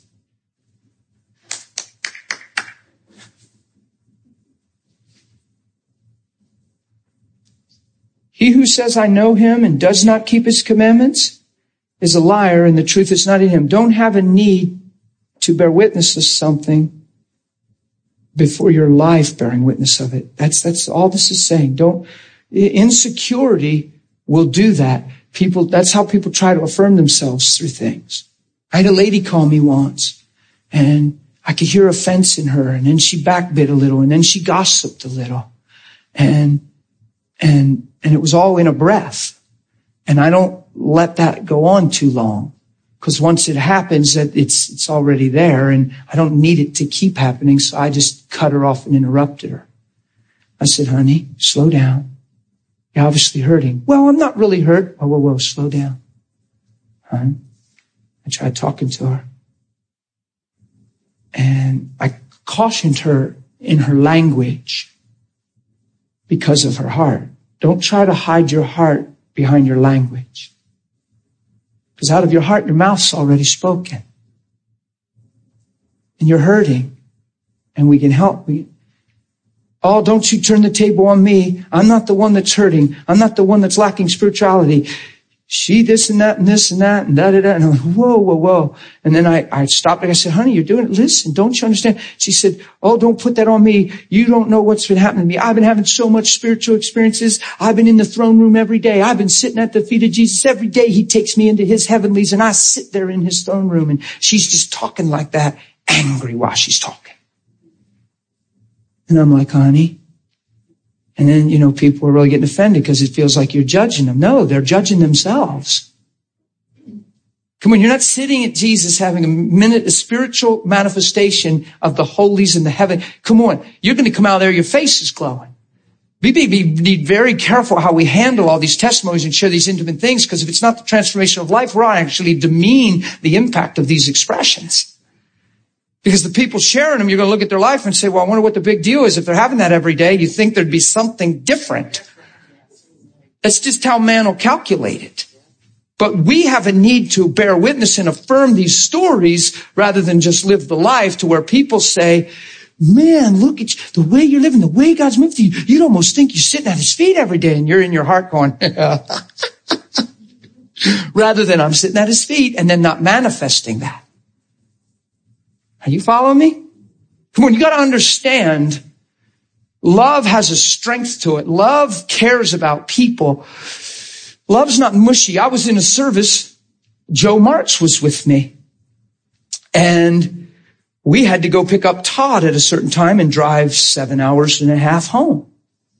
He who says, I know him and does not keep his commandments is a liar and the truth is not in him. Don't have a need to bear witness of something before your life bearing witness of it. That's, that's all this is saying. Don't, insecurity will do that. People, that's how people try to affirm themselves through things. I had a lady call me once and I could hear offense in her and then she backbit a little and then she gossiped a little and, and, and it was all in a breath. And I don't let that go on too long because once it happens that it's, it's already there and I don't need it to keep happening. So I just cut her off and interrupted her. I said, honey, slow down. You're obviously hurting. Well, I'm not really hurt. Oh, whoa, whoa, slow down. Huh? I tried talking to her. And I cautioned her in her language because of her heart. Don't try to hide your heart behind your language. Because out of your heart, your mouth's already spoken. And you're hurting. And we can help. We, oh, don't you turn the table on me. I'm not the one that's hurting. I'm not the one that's lacking spirituality. She this and that and this and that and da da da. And I'm like, whoa, whoa, whoa. And then I, I stopped and I said, honey, you're doing it. Listen, don't you understand? She said, oh, don't put that on me. You don't know what's been happening to me. I've been having so much spiritual experiences. I've been in the throne room every day. I've been sitting at the feet of Jesus every day. He takes me into his heavenlies and I sit there in his throne room. And she's just talking like that, angry while she's talking. And I'm like, honey. And then, you know, people are really getting offended because it feels like you're judging them. No, they're judging themselves. Come on, you're not sitting at Jesus having a minute, a spiritual manifestation of the holies in the heaven. Come on, you're going to come out there, your face is glowing. We need very careful how we handle all these testimonies and share these intimate things, because if it's not the transformation of life, we're actually demean the impact of these expressions. Because the people sharing them, you're going to look at their life and say, well, I wonder what the big deal is. If they're having that every day, you think there'd be something different. That's just how man will calculate it. But we have a need to bear witness and affirm these stories rather than just live the life to where people say, man, look at you, the way you're living, the way God's moved to you. You'd almost think you're sitting at his feet every day and you're in your heart going, rather than I'm sitting at his feet and then not manifesting that. Are you following me? Come on, you got to understand, love has a strength to it. Love cares about people. Love's not mushy. I was in a service. Joe March was with me. And we had to go pick up Todd at a certain time and drive seven hours and a half home.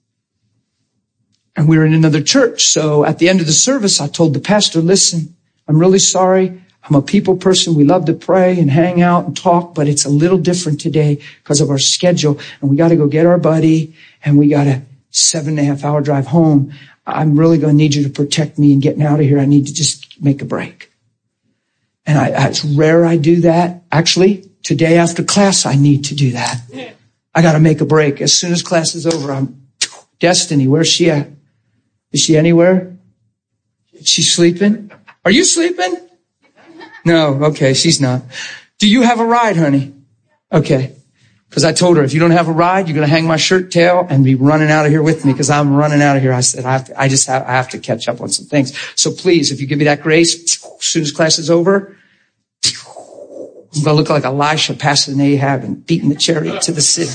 And we were in another church. So at the end of the service, I told the pastor, listen, I'm really sorry. I'm a people person. We love to pray and hang out and talk, but it's a little different today because of our schedule. And we got to go get our buddy and we got a seven and a half hour drive home. I'm really going to need you to protect me in getting out of here. I need to just make a break. And I, it's rare I do that. Actually, today after class, I need to do that. I got to make a break. As soon as class is over, I'm, Destiny, where's she at? Is she anywhere? Is she sleeping? Are you sleeping? No, okay, she's not. Do you have a ride, honey? Okay. Because I told her, if you don't have a ride, you're going to hang my shirt tail and be running out of here with me because I'm running out of here. I said, I have to, I just have, I have to catch up on some things. So please, if you give me that grace, as soon as class is over, I'm going to look like Elisha passing Ahab and beating the chariot to the city.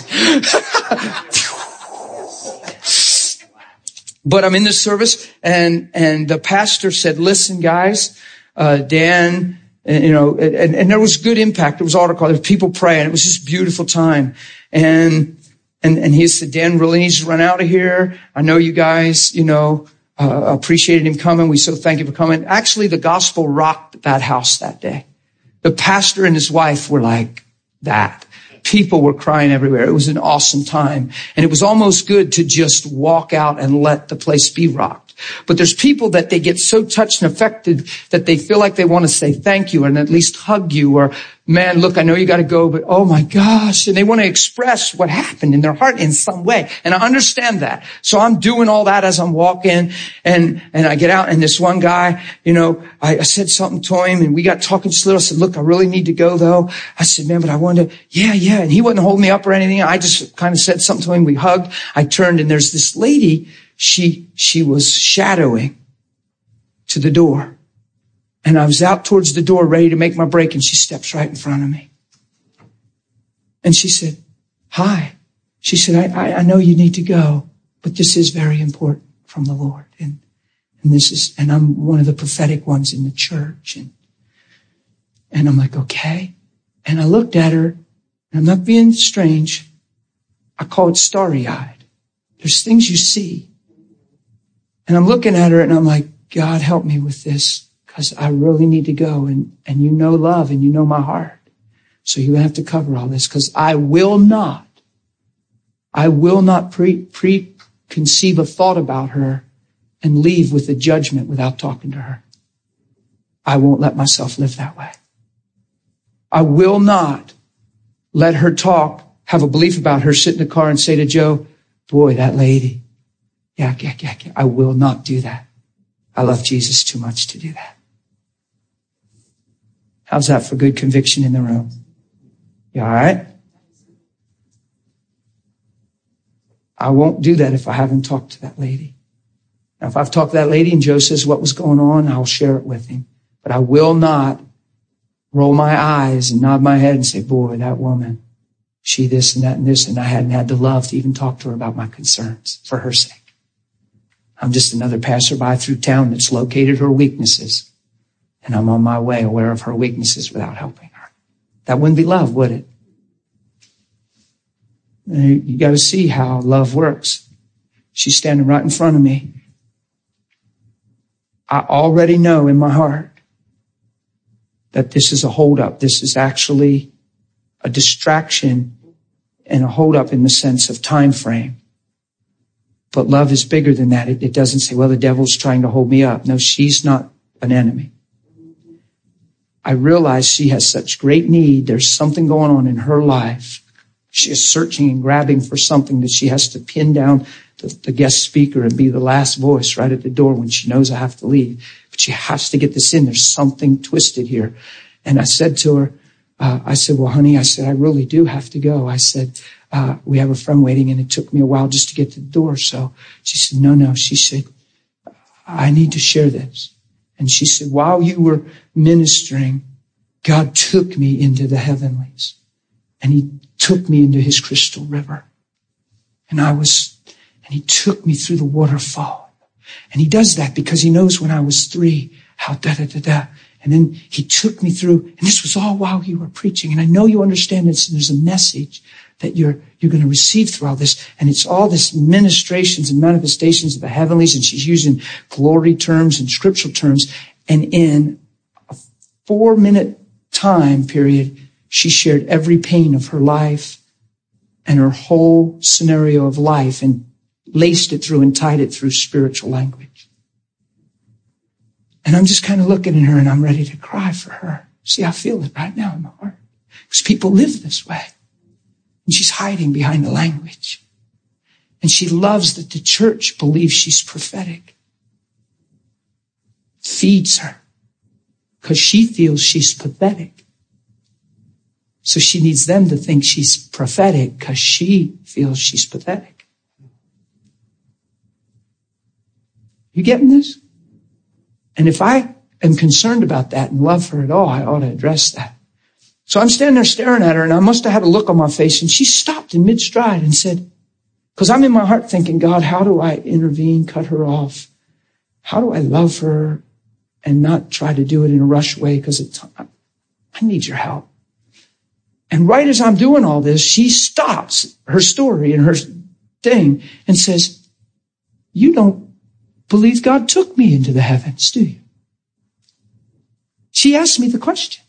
But I'm in this service and, and the pastor said, listen, guys, uh, Dan, and, you know, and, and there was good impact. There was article, there was people praying. It was just a beautiful time. And, and, and he said, Dan really needs to run out of here. I know you guys, you know, uh, appreciated him coming. We so thank you for coming. Actually, the gospel rocked that house that day. The pastor and his wife were like that. People were crying everywhere. It was an awesome time. And it was almost good to just walk out and let the place be rocked. But there's people that they get so touched and affected that they feel like they want to say thank you and at least hug you or, man, look, I know you got to go, but oh my gosh. And they want to express what happened in their heart in some way. And I understand that. So I'm doing all that as I'm walking and, and I get out and this one guy, you know, I, I said something to him and we got talking just a little. I said, look, I really need to go though. I said, man, but I wanted to, yeah, yeah. And he wasn't holding me up or anything. I just kind of said something to him. We hugged. I turned and there's this lady. She, she was shadowing to the door. And I was out towards the door ready to make my break and she steps right in front of me. And she said, hi. She said, I, I, I know you need to go, but this is very important from the Lord. And, and this is, and I'm one of the prophetic ones in the church. And, and I'm like, okay. And I looked at her and I'm not being strange. I call it starry-eyed. There's things you see. And I'm looking at her and I'm like, God, help me with this because I really need to go. And, and you know love and you know my heart. So you have to cover all this because I will not, I will not pre, preconceive a thought about her and leave with a judgment without talking to her. I won't let myself live that way. I will not let her talk, have a belief about her, sit in the car and say to Joe, boy, that lady. Yeah, yeah, yeah, yeah. I will not do that. I love Jesus too much to do that. How's that for good conviction in the room? You all right? I won't do that if I haven't talked to that lady. Now, if I've talked to that lady and Joe says what was going on, I'll share it with him. But I will not roll my eyes and nod my head and say, boy, that woman, she this and that and this, and I hadn't had the love to even talk to her about my concerns for her sake. I'm just another passerby through town that's located her weaknesses. And I'm on my way aware of her weaknesses without helping her. That wouldn't be love, would it? You got to see how love works. She's standing right in front of me. I already know in my heart that this is a holdup. This is actually a distraction and a holdup in the sense of time frame. But love is bigger than that. It, it doesn't say, well, the devil's trying to hold me up. No, she's not an enemy. I realize she has such great need. There's something going on in her life. She is searching and grabbing for something that she has to pin down the, the guest speaker and be the last voice right at the door when she knows I have to leave. But she has to get this in. There's something twisted here. And I said to her, uh, I said, well, honey, I said, I really do have to go. I said, uh, we have a friend waiting and it took me a while just to get to the door. So she said, no, no. She said, I need to share this. And she said, while you were ministering, God took me into the heavenlies and he took me into his crystal river. And I was, and he took me through the waterfall. And he does that because he knows when I was three, how da da da da. And then he took me through, and this was all while you were preaching. And I know you understand this, and there's a message that you're, you're going to receive through all this. And it's all this ministrations and manifestations of the heavenlies. And she's using glory terms and scriptural terms. And in a four minute time period, she shared every pain of her life and her whole scenario of life and laced it through and tied it through spiritual language. And I'm just kind of looking at her and I'm ready to cry for her. See, I feel it right now in my heart. Because people live this way. And she's hiding behind the language. And she loves that the church believes she's prophetic. Feeds her. Because she feels she's pathetic. So she needs them to think she's prophetic because she feels she's pathetic. You getting this? And if I am concerned about that and love her at all, I ought to address that. So I'm standing there staring at her, and I must have had a look on my face, and she stopped in mid-stride and said, because I'm in my heart thinking, God, how do I intervene, cut her off? How do I love her and not try to do it in a rush way? Because I need your help. And right as I'm doing all this, she stops her story and her thing and says, you don't believe God took me into the heavens, do you? She asked me the question.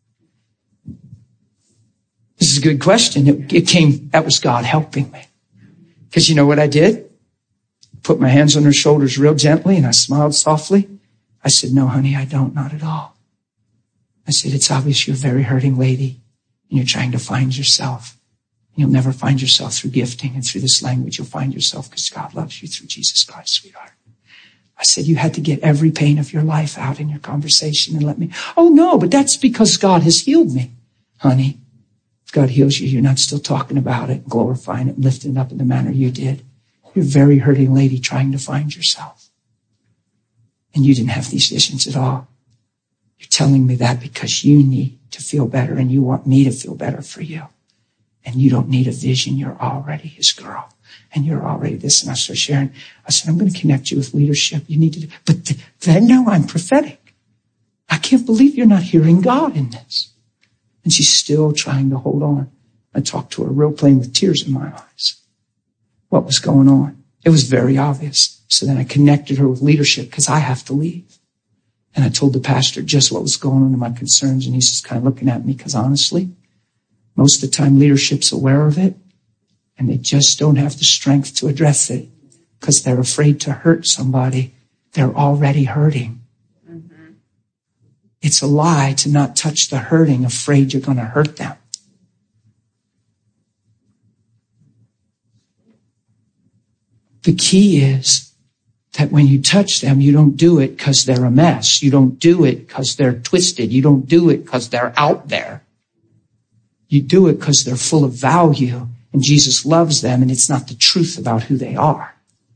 This is a good question. It, it came, that was God helping me. Because you know what I did? Put my hands on her shoulders real gently and I smiled softly. I said, no, honey, I don't, not at all. I said, it's obvious you're a very hurting lady and you're trying to find yourself. You'll never find yourself through gifting and through this language. You'll find yourself because God loves you through Jesus Christ, sweetheart. I said, you had to get every pain of your life out in your conversation and let me, oh no, but that's because God has healed me. Honey, if God heals you, you're not still talking about it, glorifying it, and lifting it up in the manner you did. You're a very hurting lady trying to find yourself. And you didn't have these visions at all. You're telling me that because you need to feel better and you want me to feel better for you. And you don't need a vision. You're already his girl. And you're already this. And I started sharing. I said, I'm going to connect you with leadership. You need to do, but then no, I'm prophetic. I can't believe you're not hearing God in this. And she's still trying to hold on. I talked to her real plain with tears in my eyes. What was going on? It was very obvious. So then I connected her with leadership because I have to leave. And I told the pastor just what was going on in my concerns. And he's just kind of looking at me because honestly, most of the time leadership's aware of it. And they just don't have the strength to address it because they're afraid to hurt somebody. They're already hurting. Mm-hmm. It's a lie to not touch the hurting, afraid you're going to hurt them. The key is that when you touch them, you don't do it because they're a mess. You don't do it because they're twisted. You don't do it because they're out there. You do it because they're full of value. And Jesus loves them, and it's not the truth about who they are.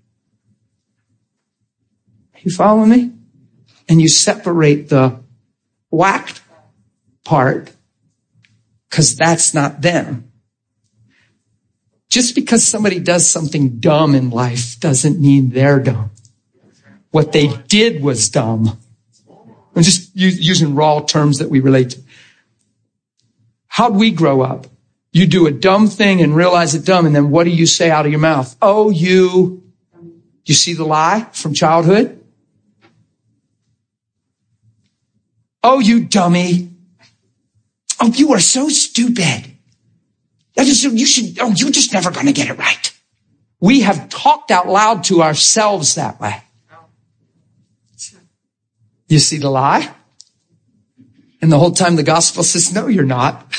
You follow me? And you separate the whacked part because that's not them. Just because somebody does something dumb in life doesn't mean they're dumb. What they did was dumb. I'm just using raw terms that we relate to. How'd we grow up? You do a dumb thing and realize it's dumb, and then what do you say out of your mouth? Oh, you, you see the lie from childhood? Oh, you dummy. Oh, you are so stupid. I just, you should, oh, you're just never going to get it right. We have talked out loud to ourselves that way. You see the lie? And the whole time the gospel says, no, you're not.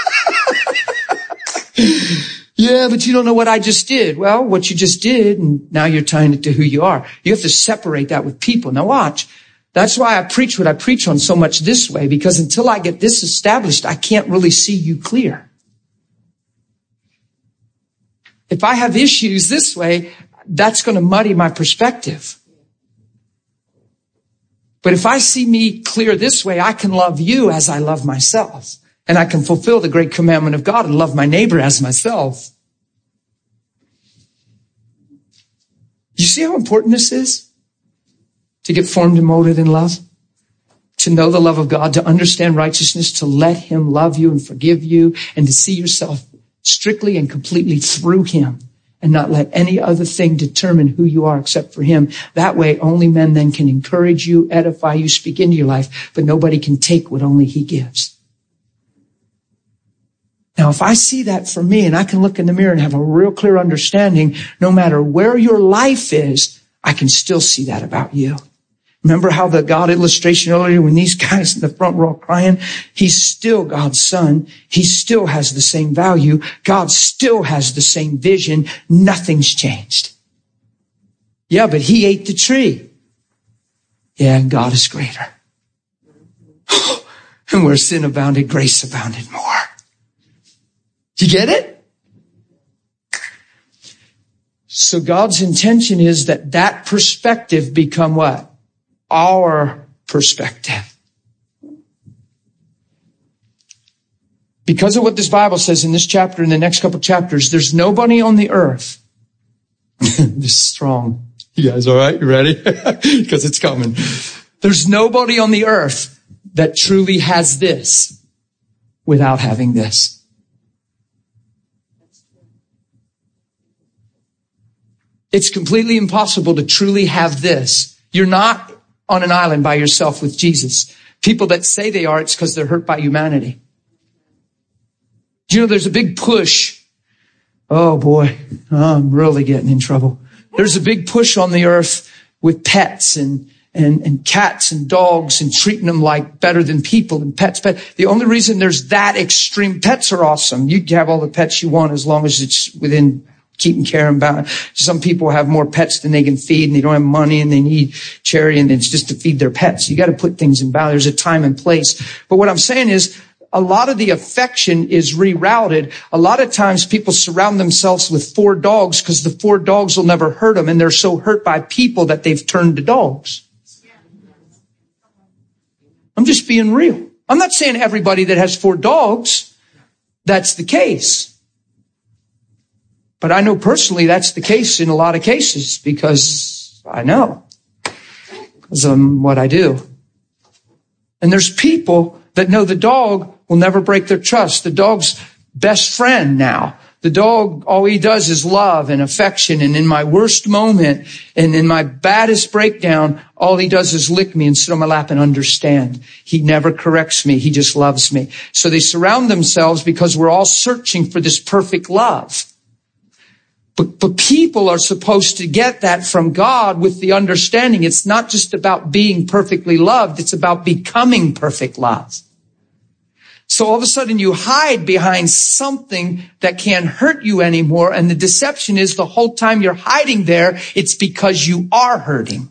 Yeah, but you don't know what I just did. Well, what you just did, and now you're tying it to who you are. You have to separate that with people. Now watch. That's why I preach what I preach on so much this way, because until I get this established, I can't really see you clear. If I have issues this way, that's going to muddy my perspective. But if I see me clear this way, I can love you as I love myself. And I can fulfill the great commandment of God and love my neighbor as myself. You see how important this is? To get formed and molded in love? To know the love of God, to understand righteousness, to let him love you and forgive you, and to see yourself strictly and completely through him, and not let any other thing determine who you are except for him. That way, only men then can encourage you, edify you, speak into your life, but nobody can take what only he gives. Now, if I see that for me, and I can look in the mirror and have a real clear understanding, no matter where your life is, I can still see that about you. Remember how the God illustration earlier, when these guys in the front were all crying? He's still God's son. He still has the same value. God still has the same vision. Nothing's changed. Yeah, but he ate the tree. Yeah, and God is greater. And where sin abounded, grace abounded more. You get it? So God's intention is that that perspective become what? Our perspective. Because of what this Bible says in this chapter and the next couple chapters, there's nobody on the earth. This is strong. You guys all right? You ready? Because it's coming. There's nobody on the earth that truly has this without having this. It's completely impossible to truly have this. You're not on an island by yourself with Jesus. People that say they are, it's because they're hurt by humanity. Do you know there's a big push? Oh boy, I'm really getting in trouble. There's a big push on the earth with pets and, and, and cats and dogs and treating them like better than people and pets. Pet. The only reason there's that extreme, pets are awesome. You can have all the pets you want as long as it's within keeping care and balance. Some people have more pets than they can feed, and they don't have money, and they need charity, and it's just to feed their pets. You got to put things in balance. There's a time and place. But what I'm saying is, a lot of the affection is rerouted. A lot of times people surround themselves with four dogs because the four dogs will never hurt them, and they're so hurt by people that they've turned to dogs. I'm just being real. I'm not saying everybody that has four dogs, that's the case. But I know personally that's the case in a lot of cases because I know. Because of what I do. And there's people that know the dog will never break their trust. The dog's best friend now. The dog, all he does is love and affection. And in my worst moment and in my baddest breakdown, all he does is lick me and sit on my lap and understand. He never corrects me. He just loves me. So they surround themselves because we're all searching for this perfect love. But, but people are supposed to get that from God with the understanding it's not just about being perfectly loved, it's about becoming perfect love. So all of a sudden you hide behind something that can't hurt you anymore, and the deception is the whole time you're hiding there, it's because you are hurting.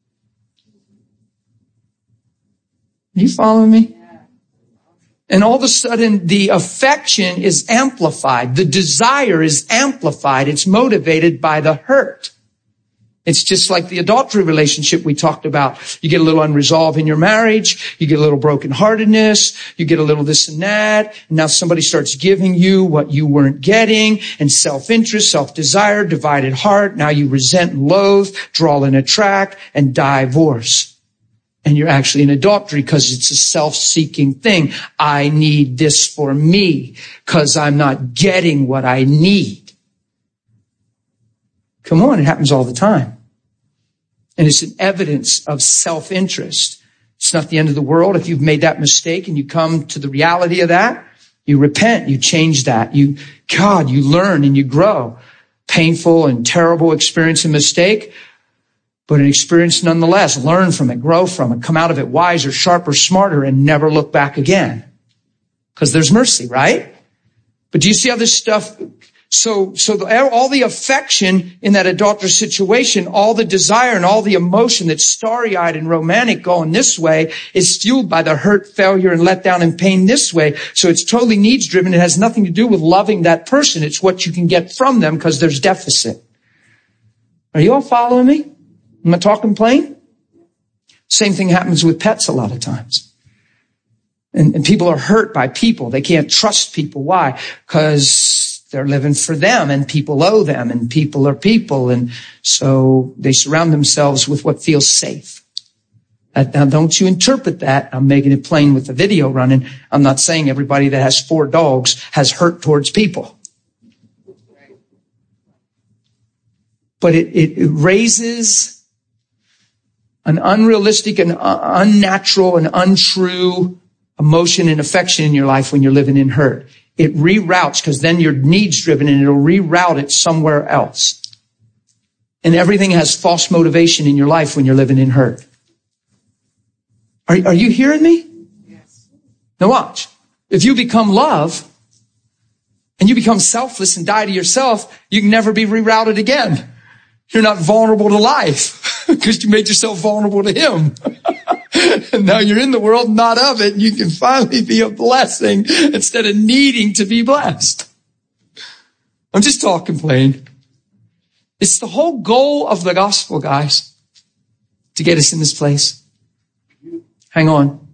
You following me? And all of a sudden, the affection is amplified. The desire is amplified. It's motivated by the hurt. It's just like the adultery relationship we talked about. You get a little unresolved in your marriage. You get a little brokenheartedness. You get a little this and that. And now somebody starts giving you what you weren't getting. And self-interest, self-desire, divided heart. Now you resent and loathe, draw and attract, and divorce. And you're actually in adultery because it's a self-seeking thing. I need this for me because I'm not getting what I need. Come on, it happens all the time. And it's an evidence of self-interest. It's not the end of the world. If you've made that mistake and you come to the reality of that, you repent, you change that. You, God, you learn and you grow. Painful and terrible experience and mistake, but an experience nonetheless. Learn from it, grow from it, come out of it wiser, sharper, smarter, and never look back again. Because there's mercy, right? But do you see how this stuff So, so the, all the affection in that adulterous situation, all the desire and all the emotion that's starry-eyed and romantic going this way is fueled by the hurt, failure, and letdown and pain this way. So it's totally needs-driven. It has nothing to do with loving that person. It's what you can get from them because there's deficit. Are you all following me? Am I talking plain? Same thing happens with pets a lot of times. And, and people are hurt by people. They can't trust people. Why? Because they're living for them and people owe them and people are people. And so they surround themselves with what feels safe. Now, don't you interpret that. I'm making it plain with the video running. I'm not saying everybody that has four dogs has hurt towards people. But it, it, it raises an unrealistic and unnatural and untrue emotion and affection in your life when you're living in hurt. It reroutes because then you're needs driven and it'll reroute it somewhere else. And everything has false motivation in your life when you're living in hurt. Are, are you hearing me? Yes. Now watch. If you become love and you become selfless and die to yourself, you can never be rerouted again. You're not vulnerable to life because you made yourself vulnerable to him. And now you're in the world, not of it. And you can finally be a blessing instead of needing to be blessed. I'm just talking plain. It's the whole goal of the gospel, guys, to get us in this place. Hang on.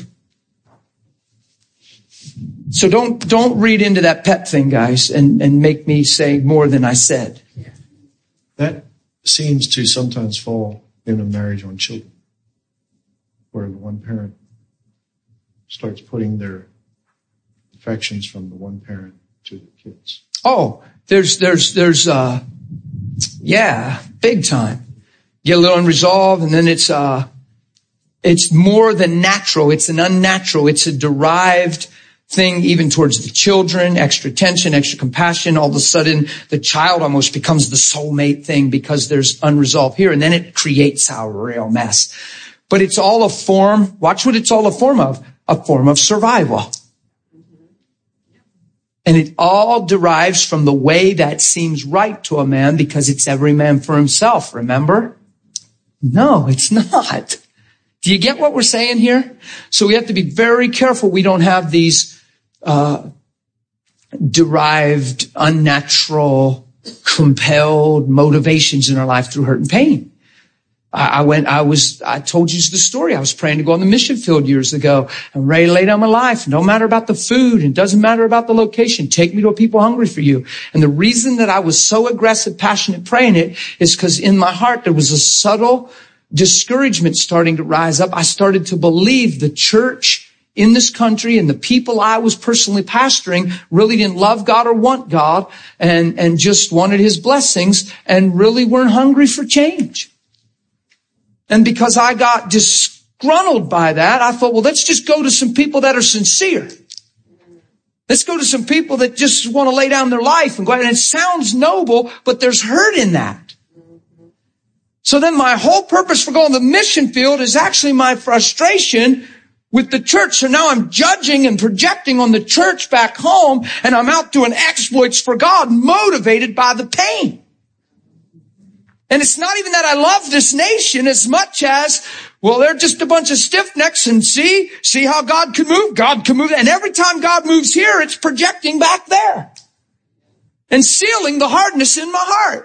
So don't, don't read into that pet thing, guys, and, and make me say more than I said. That seems to sometimes fall in a marriage on children, where the one parent starts putting their affections from the one parent to the kids. Oh, there's, there's, there's, uh, yeah, big time. Get a little unresolved and then it's, uh, it's more than natural. It's an unnatural. It's a derived thing even towards the children, extra attention, extra compassion. All of a sudden, the child almost becomes the soulmate thing because there's unresolved here. And then it creates a real mess. But it's all a form. Watch what it's all a form of. A form of survival. And it all derives from the way that seems right to a man because it's every man for himself. Remember? No, it's not. Do you get what we're saying here? So we have to be very careful we don't have these uh derived, unnatural, compelled motivations in our life through hurt and pain. I, I went, I was, I told you the story. I was praying to go on the mission field years ago. I'm ready to lay down my life. No matter about the food. It doesn't matter about the location. Take me to a people hungry for you. And the reason that I was so aggressive, passionate praying it is because in my heart there was a subtle discouragement starting to rise up. I started to believe the church in this country and the people I was personally pastoring really didn't love God or want God and, and just wanted his blessings and really weren't hungry for change. And because I got disgruntled by that, I thought, well, let's just go to some people that are sincere. Let's go to some people that just want to lay down their life and go ahead. And it sounds noble, but there's hurt in that. So then my whole purpose for going to the mission field is actually my frustration with the church. So now I'm judging and projecting on the church back home, and I'm out doing exploits for God, motivated by the pain. And it's not even that I love this nation as much as, well, they're just a bunch of stiff necks and see, see how God can move? God can move. And every time God moves here, it's projecting back there and sealing the hardness in my heart.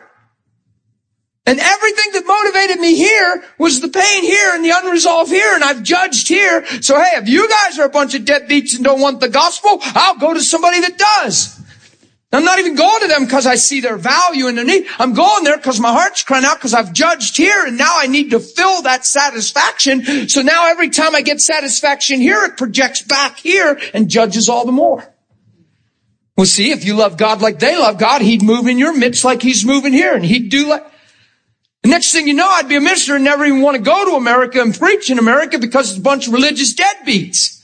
And everything that motivated me here was the pain here and the unresolved here, and I've judged here. So hey, if you guys are a bunch of deadbeats and don't want the gospel, I'll go to somebody that does. I'm not even going to them because I see their value and their need. I'm going there because my heart's crying out because I've judged here, and now I need to fill that satisfaction. So now every time I get satisfaction here, it projects back here and judges all the more. Well, see, if you love God like they love God, he'd move in your midst like he's moving here, and he'd do like... The next thing you know, I'd be a minister and never even want to go to America and preach in America because it's a bunch of religious deadbeats.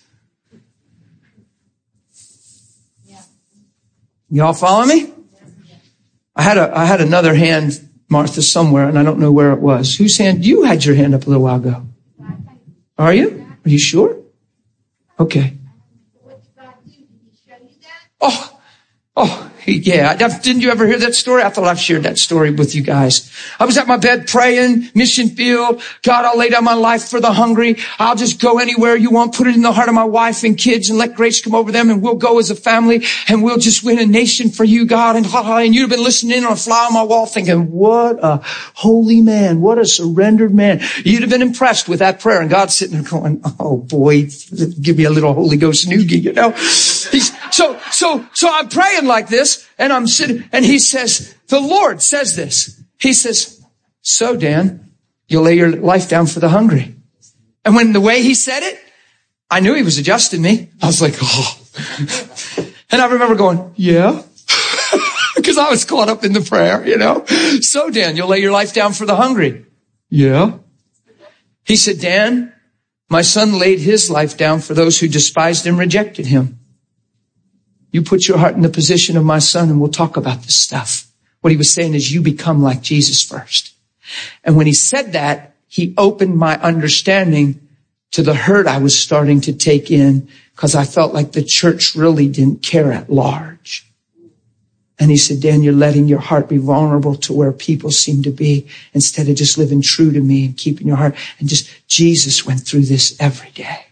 Yeah. Y'all follow me? I had a, I had another hand, Martha, somewhere, and I don't know where it was. Whose hand? You had your hand up a little while ago. Are you? Are you sure? Okay. Oh, oh, Yeah. Didn't you ever hear that story? I thought I've shared that story with you guys. I was at my bed praying, mission field. God, I'll lay down my life for the hungry. I'll just go anywhere you want. Put it in the heart of my wife and kids and let grace come over them. And we'll go as a family and we'll just win a nation for you, God. And, and you'd have been listening on a fly on my wall thinking, what a holy man. What a surrendered man. You'd have been impressed with that prayer. And God's sitting there going, oh boy, give me a little Holy Ghost noogie, you know. He's, so, so, so I'm praying like this and I'm sitting and he says, the Lord says this. He says, so Dan, you'll lay your life down for the hungry. And when the way he said it, I knew he was adjusting me. I was like, oh, and I remember going, yeah, because I was caught up in the prayer, you know. So Dan, you'll lay your life down for the hungry. Yeah. He said, Dan, my son laid his life down for those who despised and rejected him. You put your heart in the position of my son and we'll talk about this stuff. What he was saying is you become like Jesus first. And when he said that, he opened my understanding to the hurt I was starting to take in because I felt like the church really didn't care at large. And he said, Dan, you're letting your heart be vulnerable to where people seem to be instead of just living true to me and keeping your heart. And just Jesus went through this every day.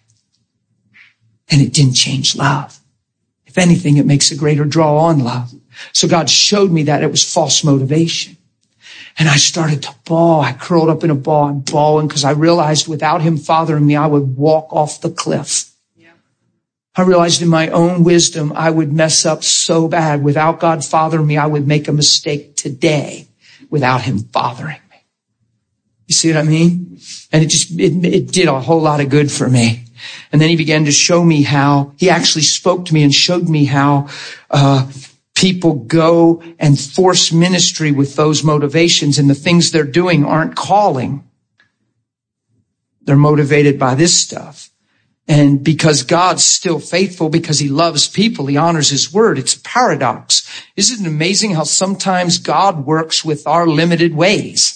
And it didn't change love. If anything, it makes a greater draw on love. So God showed me that it was false motivation. And I started to bawl. I curled up in a ball. I'm bawling because I realized without him fathering me, I would walk off the cliff. Yeah. I realized in my own wisdom, I would mess up so bad. Without God fathering me, I would make a mistake today without him fathering me. You see what I mean? And it just, it, it did a whole lot of good for me. And then he began to show me how, he actually spoke to me and showed me how, uh, people go and force ministry with those motivations and the things they're doing aren't calling. They're motivated by this stuff. And because God's still faithful, because he loves people, he honors his word. It's a paradox. Isn't it amazing how sometimes God works with our limited ways?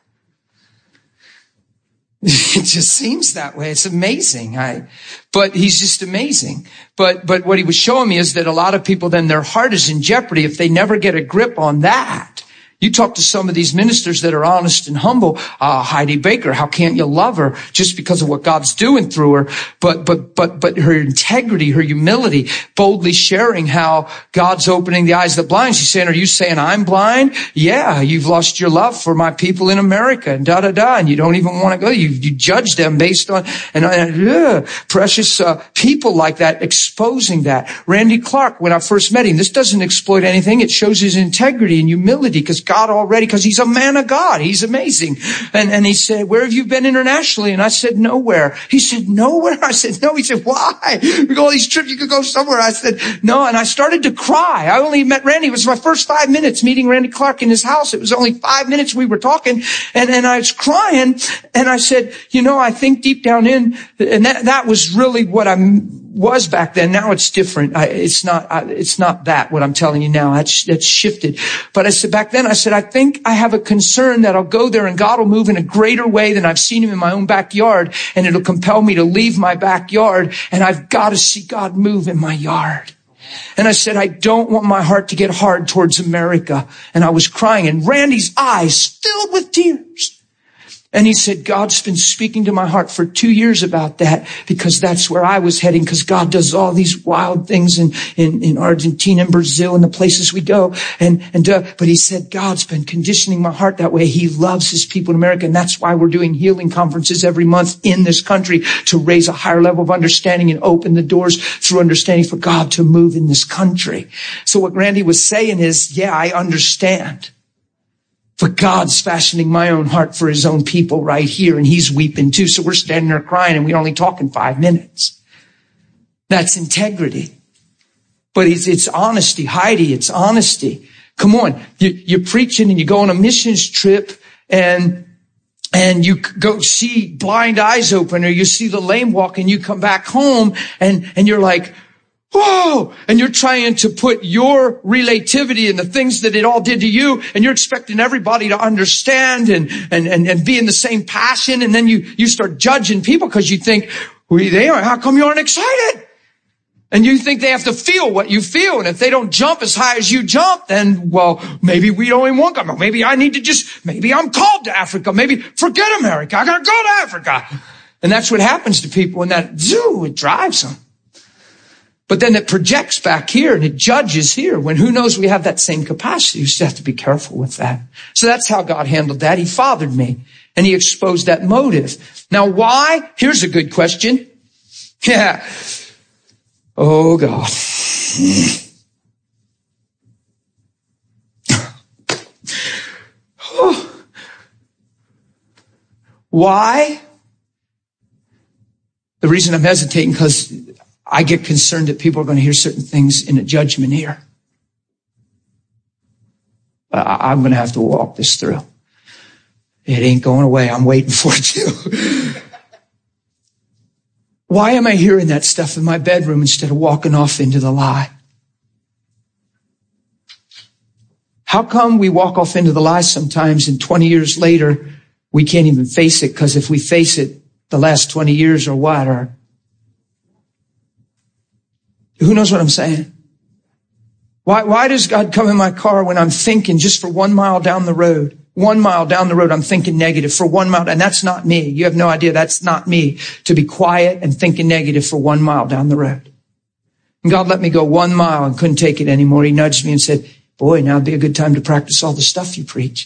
It just seems that way. It's amazing. I, but he's just amazing. But, but what he was showing me is that a lot of people, then their heart is in jeopardy if they never get a grip on that. You talk to some of these ministers that are honest and humble. Uh, Heidi Baker, how can't you love her just because of what God's doing through her? But, but, but, but her integrity, her humility, boldly sharing how God's opening the eyes of the blind. She's saying, are you saying I'm blind? Yeah, you've lost your love for my people in America and da, da, da. And you don't even want to go. You, you judge them based on, and, and uh, precious, uh, people like that, exposing that. Randy Clark, when I first met him, this doesn't exploit anything. It shows his integrity and humility because God already, because he's a man of God. He's amazing. And, and he said, where have you been internationally? And I said, nowhere. He said, nowhere? I said, no. He said, why? We go all these trips. You could go somewhere. I said, no. And I started to cry. I only met Randy. It was my first five minutes meeting Randy Clark in his house. It was only five minutes we were talking. And, and I was crying. And I said, you know, I think deep down in, and that, that was really what I'm, was back then. Now it's different. I, it's not, I, it's not that what I'm telling you now. That's, that's shifted. But I said back then, I said, I think I have a concern that I'll go there and God will move in a greater way than I've seen him in my own backyard. And it'll compel me to leave my backyard. And I've got to see God move in my yard. And I said, I don't want my heart to get hard towards America. And I was crying and Randy's eyes filled with tears. And he said, God's been speaking to my heart for two years about that because that's where I was heading because God does all these wild things in, in, in Argentina and Brazil and the places we go. And, and, uh, but he said, God's been conditioning my heart that way. He loves his people in America. And that's why we're doing healing conferences every month in this country to raise a higher level of understanding and open the doors through understanding for God to move in this country. So what Randy was saying is, yeah, I understand. But God's fashioning my own heart for his own people right here. And he's weeping too. So we're standing there crying and we're only talking five minutes. That's integrity. But it's, it's honesty. Heidi, it's honesty. Come on. You, you're preaching and you go on a missions trip and, and you go see blind eyes open or you see the lame walk and you come back home and, and you're like, whoa, and you're trying to put your relativity in the things that it all did to you, and you're expecting everybody to understand and, and, and, and be in the same passion, and then you, you start judging people because you think, well, they are, how come you aren't excited? And you think they have to feel what you feel. And if they don't jump as high as you jump, then, well, maybe we don't even want them. Maybe I need to just, maybe I'm called to Africa. Maybe forget America. I gotta go to Africa. And that's what happens to people. And that, zoo, it drives them. But then it projects back here and it judges here when who knows we have that same capacity. You just have to be careful with that. So that's how God handled that. He fathered me and he exposed that motive. Now why? Here's a good question. Yeah. Oh God. Oh. Why? The reason I'm hesitating because I get concerned that people are going to hear certain things in a judgment here. I'm going to have to walk this through. It ain't going away. I'm waiting for it to. Why am I hearing that stuff in my bedroom instead of walking off into the lie? How come we walk off into the lie sometimes and twenty years later we can't even face it? Because if we face it, the last twenty years or what are, who knows what I'm saying? Why, why does God come in my car when I'm thinking just for one mile down the road? One mile down the road, I'm thinking negative for one mile. And that's not me. You have no idea. That's not me to be quiet and thinking negative for one mile down the road. And God let me go one mile and couldn't take it anymore. He nudged me and said, boy, now would be a good time to practice all the stuff you preach.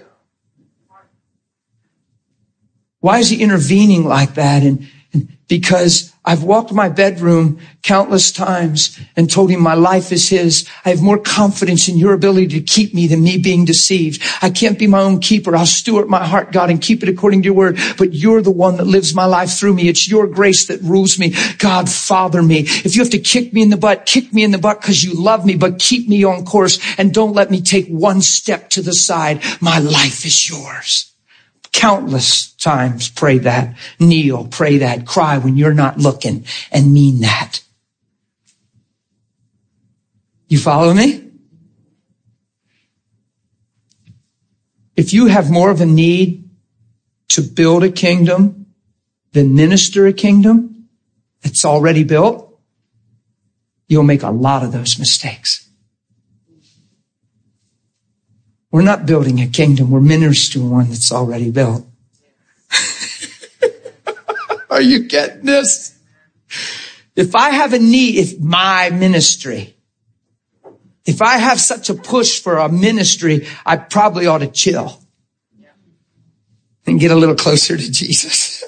Why is he intervening like that? And, and because I've walked my bedroom countless times and told him my life is his. I have more confidence in your ability to keep me than me being deceived. I can't be my own keeper. I'll steward my heart, God, and keep it according to your word. But you're the one that lives my life through me. It's your grace that rules me. God, father me. If you have to kick me in the butt, kick me in the butt because you love me, but keep me on course and don't let me take one step to the side. My life is yours. Countless times pray that, kneel, pray that, cry when you're not looking, and mean that. You follow me? If you have more of a need to build a kingdom than minister a kingdom that's already built, you'll make a lot of those mistakes. We're not building a kingdom. We're ministering one that's already built. Are you getting this? If I have a need, if my ministry, if I have such a push for a ministry, I probably ought to chill and get a little closer to Jesus.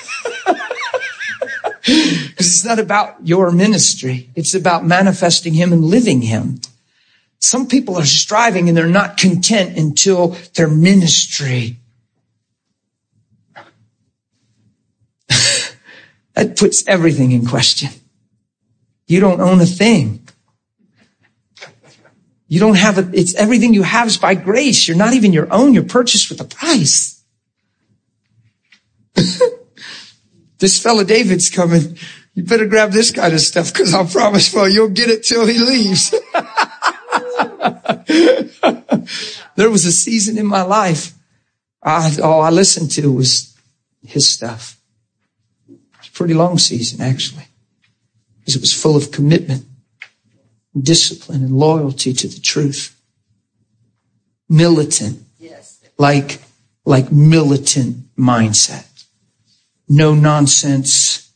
Because it's not about your ministry. It's about manifesting him and living him. Some people are striving and they're not content until their ministry. That puts everything in question. You don't own a thing. You don't have a, it's everything you have is by grace. You're not even your own. You're purchased with a price. This fella David's coming. You better grab this kind of stuff because I promise, well, you'll get it till he leaves. There was a season in my life, I, all I listened to was his stuff. It was a pretty long season, actually, because it was full of commitment, and discipline, and loyalty to the truth. Militant, like, like militant mindset. No nonsense.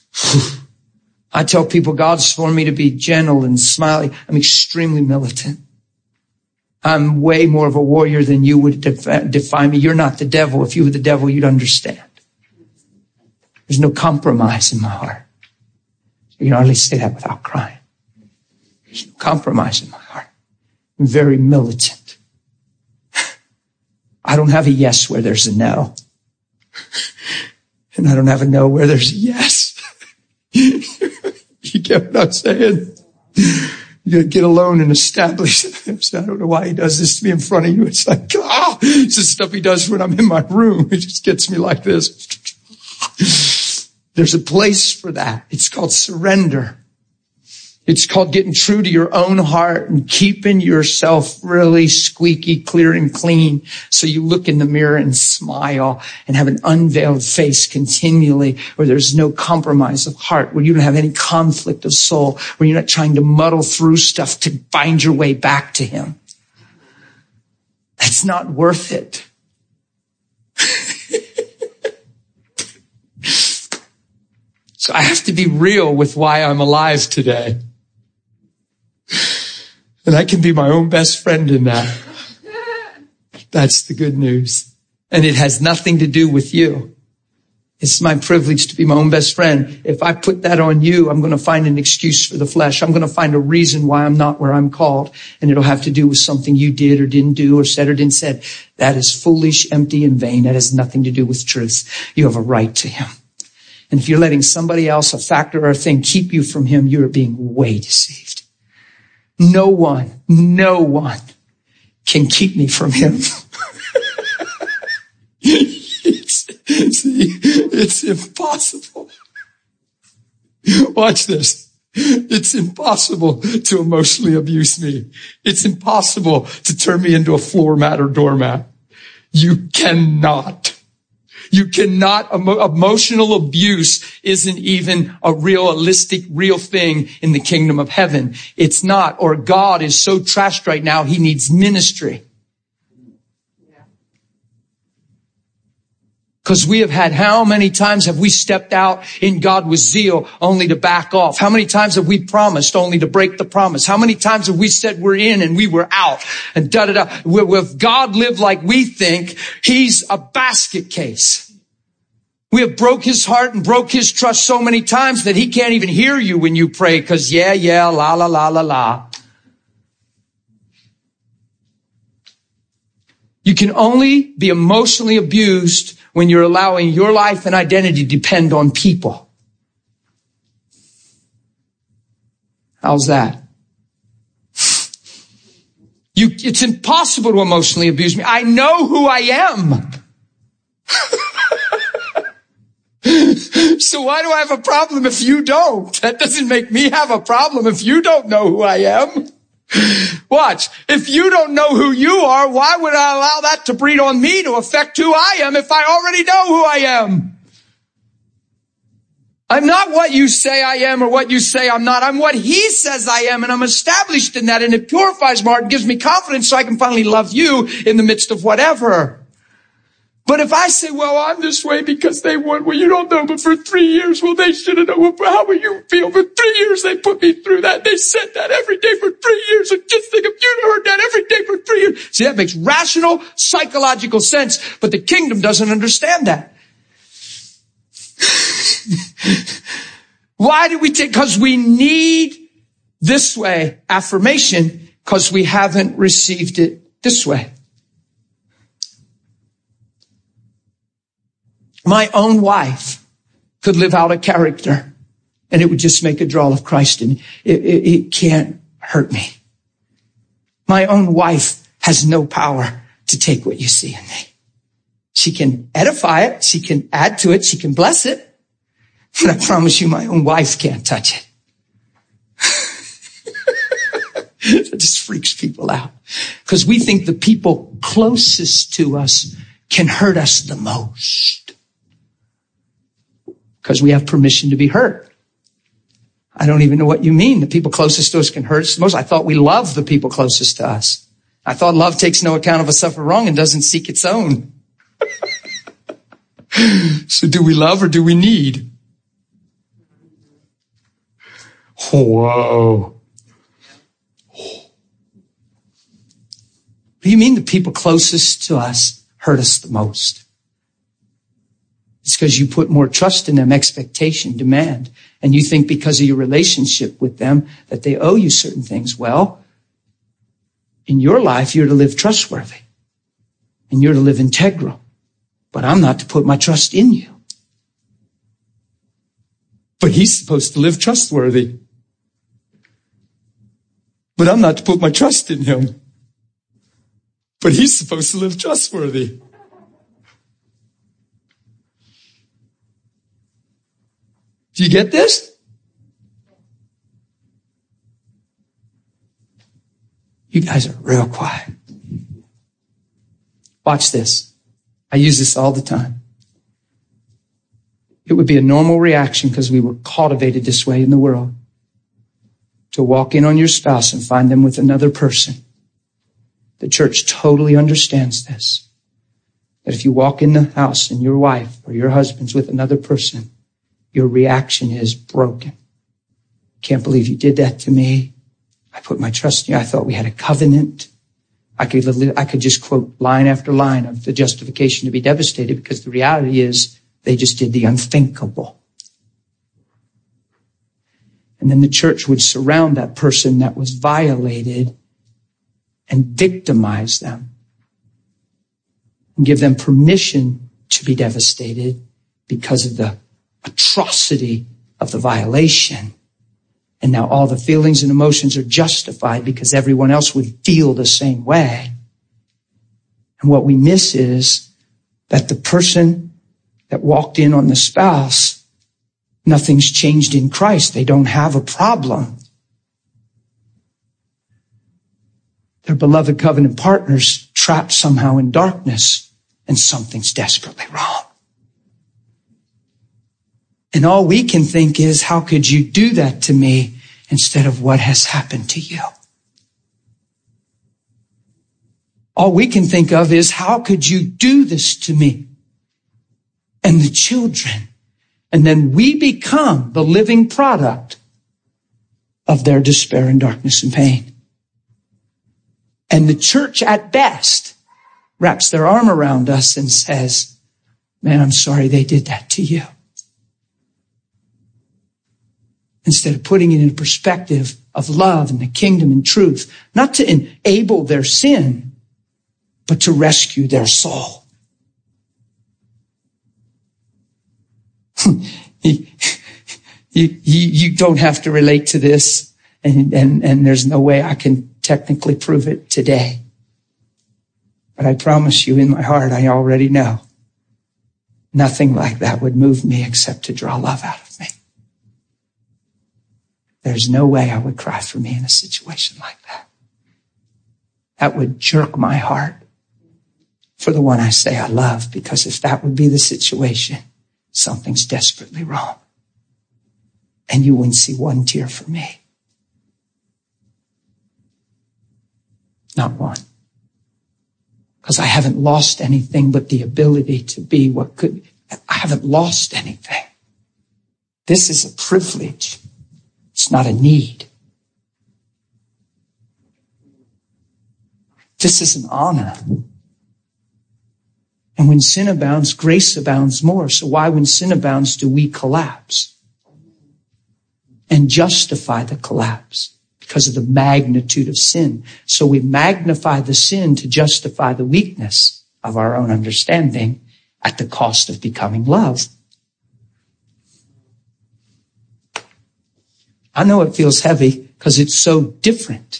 I tell people God's for me to be gentle and smiley. I'm extremely militant. I'm way more of a warrior than you would defi- define me. You're not the devil. If you were the devil, you'd understand. There's no compromise in my heart. You can hardly say that without crying. There's no compromise in my heart. I'm very militant. I don't have a yes where there's a no. And I don't have a no where there's a yes. You get what I'm saying? You gotta get alone and establish it. I don't know why he does this to me in front of you. It's like, oh, it's the stuff he does when I'm in my room. It just gets me like this. There's a place for that. It's called surrender. It's called getting true to your own heart and keeping yourself really squeaky, clear, and clean. So you look in the mirror and smile and have an unveiled face continually, where there's no compromise of heart, where you don't have any conflict of soul, where you're not trying to muddle through stuff to find your way back to him. That's not worth it. So I have to be real with why I'm alive today. And I can be my own best friend in that. That's the good news. And it has nothing to do with you. It's my privilege to be my own best friend. If I put that on you, I'm going to find an excuse for the flesh. I'm going to find a reason why I'm not where I'm called. And it'll have to do with something you did or didn't do or said or didn't said. That is foolish, empty, and vain. That has nothing to do with truth. You have a right to him. And if you're letting somebody else, a factor or a thing, keep you from him, you're being way deceived. No one, no one can keep me from him. it's, see, it's impossible. Watch this. It's impossible to emotionally abuse me. It's impossible to turn me into a floor mat or doormat. You cannot. You cannot, emo- emotional abuse isn't even a realistic, real thing in the kingdom of heaven. It's not, or God is so trashed right now, he needs ministry. Because we have had, how many times have we stepped out in God with zeal only to back off? How many times have we promised only to break the promise? How many times have we said we're in and we were out? And da da da. If God lived like we think, he's a basket case. We have broke his heart and broke his trust so many times that he can't even hear you when you pray, because yeah, yeah, la, la, la, la, la. You can only be emotionally abused when you're allowing your life and identity to depend on people. How's that? You, it's impossible to emotionally abuse me. I know who I am. So why do I have a problem if you don't? That doesn't make me have a problem if you don't know who I am. Watch. If you don't know who you are, why would I allow that to breed on me to affect who I am if I already know who I am? I'm not what you say I am or what you say I'm not. I'm what he says I am, and I'm established in that, and it purifies my heart and gives me confidence so I can finally love you in the midst of whatever. But if I say, well, I'm this way because they want, well, you don't know, but for three years, well, they should have known. Well, how will you feel? For three years, they put me through that. They said that every day for three years. And just think if you'd heard that every day for three years. See, that makes rational, psychological sense, but the kingdom doesn't understand that. Why do we take, because we need this way affirmation, because we haven't received it this way. My own wife could live out a character and it would just make a draw of Christ in me. It, it, it can't hurt me. My own wife has no power to take what you see in me. She can edify it. She can add to it. She can bless it. But I promise you, my own wife can't touch it. It just freaks people out because we think the people closest to us can hurt us the most. Because we have permission to be hurt. I don't even know what you mean. The people closest to us can hurt us the most. I thought we love the people closest to us. I thought love takes no account of a suffer wrong and doesn't seek its own. So do we love or do we need? Whoa. What do you mean the people closest to us hurt us the most? It's because you put more trust in them, expectation, demand, and you think because of your relationship with them that they owe you certain things. Well, in your life, you're to live trustworthy and you're to live integral, but I'm not to put my trust in you. But he's supposed to live trustworthy, but I'm not to put my trust in him. But he's supposed to live trustworthy. Do you get this? You guys are real quiet. Watch this. I use this all the time. It would be a normal reaction because we were cultivated this way in the world to walk in on your spouse and find them with another person. The church totally understands this. That if you walk in the house and your wife or your husband's with another person, your reaction is broken. Can't believe you did that to me. I put my trust in you. I thought we had a covenant. I could, I could just quote line after line of the justification to be devastated, because the reality is they just did the unthinkable. And then the church would surround that person that was violated and victimize them and give them permission to be devastated because of the atrocity of the violation. And now all the feelings and emotions are justified because everyone else would feel the same way. And what we miss is that the person that walked in on the spouse, nothing's changed in Christ. They don't have a problem. Their beloved covenant partners trapped somehow in darkness, and something's desperately wrong. And all we can think is, how could you do that to me, instead of what has happened to you? All we can think of is, how could you do this to me and the children? And then we become the living product of their despair and darkness and pain. And the church at best wraps their arm around us and says, man, I'm sorry they did that to you. Instead of putting it in perspective of love and the kingdom and truth, not to enable their sin, but to rescue their soul. you, you, you don't have to relate to this, and, and, and there's no way I can technically prove it today. But I promise you, in my heart, I already know nothing like that would move me except to draw love out of me. There's no way I would cry for me in a situation like that. That would jerk my heart for the one I say I love, because if that would be the situation, something's desperately wrong. And you wouldn't see one tear for me. Not one. Because I haven't lost anything but the ability to be what could. I haven't lost anything. This is a privilege. It's not a need. This is an honor. And when sin abounds, grace abounds more. So why, when sin abounds, do we collapse and justify the collapse? Because of the magnitude of sin. So we magnify the sin to justify the weakness of our own understanding at the cost of becoming love. I know it feels heavy because it's so different.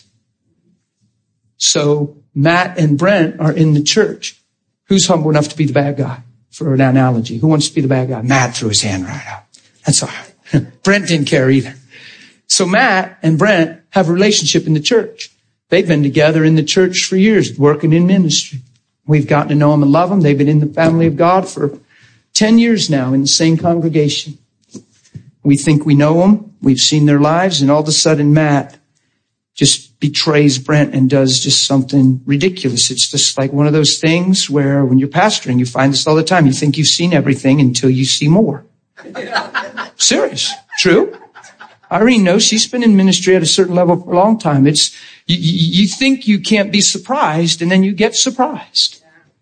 So Matt and Brent are in the church. Who's humble enough to be the bad guy? For an analogy. Who wants to be the bad guy? Matt threw his hand right out. That's all right. Brent didn't care either. So Matt and Brent have a relationship in the church. They've been together in the church for years, working in ministry. We've gotten to know them and love them. They've been in the family of God for ten years now in the same congregation. We think we know them. We've seen their lives, and all of a sudden Matt just betrays Brent and does just something ridiculous. It's just like one of those things where when you're pastoring, you find this all the time. You think you've seen everything until you see more. Serious. True. Irene knows. She's been in ministry at a certain level for a long time. It's, you, you think you can't be surprised, and then you get surprised.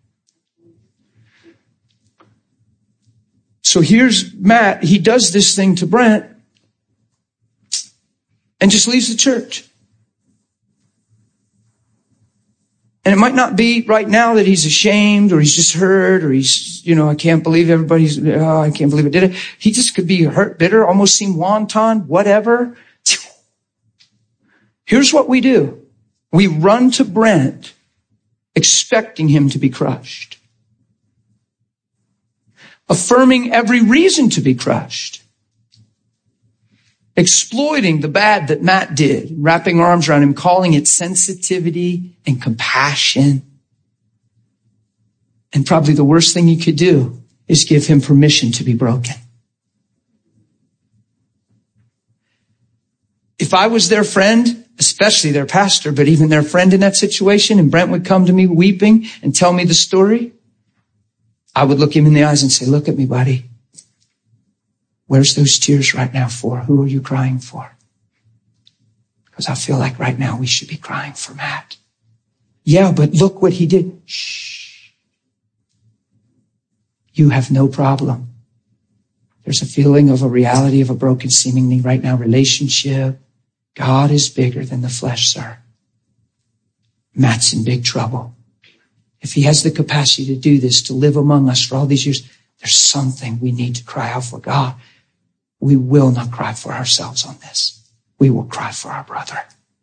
So here's Matt. He does this thing to Brent and just leaves the church. And it might not be right now that he's ashamed or he's just hurt or he's, you know, I can't believe everybody's, oh, I can't believe I did it. He just could be hurt, bitter, almost seem wanton, whatever. Here's what we do. We run to Brent expecting him to be crushed, affirming every reason to be crushed. exploiting the bad that Matt did, wrapping arms around him, calling it sensitivity and compassion. And probably the worst thing you could do is give him permission to be broken. If I was their friend, especially their pastor, but even their friend in that situation, and Brent would come to me weeping and tell me the story, I would look him in the eyes and say, look at me, buddy. Where's those tears right now for? Who are you crying for? Because I feel like right now we should be crying for Matt. Yeah, but look what he did. Shh. You have no problem. There's a feeling of a reality of a broken, seemingly right now relationship. God is bigger than the flesh, sir. Matt's in big trouble. If he has the capacity to do this, to live among us for all these years, there's something we need to cry out for. God, we will not cry for ourselves on this. We will cry for our brother.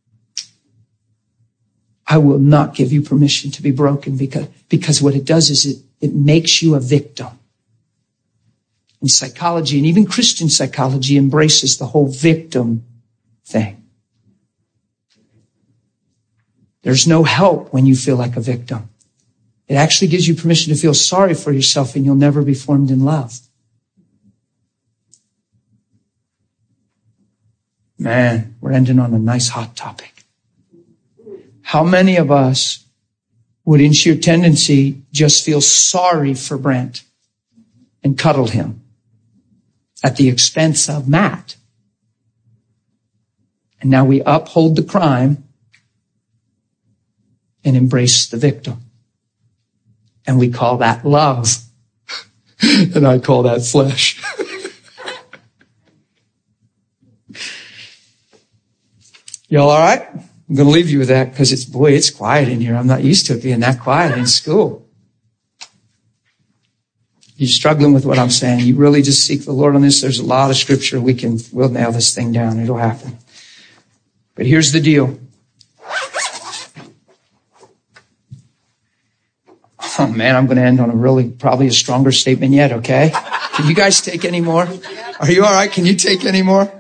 I will not give you permission to be broken because, because what it does is it, it makes you a victim. And psychology, and even Christian psychology, embraces the whole victim thing. There's no help when you feel like a victim. It actually gives you permission to feel sorry for yourself, and you'll never be formed in love. Man, we're ending on a nice hot topic. How many of us would in sheer tendency just feel sorry for Brent and cuddle him at the expense of Matt? And now we uphold the crime and embrace the victim. And we call that love. And I call that flesh. Y'all all right? I'm going to leave you with that because it's, boy, it's quiet in here. I'm not used to it being that quiet in school. You're struggling with what I'm saying. You really just seek the Lord on this. There's a lot of scripture. We can, we'll nail this thing down. It'll happen. But here's the deal. Oh man, I'm going to end on a really, probably a stronger statement yet, okay? Can you guys take any more? Are you all right? Can you take any more?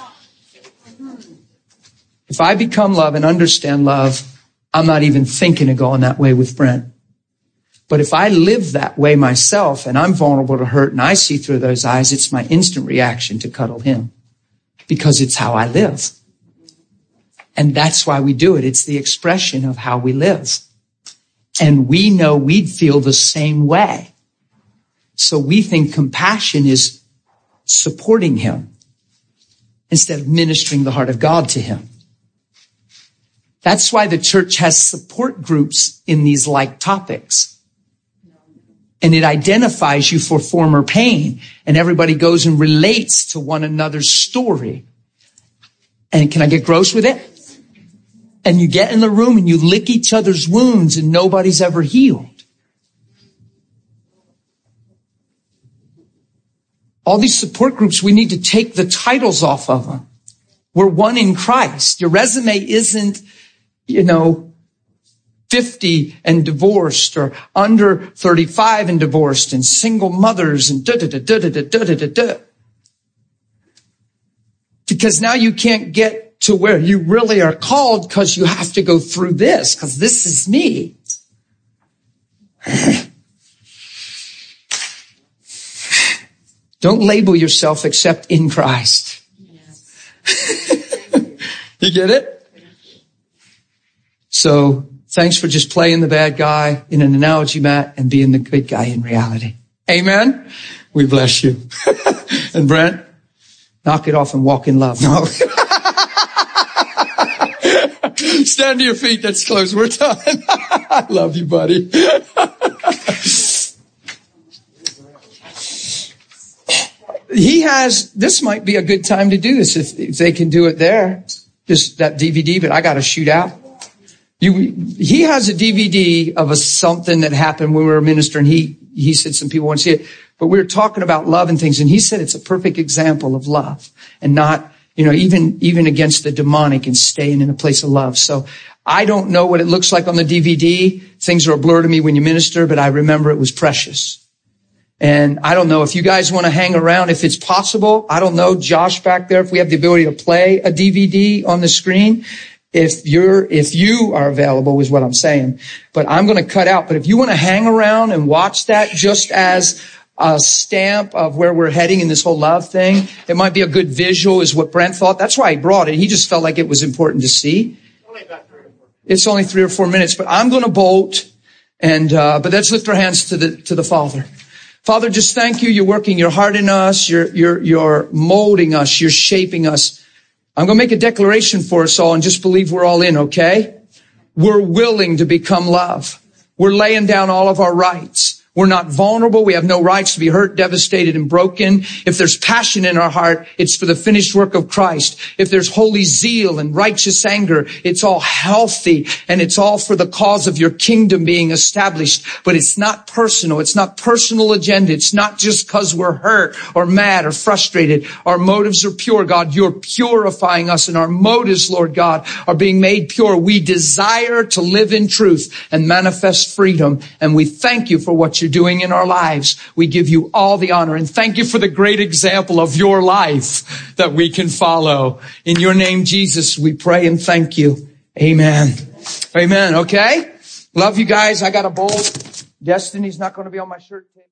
If I become love and understand love, I'm not even thinking of going that way with Brent. But if I live that way myself and I'm vulnerable to hurt and I see through those eyes, it's my instant reaction to cuddle him because it's how I live. And that's why we do it. It's the expression of how we live. And we know we'd feel the same way. So we think compassion is supporting him instead of ministering the heart of God to him. That's why the church has support groups in these like topics. And it identifies you for former pain. And everybody goes and relates to one another's story. And can I get gross with it? And you get in the room and you lick each other's wounds and nobody's ever healed. All these support groups, we need to take the titles off of them. We're one in Christ. Your resume isn't, you know, fifty and divorced or under thirty-five and divorced and single mothers and da da da da da da da da da. Because now you can't get to where you really are called because you have to go through this, because this is me. Don't label yourself except in Christ. You get it? So thanks for just playing the bad guy in an analogy, Matt, and being the good guy in reality. Amen. We bless you. And Brent, knock it off and walk in love. No. Stand to your feet. That's close. We're done. I love you, buddy. He has, this might be a good time to do this if, if they can do it there. Just that D V D, but I got to shoot out. You, he has a D V D of a something that happened when we were ministering. He, he said some people want to see it, but we were talking about love and things. And he said it's a perfect example of love and not, you know, even, even against the demonic and staying in a place of love. So I don't know what it looks like on the D V D. Things are a blur to me when you minister, but I remember it was precious. And I don't know if you guys want to hang around, if it's possible. I don't know, Josh back there, if we have the ability to play a D V D on the screen. If you're, if you are available is what I'm saying. But I'm going to cut out. But if you want to hang around and watch that just as a stamp of where we're heading in this whole love thing, it might be a good visual is what Brent thought. That's why he brought it. He just felt like it was important to see. It's only three or four minutes, but I'm going to bolt. And, uh, but let's lift our hands to the, to the Father. Father, just thank you. You're working your heart in us. You're, you're, you're molding us. You're shaping us. I'm going to make a declaration for us all and just believe we're all in, okay? We're willing to become love. We're laying down all of our rights. We're not vulnerable. We have no rights to be hurt, devastated, and broken. If there's passion in our heart, it's for the finished work of Christ. If there's holy zeal and righteous anger, it's all healthy and it's all for the cause of your kingdom being established. But it's not personal. It's not personal agenda. It's not just because we're hurt or mad or frustrated. Our motives are pure, God. You're purifying us, and our motives, Lord God, are being made pure. We desire to live in truth and manifest freedom. And we thank you for what you're doing in our lives. We give you all the honor, and thank you for the great example of your life that we can follow. In your name, Jesus, we pray and thank you. Amen. Amen. Okay. Love you guys. I got a bowl. Destiny's not going to be on my shirt.